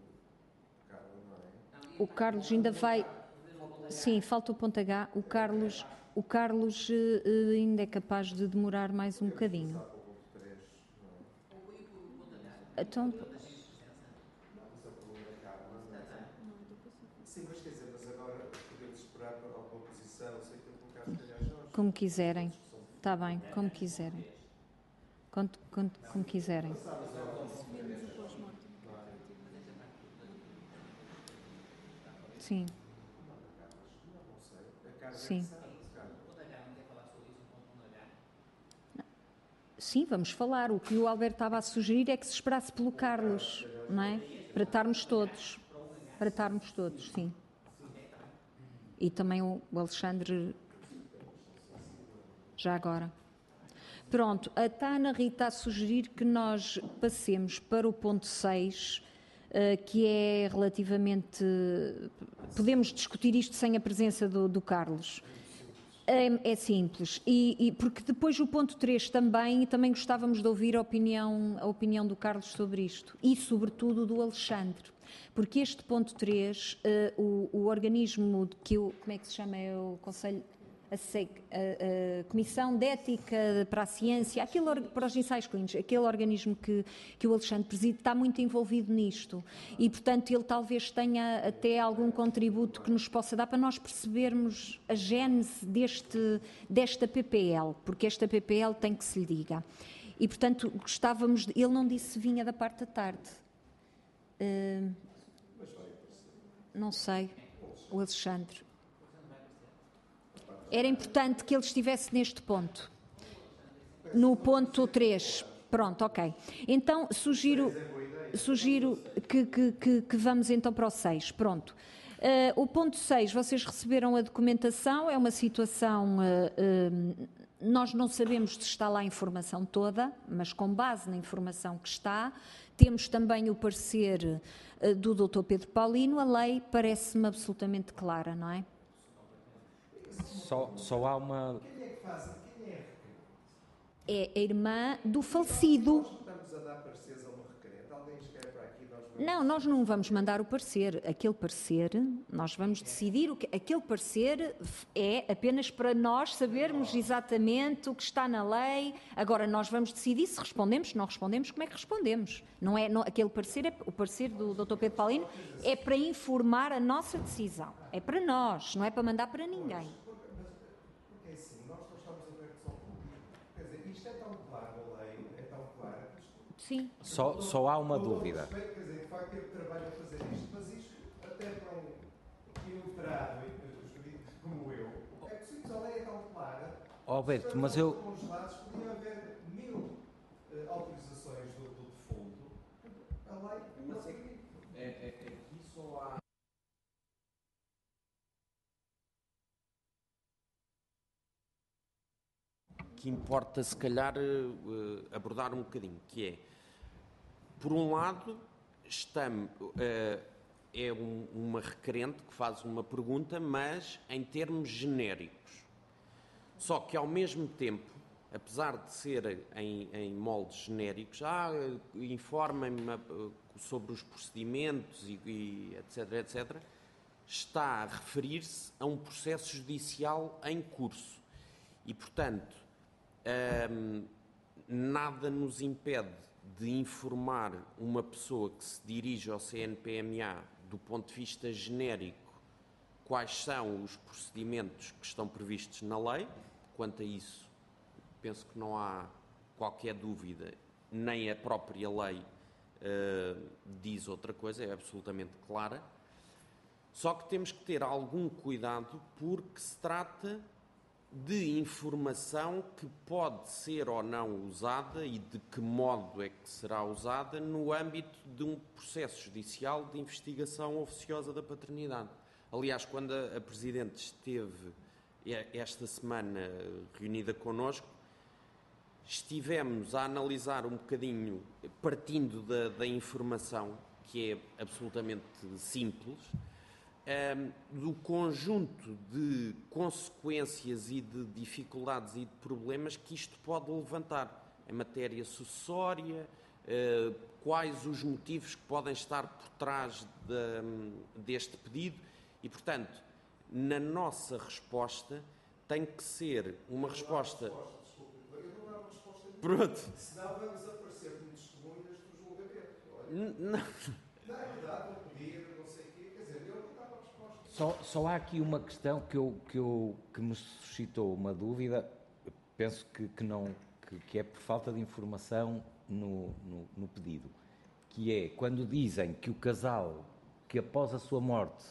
o Carlos, não é? O Carlos ainda vai... Sim, falta o ponto H. O Carlos, o Carlos uh, ainda é capaz de demorar mais um bocadinho. Então... Sim, mas quer dizer, mas agora podemos esperar para a oposição, sei que o Carlos calhar Jorge. Como quiserem. Está bem, como quiserem. Como, como, como quiserem. Sim. Sim. Sim, vamos falar. O que o Alberto estava a sugerir é que se esperasse pelo Carlos, não é? Para estarmos todos. Para estarmos todos, sim. E também o Alexandre, já agora. Pronto, a Ana Rita está a sugerir que nós passemos para o ponto seis, que é relativamente... Podemos discutir isto sem a presença do, do Carlos. É, é simples, e, e porque depois o ponto três também, e também gostávamos de ouvir a opinião, a opinião do Carlos sobre isto, e sobretudo do Alexandre, porque este ponto três, uh, o, o organismo que o, como é que se chama, é o Conselho, a, a, a Comissão de Ética para a Ciência, aquele, para os ensaios clínicos, aquele organismo que, que o Alexandre preside, está muito envolvido nisto e, portanto, ele talvez tenha até algum contributo que nos possa dar para nós percebermos a gênese deste, desta P P L, porque esta P P L tem que se lhe diga. E, portanto, gostávamos... De, ele não disse se vinha da parte da tarde. Uh, não sei, o Alexandre. Era importante que ele estivesse neste ponto, no ponto três. Pronto, ok. Então, sugiro, sugiro que, que, que, que vamos então para o seis. Pronto. Uh, o ponto seis, vocês receberam a documentação, é uma situação... Uh, uh, nós não sabemos se está lá a informação toda, mas com base na informação que está, temos também o parecer uh, do doutor Pedro Paulino, a lei parece-me absolutamente clara, não é? Só, só há uma... Quem é que faz? Quem é? É a irmã do falecido. Nós estamos a dar pareceres a uma requerente. Alguém escreve para aqui, nós vamos... Não, nós não vamos mandar o parecer. Aquele parecer, nós vamos decidir o que... Aquele parecer é apenas para nós sabermos exatamente o que está na lei. Agora, nós vamos decidir se respondemos, se não respondemos, como é que respondemos. Não é, não, aquele parecer, é, o parecer do doutor Pedro Paulino, é para informar a nossa decisão. É para nós, não é para mandar para ninguém. Porque é assim, nós não estamos abertos ao público. Quer dizer, isto é tão claro, a lei é tão clara. Sim. Só, só há uma dúvida. Quer dizer, de facto, teve trabalho a fazer isto, mas isto, até para um ilustrado jurídico como eu, é possível, a lei é tão clara. Alberto, mas eu... Congelados, podiam haver mil uh, autorizações do, do defunto. A lei... Mas é que é, é, é que só há... Que importa, se calhar, abordar um bocadinho, que é, por um lado, estamos, é um, uma requerente que faz uma pergunta, mas em termos genéricos. Só que, ao mesmo tempo, apesar de ser em, em moldes genéricos, ah, informem-me sobre os procedimentos e, e etc, etcétera, está a referir-se a um processo judicial em curso. E, portanto, Um, nada nos impede de informar uma pessoa que se dirige ao C N P M A do ponto de vista genérico quais são os procedimentos que estão previstos na lei. Quanto a isso, penso que não há qualquer dúvida, nem a própria lei uh, diz outra coisa, é absolutamente clara. Só que temos que ter algum cuidado porque se trata de informação que pode ser ou não usada e de que modo é que será usada no âmbito de um processo judicial de investigação oficiosa da paternidade. Aliás, quando a, a Presidente esteve esta semana reunida connosco, estivemos a analisar um bocadinho, partindo da, da informação, que é absolutamente simples, Um, do conjunto de consequências e de dificuldades e de problemas que isto pode levantar em matéria sucessória, uh, quais os motivos que podem estar por trás de, deste pedido e, portanto, na nossa resposta tem que ser uma resposta... Eu não dava resposta nenhuma. Pronto. Senão vamos aparecer como testemunhas do julgamento. Não. Não é verdade, não podia, não sei o quê. Quer dizer, eu não dava resposta. Só, só há aqui uma questão que, eu, que, eu, que me suscitou uma dúvida, eu penso que, que, não, que, que é por falta de informação no, no, no pedido, que é quando dizem que o casal, que após a sua morte,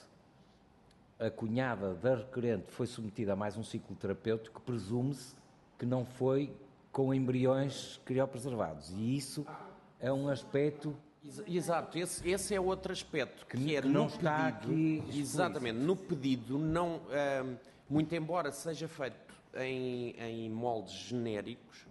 a cunhada da requerente foi submetida a mais um ciclo terapêutico, presume-se que não foi com embriões criopreservados. E isso é um aspecto... Exato, esse, esse é outro aspecto que, que é não no está pedido, aqui exatamente, no pedido, não, hum, muito embora seja feito em, em moldes genéricos,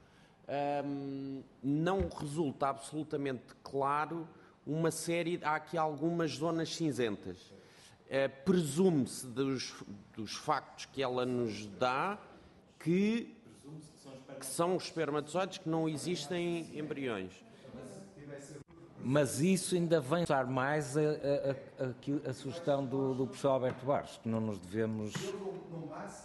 hum, não resulta absolutamente claro uma série, há aqui algumas zonas cinzentas. Uh, presume-se dos, dos factos que ela nos dá que, que são os espermatozoides, que não existem embriões. Mas isso ainda vem usar mais a, a, a, a sugestão do, do professor Alberto Barros, que não nos devemos... No máximo...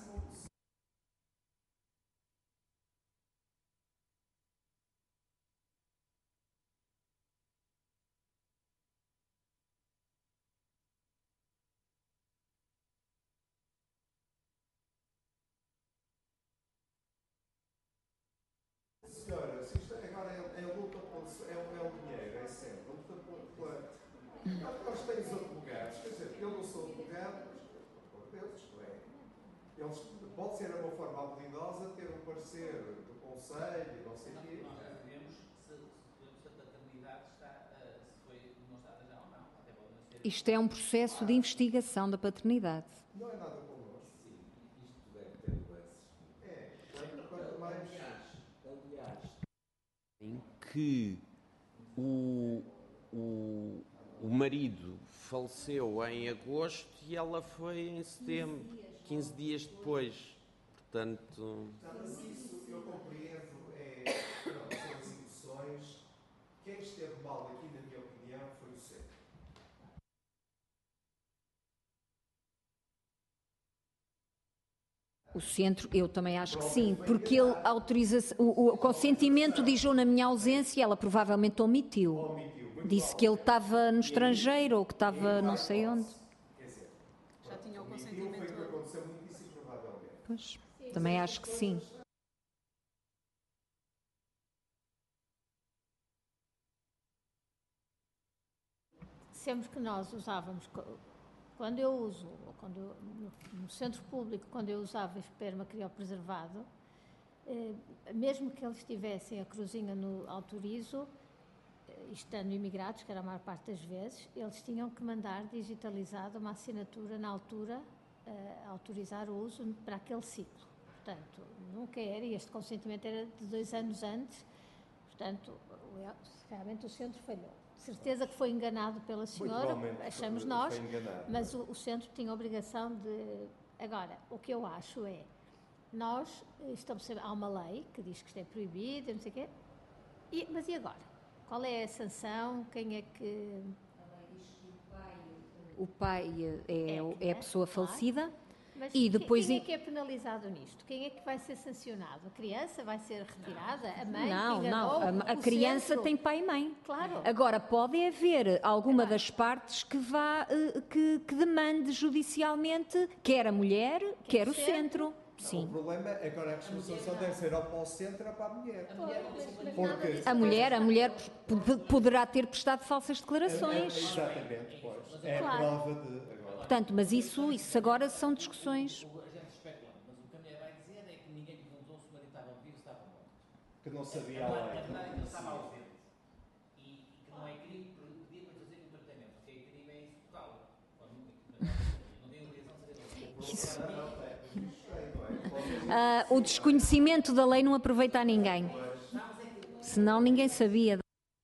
Senhora, se isto agora é, é luta por, é, é o dinheiro, é sempre luta por, pela... Nós temos advogados, quer dizer, eu não sou advogado, mas, por Deus, isto é... Eles, pode ser uma forma habilidosa ter um parecer do Conselho, não sei o quê... Nós já sabemos se, se a paternidade está, se foi demonstrada já ou não. Até pode não ser... Isto é um processo de investigação da paternidade. Não é nada connosco. Sim, isto deve ter nuances. É, quanto mais... Em que o, o, o marido faleceu em agosto e ela foi em setembro, quinze dias depois. Portanto... Mas isso eu compreendo, é, não, são as emoções esteve mal aqui, na minha opinião, foi o centro. O centro, eu também acho que sim, porque ele autoriza o, o consentimento diz na minha ausência, ela provavelmente omitiu. Disse que ele estava no estrangeiro ou que estava não sei onde. Quer dizer, Já tinha o omitiu consentimento. foi o que aconteceu muitíssimo provavelmente. Pois, também acho que sim. Sempre que nós usávamos, quando eu uso, ou quando eu, no, no centro público, quando eu usava esperma criopreservado, eh, mesmo que eles tivessem a cruzinha no autorizo, eh, estando imigrados, que era a maior parte das vezes, eles tinham que mandar digitalizado uma assinatura na altura eh, a autorizar o uso para aquele ciclo. Portanto, nunca era, e este consentimento era de dois anos antes, portanto, realmente o centro falhou. Certeza que foi enganado pela senhora, achamos nós, mas o, o centro tinha a obrigação de... Agora, o que eu acho é, nós estabelecemos, há uma lei que diz que isto é proibido, não sei o quê, e, mas e agora? Qual é a sanção? Quem é que... A lei diz que o pai, o pai é, é, é a pessoa claro. falecida. Mas e depois quem é que é penalizado nisto? Quem é que vai ser sancionado? A criança vai ser retirada? A mãe? Não, que não. A, a criança centro? tem pai e mãe. Claro. Agora, pode haver alguma das partes que vá, que, que demande judicialmente, quer a mulher, quer, quer o centro. centro. Sim. O problema é agora a responsabilização deve ser ou para o centro ou para a mulher. A mulher, mas, Porque... a mulher, a mulher poderá ter prestado falsas declarações. É, é, exatamente, pois. É a prova de... Portanto, mas isso, isso agora são discussões. A gente especula, mas o que a mulher vai dizer é que ninguém lhe perguntou se o marido estava vivo ou estava morto. Que não sabia a lei. A verdade é que ele estava ausente. E, e que não é crime pedir para fazer um tratamento. O que é crime é executá-lo. Não tem obrigação de saber. Uh, o desconhecimento da lei não aproveita a ninguém. Senão ninguém sabia.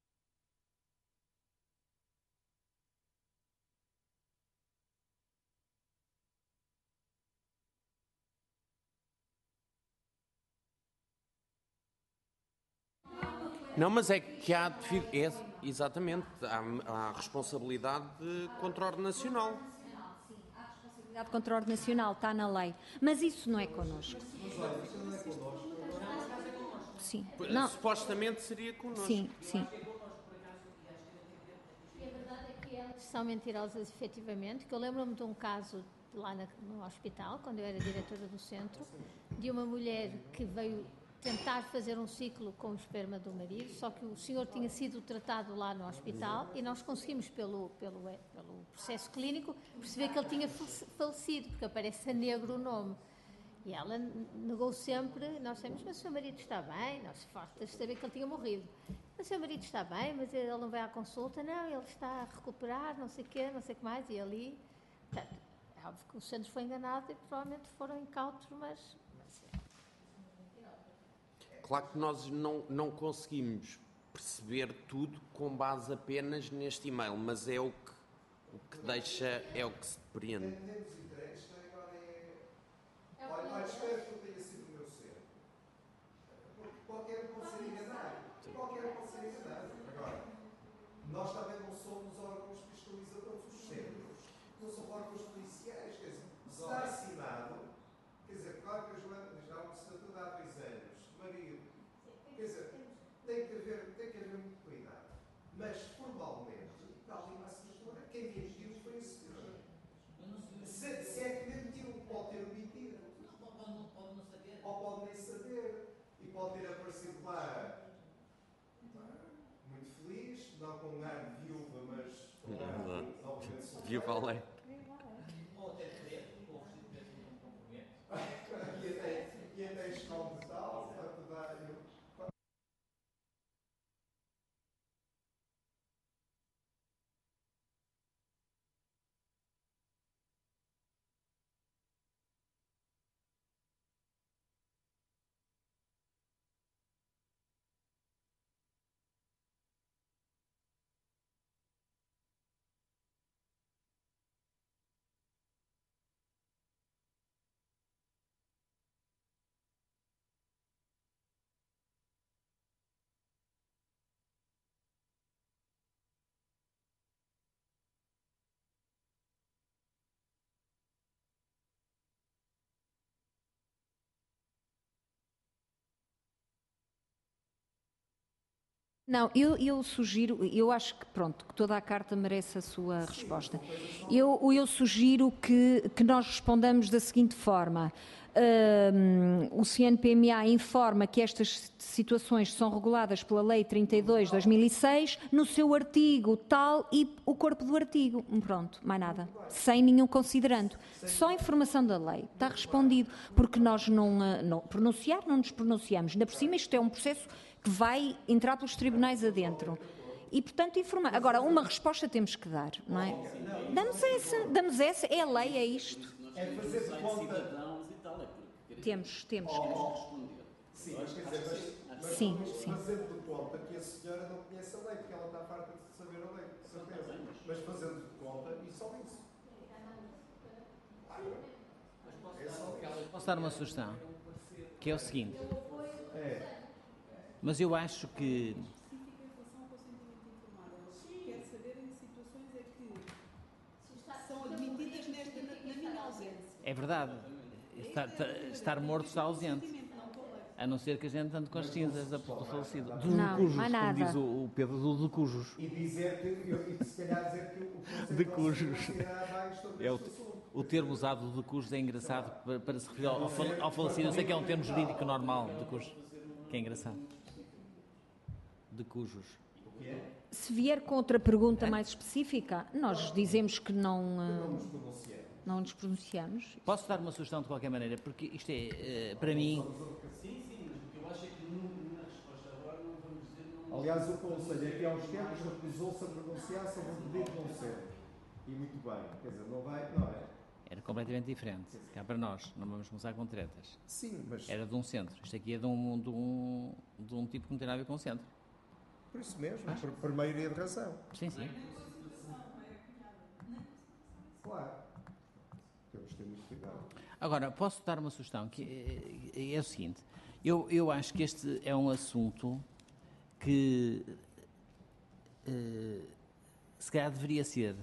Não, mas é que há, é, exatamente, há, há responsabilidade contra a ordem nacional. Sim, há responsabilidade contra a ordem nacional, está na lei. Mas isso não é connosco. Sim. Não. Supostamente seria connosco. Sim, sim. E a verdade é que elas são mentirosas, efetivamente, que eu lembro-me de um caso lá na, no hospital, quando eu era diretora do centro, de uma mulher que veio tentar fazer um ciclo com o esperma do marido, só que o senhor tinha sido tratado lá no hospital e nós conseguimos, pelo, pelo, pelo processo clínico, perceber que ele tinha falecido, porque aparece a negro o nome. E ela negou sempre, nós dissemos, mas o seu marido está bem, nós fartas de saber que ele tinha morrido. Mas o seu marido está bem, mas ele não vai à consulta, não, ele está a recuperar, não sei o quê, não sei o que mais, e ali, portanto, é óbvio que o centro foi enganado e provavelmente foram incautos, mas... Claro que nós não, não conseguimos perceber tudo com base apenas neste e-mail, mas é o que, o que deixa, é o que se depreende. Temos interesse, agora é... Olha, olha, espero que eu tenha sido o meu ser. Porque qualquer um pode ser enganado. Qualquer um pode ser enganado. Agora, nós também não somos órgãos fiscalizadores, os centros. Não são órgãos policiais, quer dizer, se está assinado, quer dizer, claro que a Joana já é um estatuto há dois anos. Marido. Quer dizer, tem que haver, tem que haver muito cuidado. Mas, formalmente, tal e uma assinatura, quem emitiu foi o senhor. Se, se é que emitiu, pode ter omitido. Pode não saber. Ou pode nem saber. E pode ter aparecido lá muito feliz, não com um ar de viúva, mas com um ar de obviamente solteiro. Viúva além. Ou até preto, ou vestido preto não compromete. E até, e até esconde Não, eu, eu sugiro, eu acho que, pronto, que toda a carta merece a sua resposta. Eu, eu sugiro que, que nós respondamos da seguinte forma. Um, o C N P M A informa que estas situações são reguladas pela Lei trinta e dois de dois mil e seis no seu artigo tal e o corpo do artigo. Pronto, mais nada. Sem nenhum considerando. Só a informação da lei. Está respondido. Porque nós não, não pronunciar, não nos pronunciamos. Ainda por cima, isto é um processo que vai entrar pelos tribunais adentro. E, portanto, informar. Agora, uma resposta temos que dar, não é? Damos essa, damos essa. É a lei, é isto. É fazer de conta... Temos, temos. Oh, sim, mas quer dizer, mas, mas sim, vamos sim. fazendo de conta que a senhora não conhece a lei, porque ela está farta de saber a lei, de certeza. Mas fazendo de conta, e só isso. Ah, é só isso. Posso dar uma sugestão? Que é o seguinte. É. Mas eu acho que... Quer saber em que situações é que são admitidas nesta, na minha ausência. É verdade. Estar, estar morto está ausente. A não ser que a gente ande com as cinzas do falecido. Do não, decujos, como nada. diz o, o Pedro, do decujos. E dizer que, eu, e se calhar dizer que o conceito decujos. É o, o termo usado de decujos é engraçado para, para se referir ao, ao falecido. Eu sei que é um termo jurídico normal, decujos, que é engraçado. Decujos. Se vier com outra pergunta mais específica, nós dizemos que não... Uh, Não nos pronunciamos. Posso dar uma sugestão de qualquer maneira? Porque isto é, uh, para mim... Sim, sim, mas o que eu acho é que na resposta agora não vamos dizer... Não... Aliás, o Conselho aqui há uns tempos recusou-se a pronunciar sobre o pedido de não ser. E muito bem. Quer dizer, não vai... Não é? Era completamente diferente. Cá para nós, não vamos começar com tretas. Sim, mas... Era de um centro. Isto aqui é de um, de um, de um tipo que não tem nada a ver com o centro. Por isso mesmo, ah. por, por maioria de razão. Sim, sim. Claro. Temos que ter muito cuidado. Agora, posso dar uma sugestão, que é, é o seguinte. Eu, eu acho que este é um assunto que uh, se calhar deveria ser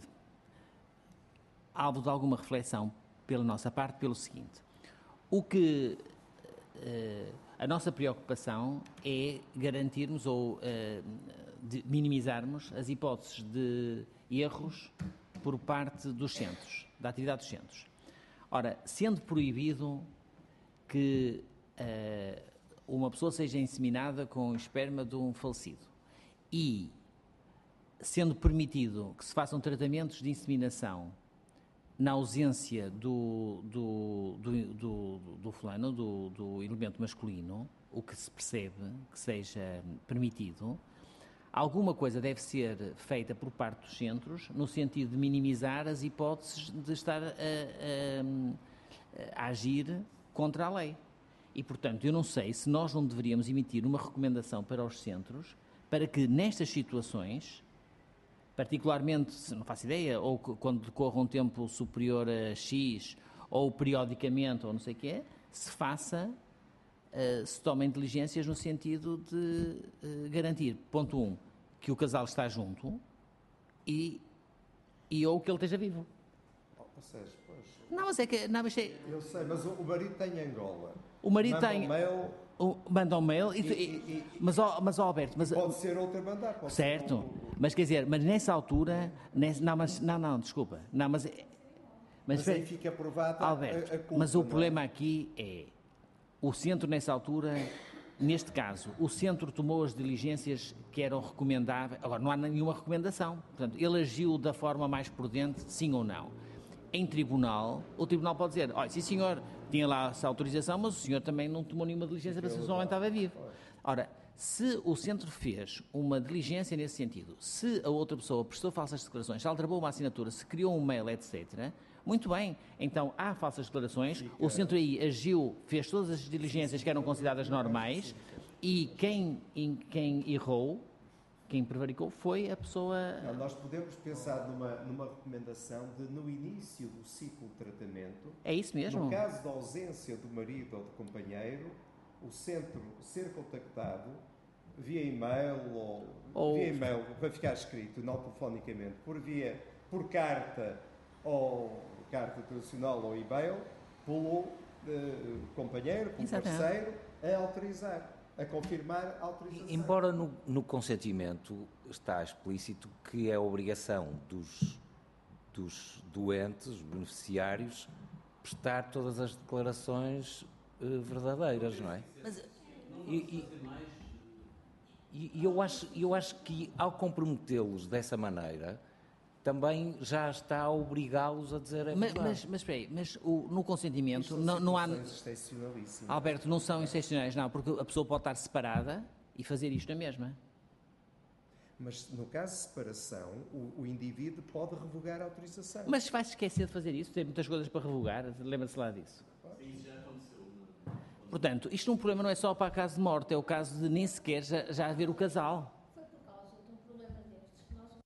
alvo de alguma reflexão pela nossa parte, pelo seguinte. O que uh, a nossa preocupação é garantirmos ou uh, de minimizarmos as hipóteses de erros por parte dos centros, da atividade dos centros. Ora, sendo proibido que uh, uma pessoa seja inseminada com o esperma de um falecido e sendo permitido que se façam tratamentos de inseminação na ausência do, do, do, do, do fulano, do, do elemento masculino, o que se percebe que seja permitido, alguma coisa deve ser feita por parte dos centros no sentido de minimizar as hipóteses de estar a, a, a agir contra a lei. E, portanto, eu não sei se nós não deveríamos emitir uma recomendação para os centros para que nestas situações, particularmente, se não faço ideia, ou quando decorra um tempo superior a X, ou periodicamente, ou não sei o quê, se faça... Uh, se tomem diligências no sentido de uh, garantir, ponto um, que o casal está junto e, e ou que ele esteja vivo. Oh, ou seja, pois... Não, mas é que... Não, mas é... Eu sei, mas o, o marido tem Angola. O marido manda tem... Um mail... O, manda um mail... E, e, e, e, mas, ó, mas, ó, Alberto... Mas, pode ser outra mandar. Pode certo. Ser um... Mas, quer dizer, mas nessa altura... Nessa, não, mas, não, não, desculpa. Não, mas... Mas, mas aí fica aprovada Alberto, a, a culpa, mas o não? problema aqui é... O centro, nessa altura, neste caso, o centro tomou as diligências que eram recomendáveis. Agora, não há nenhuma recomendação. Portanto, ele agiu da forma mais prudente, sim ou não. Em tribunal, o tribunal pode dizer, olha, sim senhor, tinha lá essa autorização, mas o senhor também não tomou nenhuma diligência para saber se o homem estava vivo. Ora, se o centro fez uma diligência nesse sentido, se a outra pessoa prestou falsas declarações, se aldrabou uma assinatura, se criou um mail, etcétera, muito bem, então há falsas declarações, o centro aí agiu, fez todas as diligências que eram consideradas normais e quem, quem errou, quem prevaricou foi a pessoa... Não, nós podemos pensar numa, numa recomendação de, no início do ciclo de tratamento... É isso mesmo. No caso da ausência do marido ou do companheiro, o centro ser contactado via e-mail ou... ou... Via e-mail, vai ficar escrito, não telefonicamente, por via, por carta ou carta tradicional ou e-mail, pelo uh, companheiro, pelo Exatamente. parceiro, a autorizar. a confirmar a autorização. Embora no, no consentimento está explícito que é obrigação dos, dos doentes, os beneficiários, prestar todas as declarações uh, verdadeiras, não é? Mas, e, e, e eu, acho, eu acho que ao comprometê-los dessa maneira, também já está a obrigá-los a dizer a mas, verdade. mas, mas espera aí, mas o, no consentimento não, não há... Alberto, não são excepcionais, não, porque a pessoa pode estar separada e fazer isto na mesma. Mas no caso de separação, o, o indivíduo pode revogar a autorização. Mas vai se esquecer de fazer isso? Tem muitas coisas para revogar, lembra-se lá disso. Isso já aconteceu. Portanto, isto um problema não é só para o caso de morte, é o caso de nem sequer já, já haver o casal. Foi por causa de um problema destes que nós.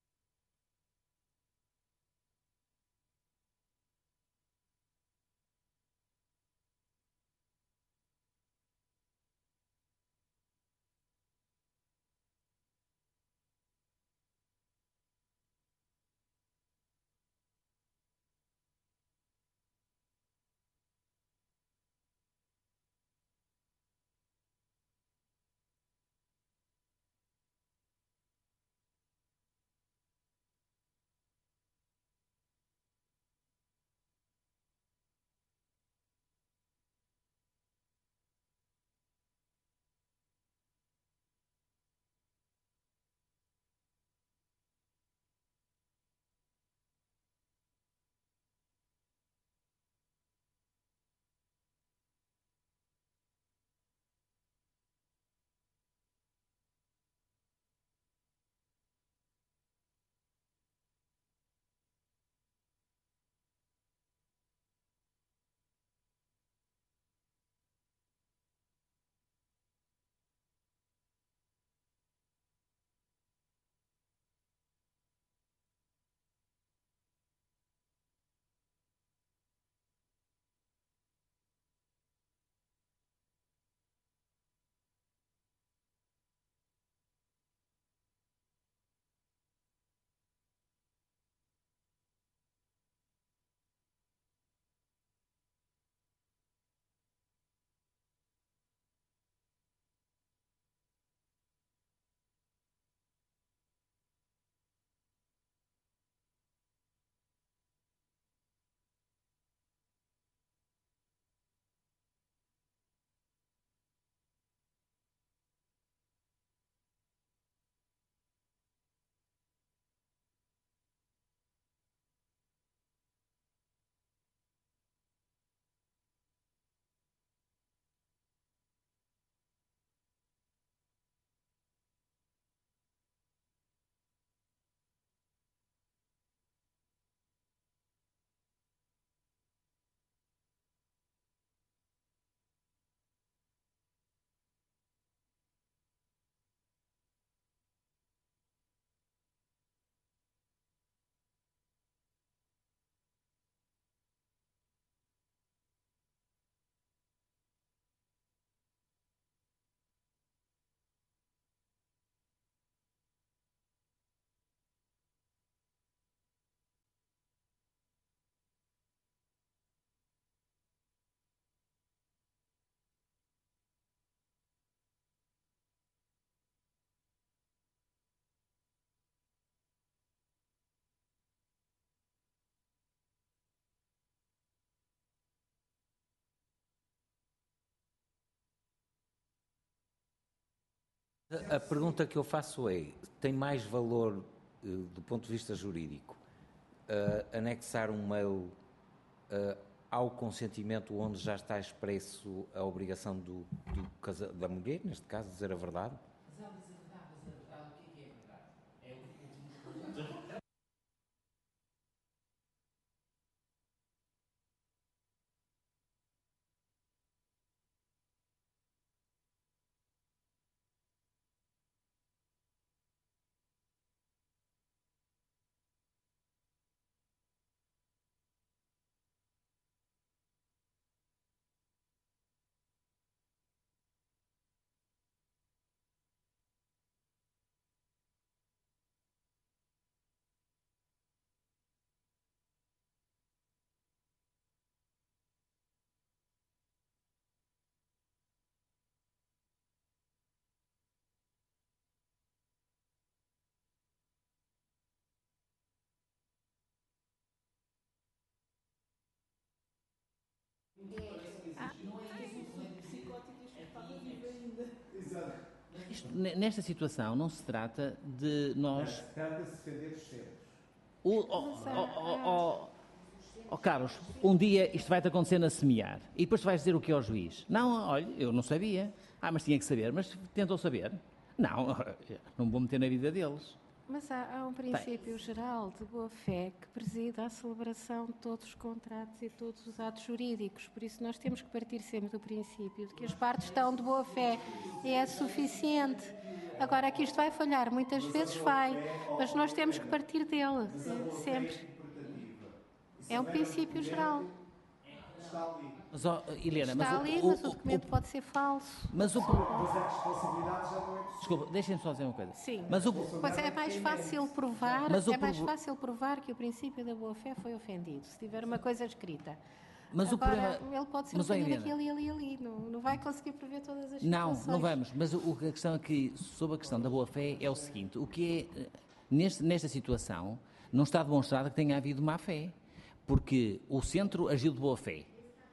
A pergunta que eu faço é, tem mais valor, eh, do ponto de vista jurídico, uh, anexar um mail uh, ao consentimento onde já está expresso a obrigação do, do casa, da mulher, neste caso, dizer a verdade? Mas ela diz a verdade, mas a verdade, o que é verdade? É o que Isto, nesta situação não se trata de nós... Não, se trata de defender os centros. O, oh, oh, oh, oh, oh, Carlos, um dia isto vai-te acontecer na semear e depois tu vais dizer o que ao juiz? Não, olha, eu não sabia. Ah, mas tinha que saber, mas tentou saber? Não, não vou meter na vida deles. Mas há, há um princípio geral de boa-fé que preside à celebração de todos os contratos e todos os atos jurídicos. Por isso nós temos que partir sempre do princípio de que as partes estão de boa-fé e é suficiente. Agora, aqui isto vai falhar, muitas vezes vai, mas nós temos que partir dele, sempre. É um princípio geral. Mas, oh, Helena, Está mas ali, o, mas o o, documento o, pode ser falso. Mas o... Mas a responsabilidade já não é possível. Desculpa, deixem-me só dizer uma coisa. Sim, mas o... pois é mais fácil provar, mas o é mais provo... fácil provar que o princípio da boa-fé foi ofendido, se tiver uma coisa escrita. Mas Agora, o problema... ele pode ser mas, ofendido Helena, aqui, ali, ali, ali. Não, não vai conseguir prever todas as Não, situações. não vamos. Mas o, a questão aqui, sobre a questão da boa-fé, é o seguinte. O que é, neste, nesta situação, não está demonstrado que tenha havido má-fé. Porque o centro agiu de boa-fé.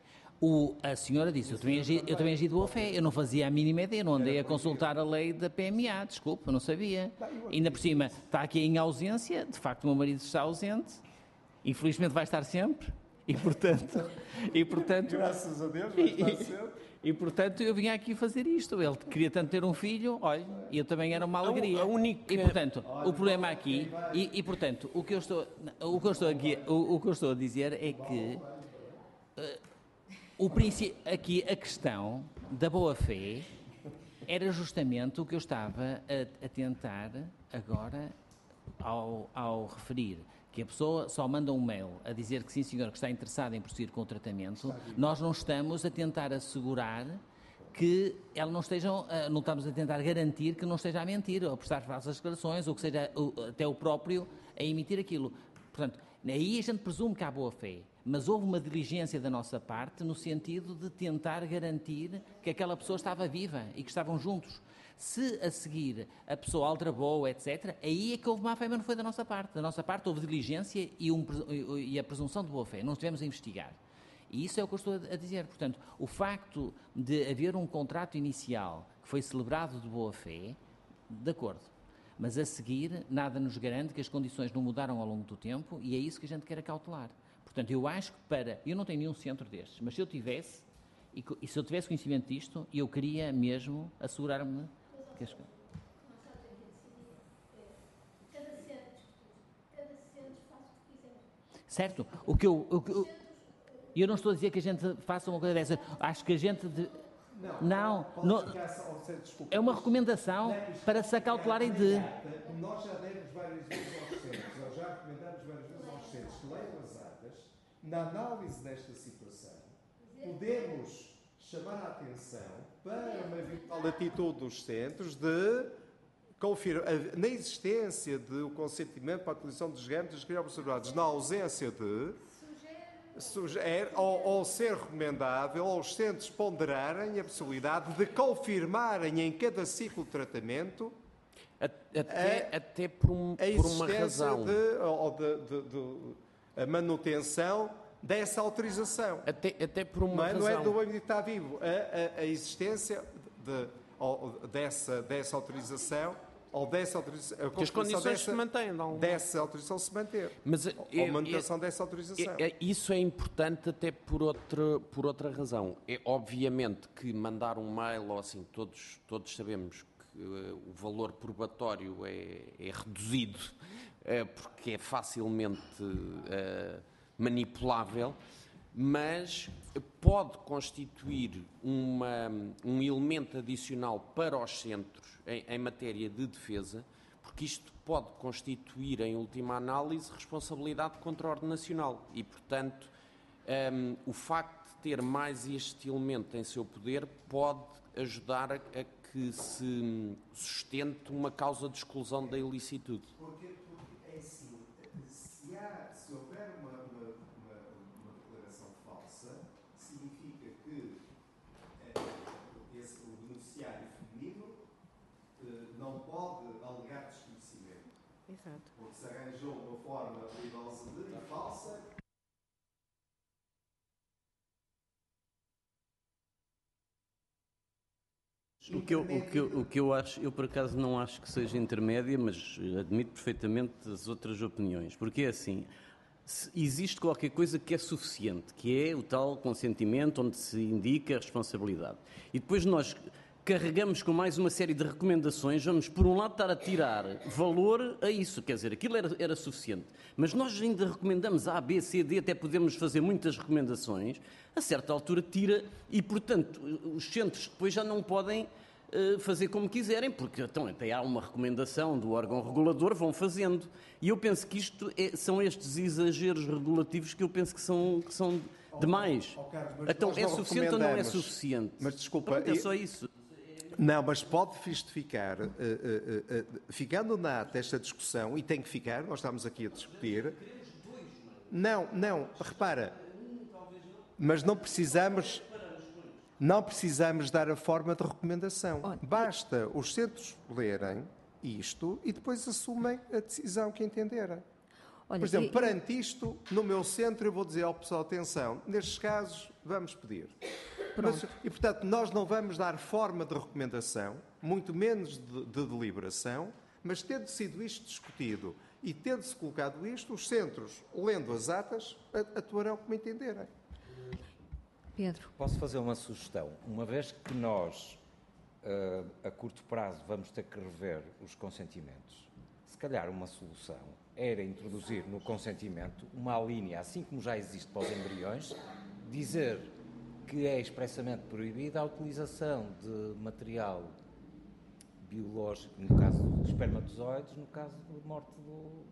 O, a senhora disse, eu também, agi, eu também agi de boa-fé. Eu não fazia a mínima ideia, não andei a consultar a lei da P M A. Desculpa, eu não sabia. Ainda por cima, está aqui em ausência. De facto, o meu marido está ausente. Infelizmente vai estar sempre. E portanto... E, portanto Graças a Deus, vai estar sempre. E, e portanto eu vinha aqui fazer isto. Ele queria tanto ter um filho, olha, e eu também era uma alegria. A única... E portanto, o problema aqui, e, e portanto, o que eu estou, o que eu estou aqui, o, o que eu estou a dizer é que uh, o princípio, aqui a questão da boa-fé era justamente o que eu estava a, a tentar agora ao, ao referir. Que a pessoa só manda um mail a dizer que sim, senhor, que está interessada em prosseguir com o tratamento, nós não estamos a tentar assegurar que ela não esteja, não estamos a tentar garantir que não esteja a mentir, ou a prestar falsas declarações, ou que seja até o próprio a emitir aquilo. Portanto, aí a gente presume que há boa-fé, mas houve uma diligência da nossa parte no sentido de tentar garantir que aquela pessoa estava viva e que estavam juntos. Se a seguir a pessoa aldrabou, etcétera, aí é que houve má-fé, mas não foi da nossa parte. Da nossa parte houve diligência e, um, e a presunção de boa-fé. Não estivemos a investigar. E isso é o que eu estou a dizer. Portanto, o facto de haver um contrato inicial que foi celebrado de boa-fé, de acordo. Mas a seguir, nada nos garante que as condições não mudaram ao longo do tempo e é isso que a gente quer acautelar. Portanto, eu acho que para... Eu não tenho nenhum centro destes, mas se eu tivesse, e, e se eu tivesse conhecimento disto, eu queria mesmo assegurar-me... Que as... Certo? O que eu... O que eu E eu não estou a dizer que a gente faça uma coisa dessa. Acho que a gente... De... Não, não, não é uma recomendação para se acautelarem de... Nós já demos várias vezes aos centros, ou já recomendamos várias vezes aos centros que leiam as atas, na análise desta situação, podemos chamar a atenção para uma eventual atitude dos centros de confirmar, na existência do consentimento para a utilização dos géneros dos criopreservados, na ausência de... Sugere, ou, ou ser recomendável aos centros ponderarem a possibilidade de confirmarem em cada ciclo de tratamento até, a, até por, um, a por uma razão de, ou de, de, de, a manutenção dessa autorização. Até, até por uma não é, razão. Não é do bem estar vivo. A, a, a existência de, ou, dessa, dessa autorização ou dessa autorização, que as condições dessa, se mantêm, não? Dessa autorização se manter. Mas, ou é, a manutenção é, dessa autorização. É, é, isso é importante até por outra, por outra razão. É obviamente que mandar um mail, ou assim, todos, todos sabemos que uh, o valor probatório é, é reduzido, uh, porque é facilmente uh, manipulável, mas pode constituir uma, um elemento adicional para os centros em, em matéria de defesa, porque isto pode constituir, em última análise, responsabilidade contra a ordem nacional e, portanto, um, o facto de ter mais este elemento em seu poder pode ajudar a, a que se sustente uma causa de exclusão da ilicitude. Porque, porque é assim, se, há, se houver uma, uma, uma, uma declaração falsa, significa que é, esse, o beneficiário feminino não pode alegar desconhecimento. Exato. Porque se arranjou uma forma perigosa de falsa O que, eu, o, que eu, o que eu acho, eu por acaso não acho que seja intermédia, mas admito perfeitamente as outras opiniões, porque é assim, existe qualquer coisa que é suficiente, que é o tal consentimento onde se indica a responsabilidade. E depois nós carregamos com mais uma série de recomendações, vamos por um lado estar a tirar valor a isso, quer dizer, aquilo era, era suficiente, mas nós ainda recomendamos A, B, C, D, até podemos fazer muitas recomendações, a certa altura tira, e portanto os centros depois já não podem uh, fazer como quiserem, porque então, até há uma recomendação do órgão regulador, vão fazendo, e eu penso que isto é, são estes exageros regulativos que eu penso que são, que são demais. Oh, oh, Carlos, então é suficiente ou não é suficiente? Mas desculpa, Pronto, é só isso. Não, mas pode justificar, uh, uh, uh, uh, ficando na ata esta discussão, e tem que ficar, nós estamos aqui a discutir. Não, não, repara, mas não precisamos, não precisamos dar a forma de recomendação. Basta os centros lerem isto e depois assumem a decisão que entenderem. Por exemplo, perante isto, no meu centro, eu vou dizer ao pessoal, atenção, nestes casos, vamos pedir. Mas, e, portanto, nós não vamos dar forma de recomendação, muito menos de, de deliberação, mas tendo sido isto discutido e tendo-se colocado isto, os centros, lendo as atas, atuarão como entenderem. Pedro. Posso fazer uma sugestão? Uma vez que nós, uh, a curto prazo, vamos ter que rever os consentimentos, se calhar uma solução era introduzir no consentimento uma linha, assim como já existe para os embriões, dizer que é expressamente proibida a utilização de material biológico, no caso dos espermatozoides, no caso da morte do,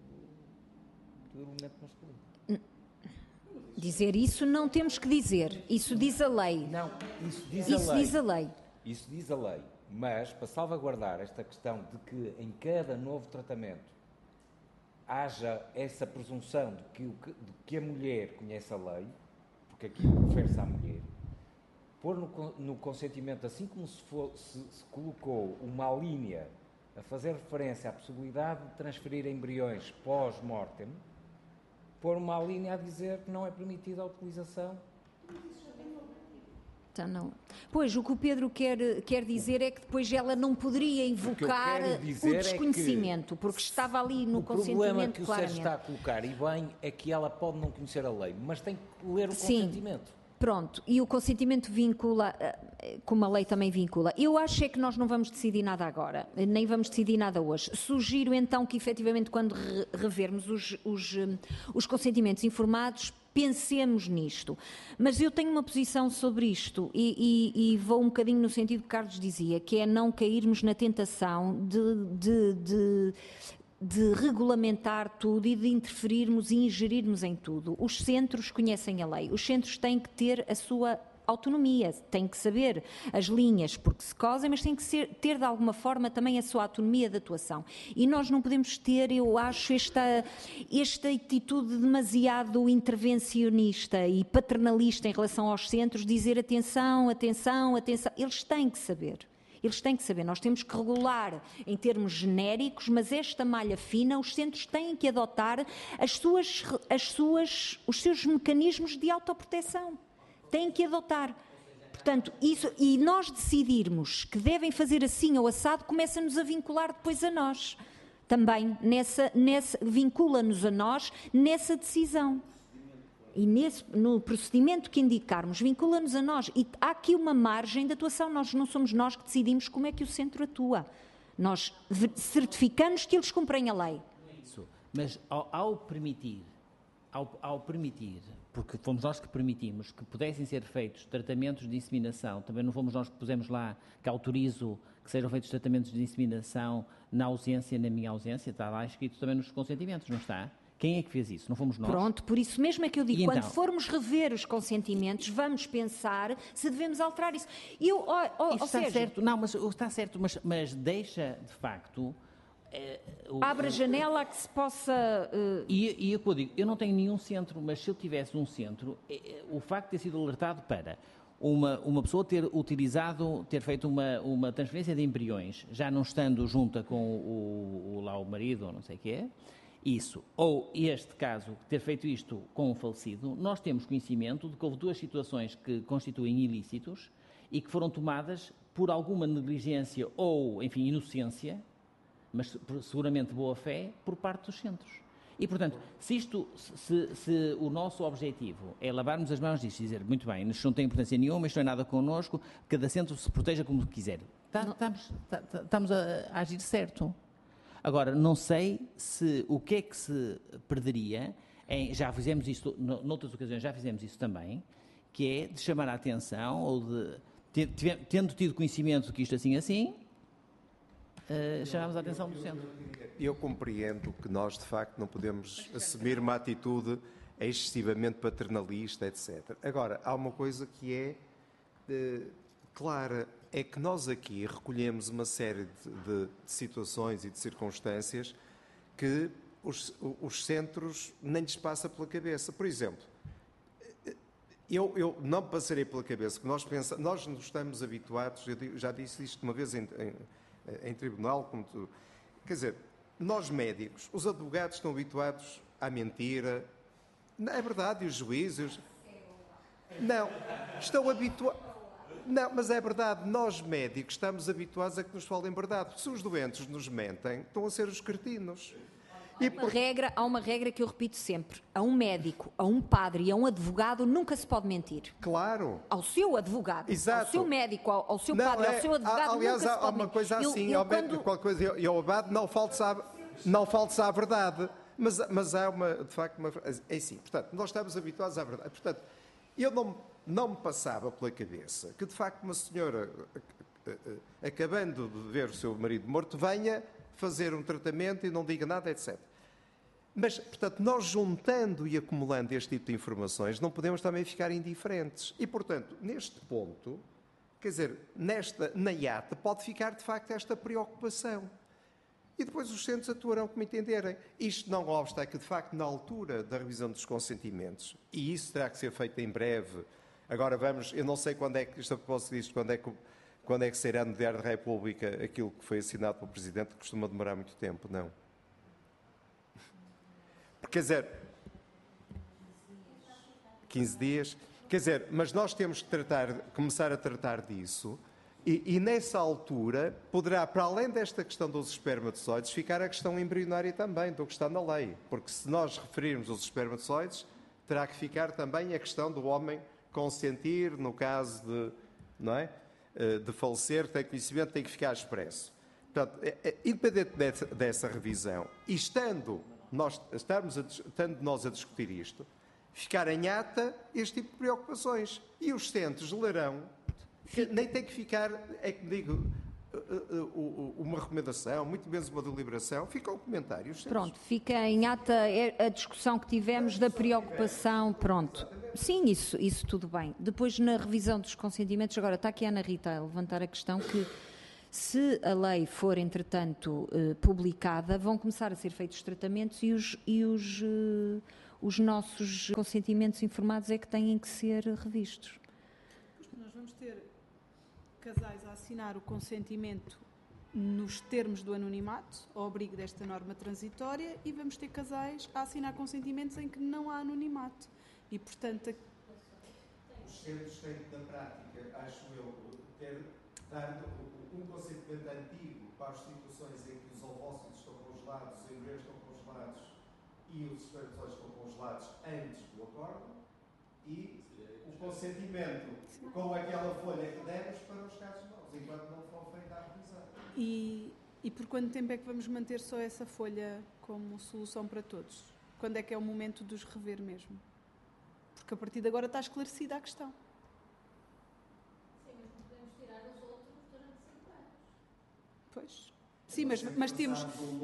do elemento masculino. Dizer isso não temos que dizer, isso diz a lei. Não, isso diz isso a lei. Diz a lei. Isso diz a lei, mas para salvaguardar esta questão de que em cada novo tratamento haja essa presunção de que, de que a mulher conhece a lei, porque aqui refere-se à mulher, pôr no, no consentimento, assim como se, for, se, se colocou uma linha a fazer referência à possibilidade de transferir embriões pós-mortem, pôr uma linha a dizer que não é permitida a utilização. Então, não. Pois, o que o Pedro quer, quer dizer é que depois ela não poderia invocar o, o desconhecimento, é porque estava ali no consentimento claramente. O problema que o Sérgio está a colocar, e bem, é que ela pode não conhecer a lei, mas tem que ler o Sim. consentimento. Pronto, e o consentimento vincula, como a lei também vincula. Eu acho é que nós não vamos decidir nada agora, nem vamos decidir nada hoje. Sugiro então que efetivamente quando re revermos os, os, os consentimentos informados, pensemos nisto. Mas eu tenho uma posição sobre isto e, e, e vou um bocadinho no sentido que Carlos dizia, que é não cairmos na tentação de... de, de de regulamentar tudo e de interferirmos e ingerirmos em tudo. Os centros conhecem a lei, os centros têm que ter a sua autonomia, têm que saber as linhas porque se cosem, mas têm que ser, ter de alguma forma também a sua autonomia de atuação. E nós não podemos ter, eu acho, esta, esta atitude demasiado intervencionista e paternalista em relação aos centros, dizer atenção, atenção, atenção. Eles têm que saber. Eles têm que saber, nós temos que regular em termos genéricos, mas esta malha fina, os centros têm que adotar as suas, as suas, os seus mecanismos de autoproteção. Têm que adotar. Portanto, isso, e nós decidirmos que devem fazer assim ou assado, começa-nos a vincular depois a nós. Também, nessa, nessa, vincula-nos a nós nessa decisão. E nesse, no procedimento que indicarmos, vincula-nos a nós. E há aqui uma margem de atuação. Nós não somos nós que decidimos como é que o centro atua. Nós certificamos que eles cumprem a lei. Isso. Mas ao, ao permitir, ao, ao permitir, porque fomos nós que permitimos que pudessem ser feitos tratamentos de inseminação, também não fomos nós que pusemos lá, que autorizo que sejam feitos tratamentos de inseminação na ausência, na minha ausência, está lá escrito também nos consentimentos, não está? Quem é que fez isso? Não fomos nós? Pronto, por isso mesmo é que eu digo, e quando então? formos rever os consentimentos, vamos pensar se devemos alterar isso. Eu, oh, oh, isso está Sérgio, certo, não, mas está certo, mas, mas deixa, de facto... É, o, abre a janela a que se possa... Uh... E, e eu digo, eu não tenho nenhum centro, mas se eu tivesse um centro, é, é, o facto de ter sido alertado para uma, uma pessoa ter utilizado, ter feito uma, uma transferência de embriões, já não estando junta com o, o, lá o marido, ou não sei o que é, isso, ou este caso, ter feito isto com um falecido, nós temos conhecimento de que houve duas situações que constituem ilícitos e que foram tomadas por alguma negligência ou, enfim, inocência, mas seguramente boa-fé, por parte dos centros. E, portanto, se, isto, se, se o nosso objetivo é lavarmos as mãos disto e dizer, muito bem, isto não tem importância nenhuma, isto não é nada connosco, cada centro se proteja como quiser. Tá, estamos, tá, estamos a, a agir certo. Agora, não sei se o que é que se perderia, em, já fizemos isso, noutras ocasiões já fizemos isso também, que é de chamar a atenção, ou de, tendo tido conhecimento que isto assim assim, uh, chamamos a atenção do centro. Eu compreendo que nós, de facto, não podemos assumir uma atitude excessivamente paternalista, etcétera. Agora, há uma coisa que é uh, clara, é que nós aqui recolhemos uma série de, de, de situações e de circunstâncias que os, os centros nem lhes passa pela cabeça. Por exemplo, eu, eu não passarei pela cabeça que nós pensamos, nós nos estamos habituados, eu já disse isto uma vez em, em, em tribunal, como tu, quer dizer, nós médicos, os advogados estão habituados à mentira, não é verdade, e os juízes, não, estão habituados. Não, mas é verdade, nós médicos estamos habituados a que nos falem verdade. Se os doentes nos mentem, estão a ser os cretinos. E há, uma por... regra, há uma regra que eu repito sempre. A um médico, a um padre e a um advogado nunca se pode mentir. Claro. Ao seu advogado, exato, ao seu médico, ao, ao seu não, padre, é, ao seu advogado, aliás, nunca há, se pode há uma mentir. coisa assim, eu, eu, ao quando... qualquer coisa, e ao abade não faltes à, não faltes à verdade. Mas, mas há uma, de facto, uma... É assim, portanto, nós estamos habituados à verdade. Portanto, eu não... não me passava pela cabeça que, de facto, uma senhora, acabando de ver o seu marido morto, venha fazer um tratamento e não diga nada, etcétera. Mas, portanto, nós juntando e acumulando este tipo de informações, não podemos também ficar indiferentes. E, portanto, neste ponto, quer dizer, nesta, na I A T, pode ficar, de facto, esta preocupação. E depois os centros atuarão como entenderem. Isto não obsta que, de facto, na altura da revisão dos consentimentos, e isso terá que ser feito em breve. Agora vamos, eu não sei quando é que, isto posso dizer, quando é que, quando é que será no Diário da República aquilo que foi assinado pelo Presidente, que costuma demorar muito tempo, não. Quer dizer, quinze dias, quer dizer, mas nós temos que tratar, começar a tratar disso, e, e nessa altura poderá, para além desta questão dos espermatozoides, ficar a questão embrionária também, do que está na lei, porque se nós referirmos os espermatozoides, terá que ficar também a questão do homem consentir, no caso de, não é, de falecer, tem conhecimento, tem que ficar expresso. Portanto, é, é, independente dessa, dessa revisão, e estando nós, estarmos a, estando nós a discutir isto, ficar em ata este tipo de preocupações. E os centros lerão, que nem tem que ficar, é que digo, uma recomendação, muito menos uma deliberação, fica um comentário. Pronto, fica em ata a discussão que tivemos da preocupação, pronto. Sim, isso, isso tudo bem. Depois, na revisão dos consentimentos, agora está aqui a Ana Rita a levantar a questão que, se a lei for, entretanto, eh, publicada, vão começar a ser feitos tratamentos e os, e os, eh, os nossos consentimentos informados é que têm que ser revistos. Nós vamos ter casais a assinar o consentimento nos termos do anonimato, ao abrigo desta norma transitória, e vamos ter casais a assinar consentimentos em que não há anonimato. E, portanto... A... Os centros têm, na prática, acho eu, ter, dar um consentimento antigo para as situações em que os ovócitos estão congelados, os embriões estão congelados e os espermatozoides estão congelados antes do acordo, e o consentimento com aquela folha que demos para os casos novos, enquanto não for feita a revisão. E, e por quanto tempo é que vamos manter só essa folha como solução para todos? Quando é que é o momento de os rever mesmo? Porque a partir de agora está esclarecida a questão. Sim, mas não podemos tirar os outros durante cinco anos. Pois. Sim, mas, mas temos...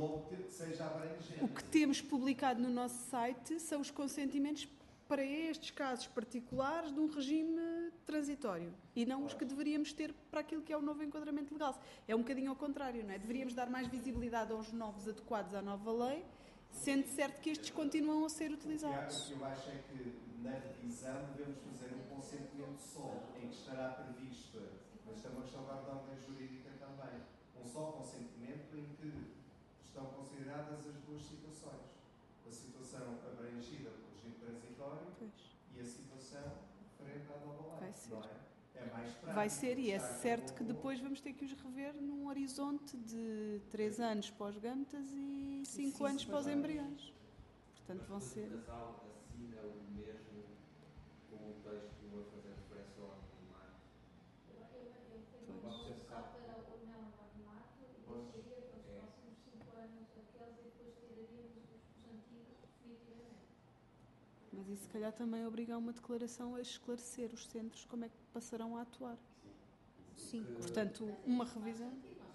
O que temos publicado no nosso site são os consentimentos para estes casos particulares de um regime transitório e não os que deveríamos ter para aquilo que é o novo enquadramento legal. É um bocadinho ao contrário, não é? Deveríamos dar mais visibilidade aos novos adequados à nova lei, sendo certo que estes continuam a ser utilizados. O que eu acho é que na revisão devemos fazer um consentimento só, em que estará prevista, mas isto é uma questão da ordem jurídica também, um só consentimento em que estão consideradas as duas situações. A situação abrangida pelo regime transitório pois. E a situação referente à nova lei. Não é? É mais prático. Vai ser, e é certo que depois vamos ter que os rever num horizonte de três anos para os gâmetas e cinco anos para os embriões. Portanto, vão ser... O casal assina o mesmo com o texto a fazer referência ao anonimato. Eu vou passar para o não anonimato e deixaria para os próximos cinco anos aqueles e depois tiraríamos os antigos definitivamente. Mas isso, se calhar, também obriga a uma declaração a esclarecer os centros como é que passarão a atuar. Sim. Portanto, uma revisão...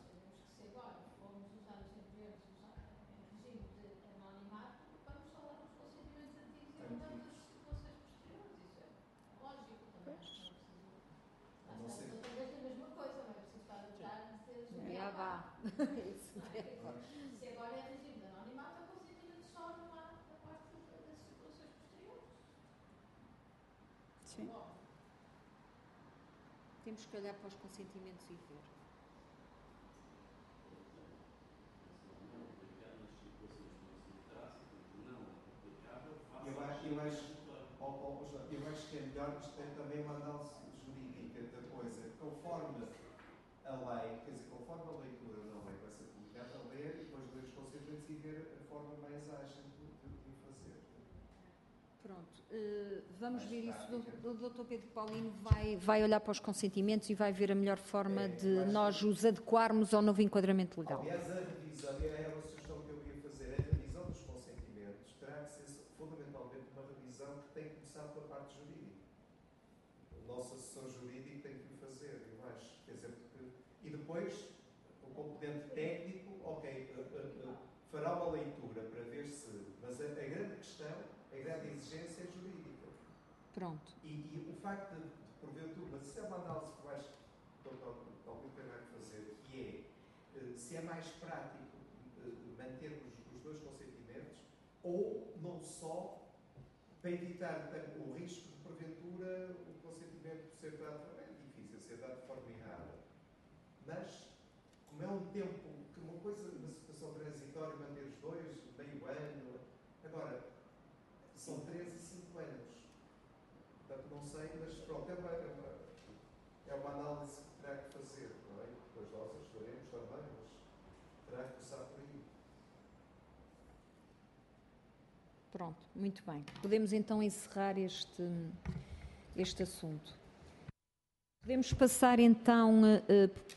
Já vá. Se agora é regime de anonimato, o consentimento só não há da parte das circulações posteriores. Sim. Temos que olhar para os consentimentos e ver. Eu acho, eu acho, oh, oh, João, eu acho que é melhor que isto tenha também uma análise jurídica da coisa, conforme a lei, quer dizer, conforme a leitura da lei vai ser publicada, a ler e depois ler os conceitos e ver a forma mais ágil de, de, de fazer. Pronto, uh, vamos ver isso. O doutor Pedro Paulino vai, vai olhar para os consentimentos e vai ver a melhor forma de nós os adequarmos ao novo enquadramento legal. Aliás, a revisão, é uma sugestão que eu ia fazer, a revisão dos consentimentos terá que ser fundamentalmente uma revisão que tem que começar pela parte jurídica. O nosso assessor jurídico tem que o fazer, eu acho. Quer dizer, porque, e depois, o componente técnico, ok, uh, uh, uh, fará uma leitura para ver se... Mas a, a grande questão, a grande exigência é jurídica. Pronto. E, e o facto de, de porventura, mas isso é uma análise que eu acho que o doutor Paulino terá que fazer, que é uh, se é mais prático uh, mantermos os dois consentimentos ou não só para evitar o risco de porventura o consentimento ser dado, é difícil ser dado de forma errada, mas como é um tempo que uma coisa, uma situação transitória, manter os dois, meio ano, agora são três e cinco anos, portanto não sei, mas pronto, é uma, é uma, é uma análise que terá que fazer, não é? Depois nós ajudaremos também, mas terá que começar por aí. Pronto, muito bem. Podemos então encerrar este, este assunto. Podemos passar então... Uh,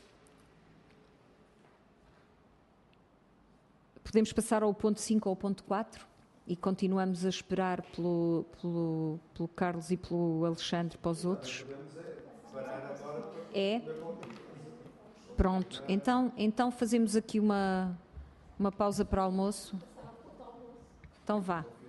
podemos passar ao ponto cinco ou ao ponto quatro e continuamos a esperar pelo, pelo, pelo Carlos e pelo Alexandre para os outros. É? Pronto, então, então fazemos aqui uma, uma pausa para o almoço. Então vá.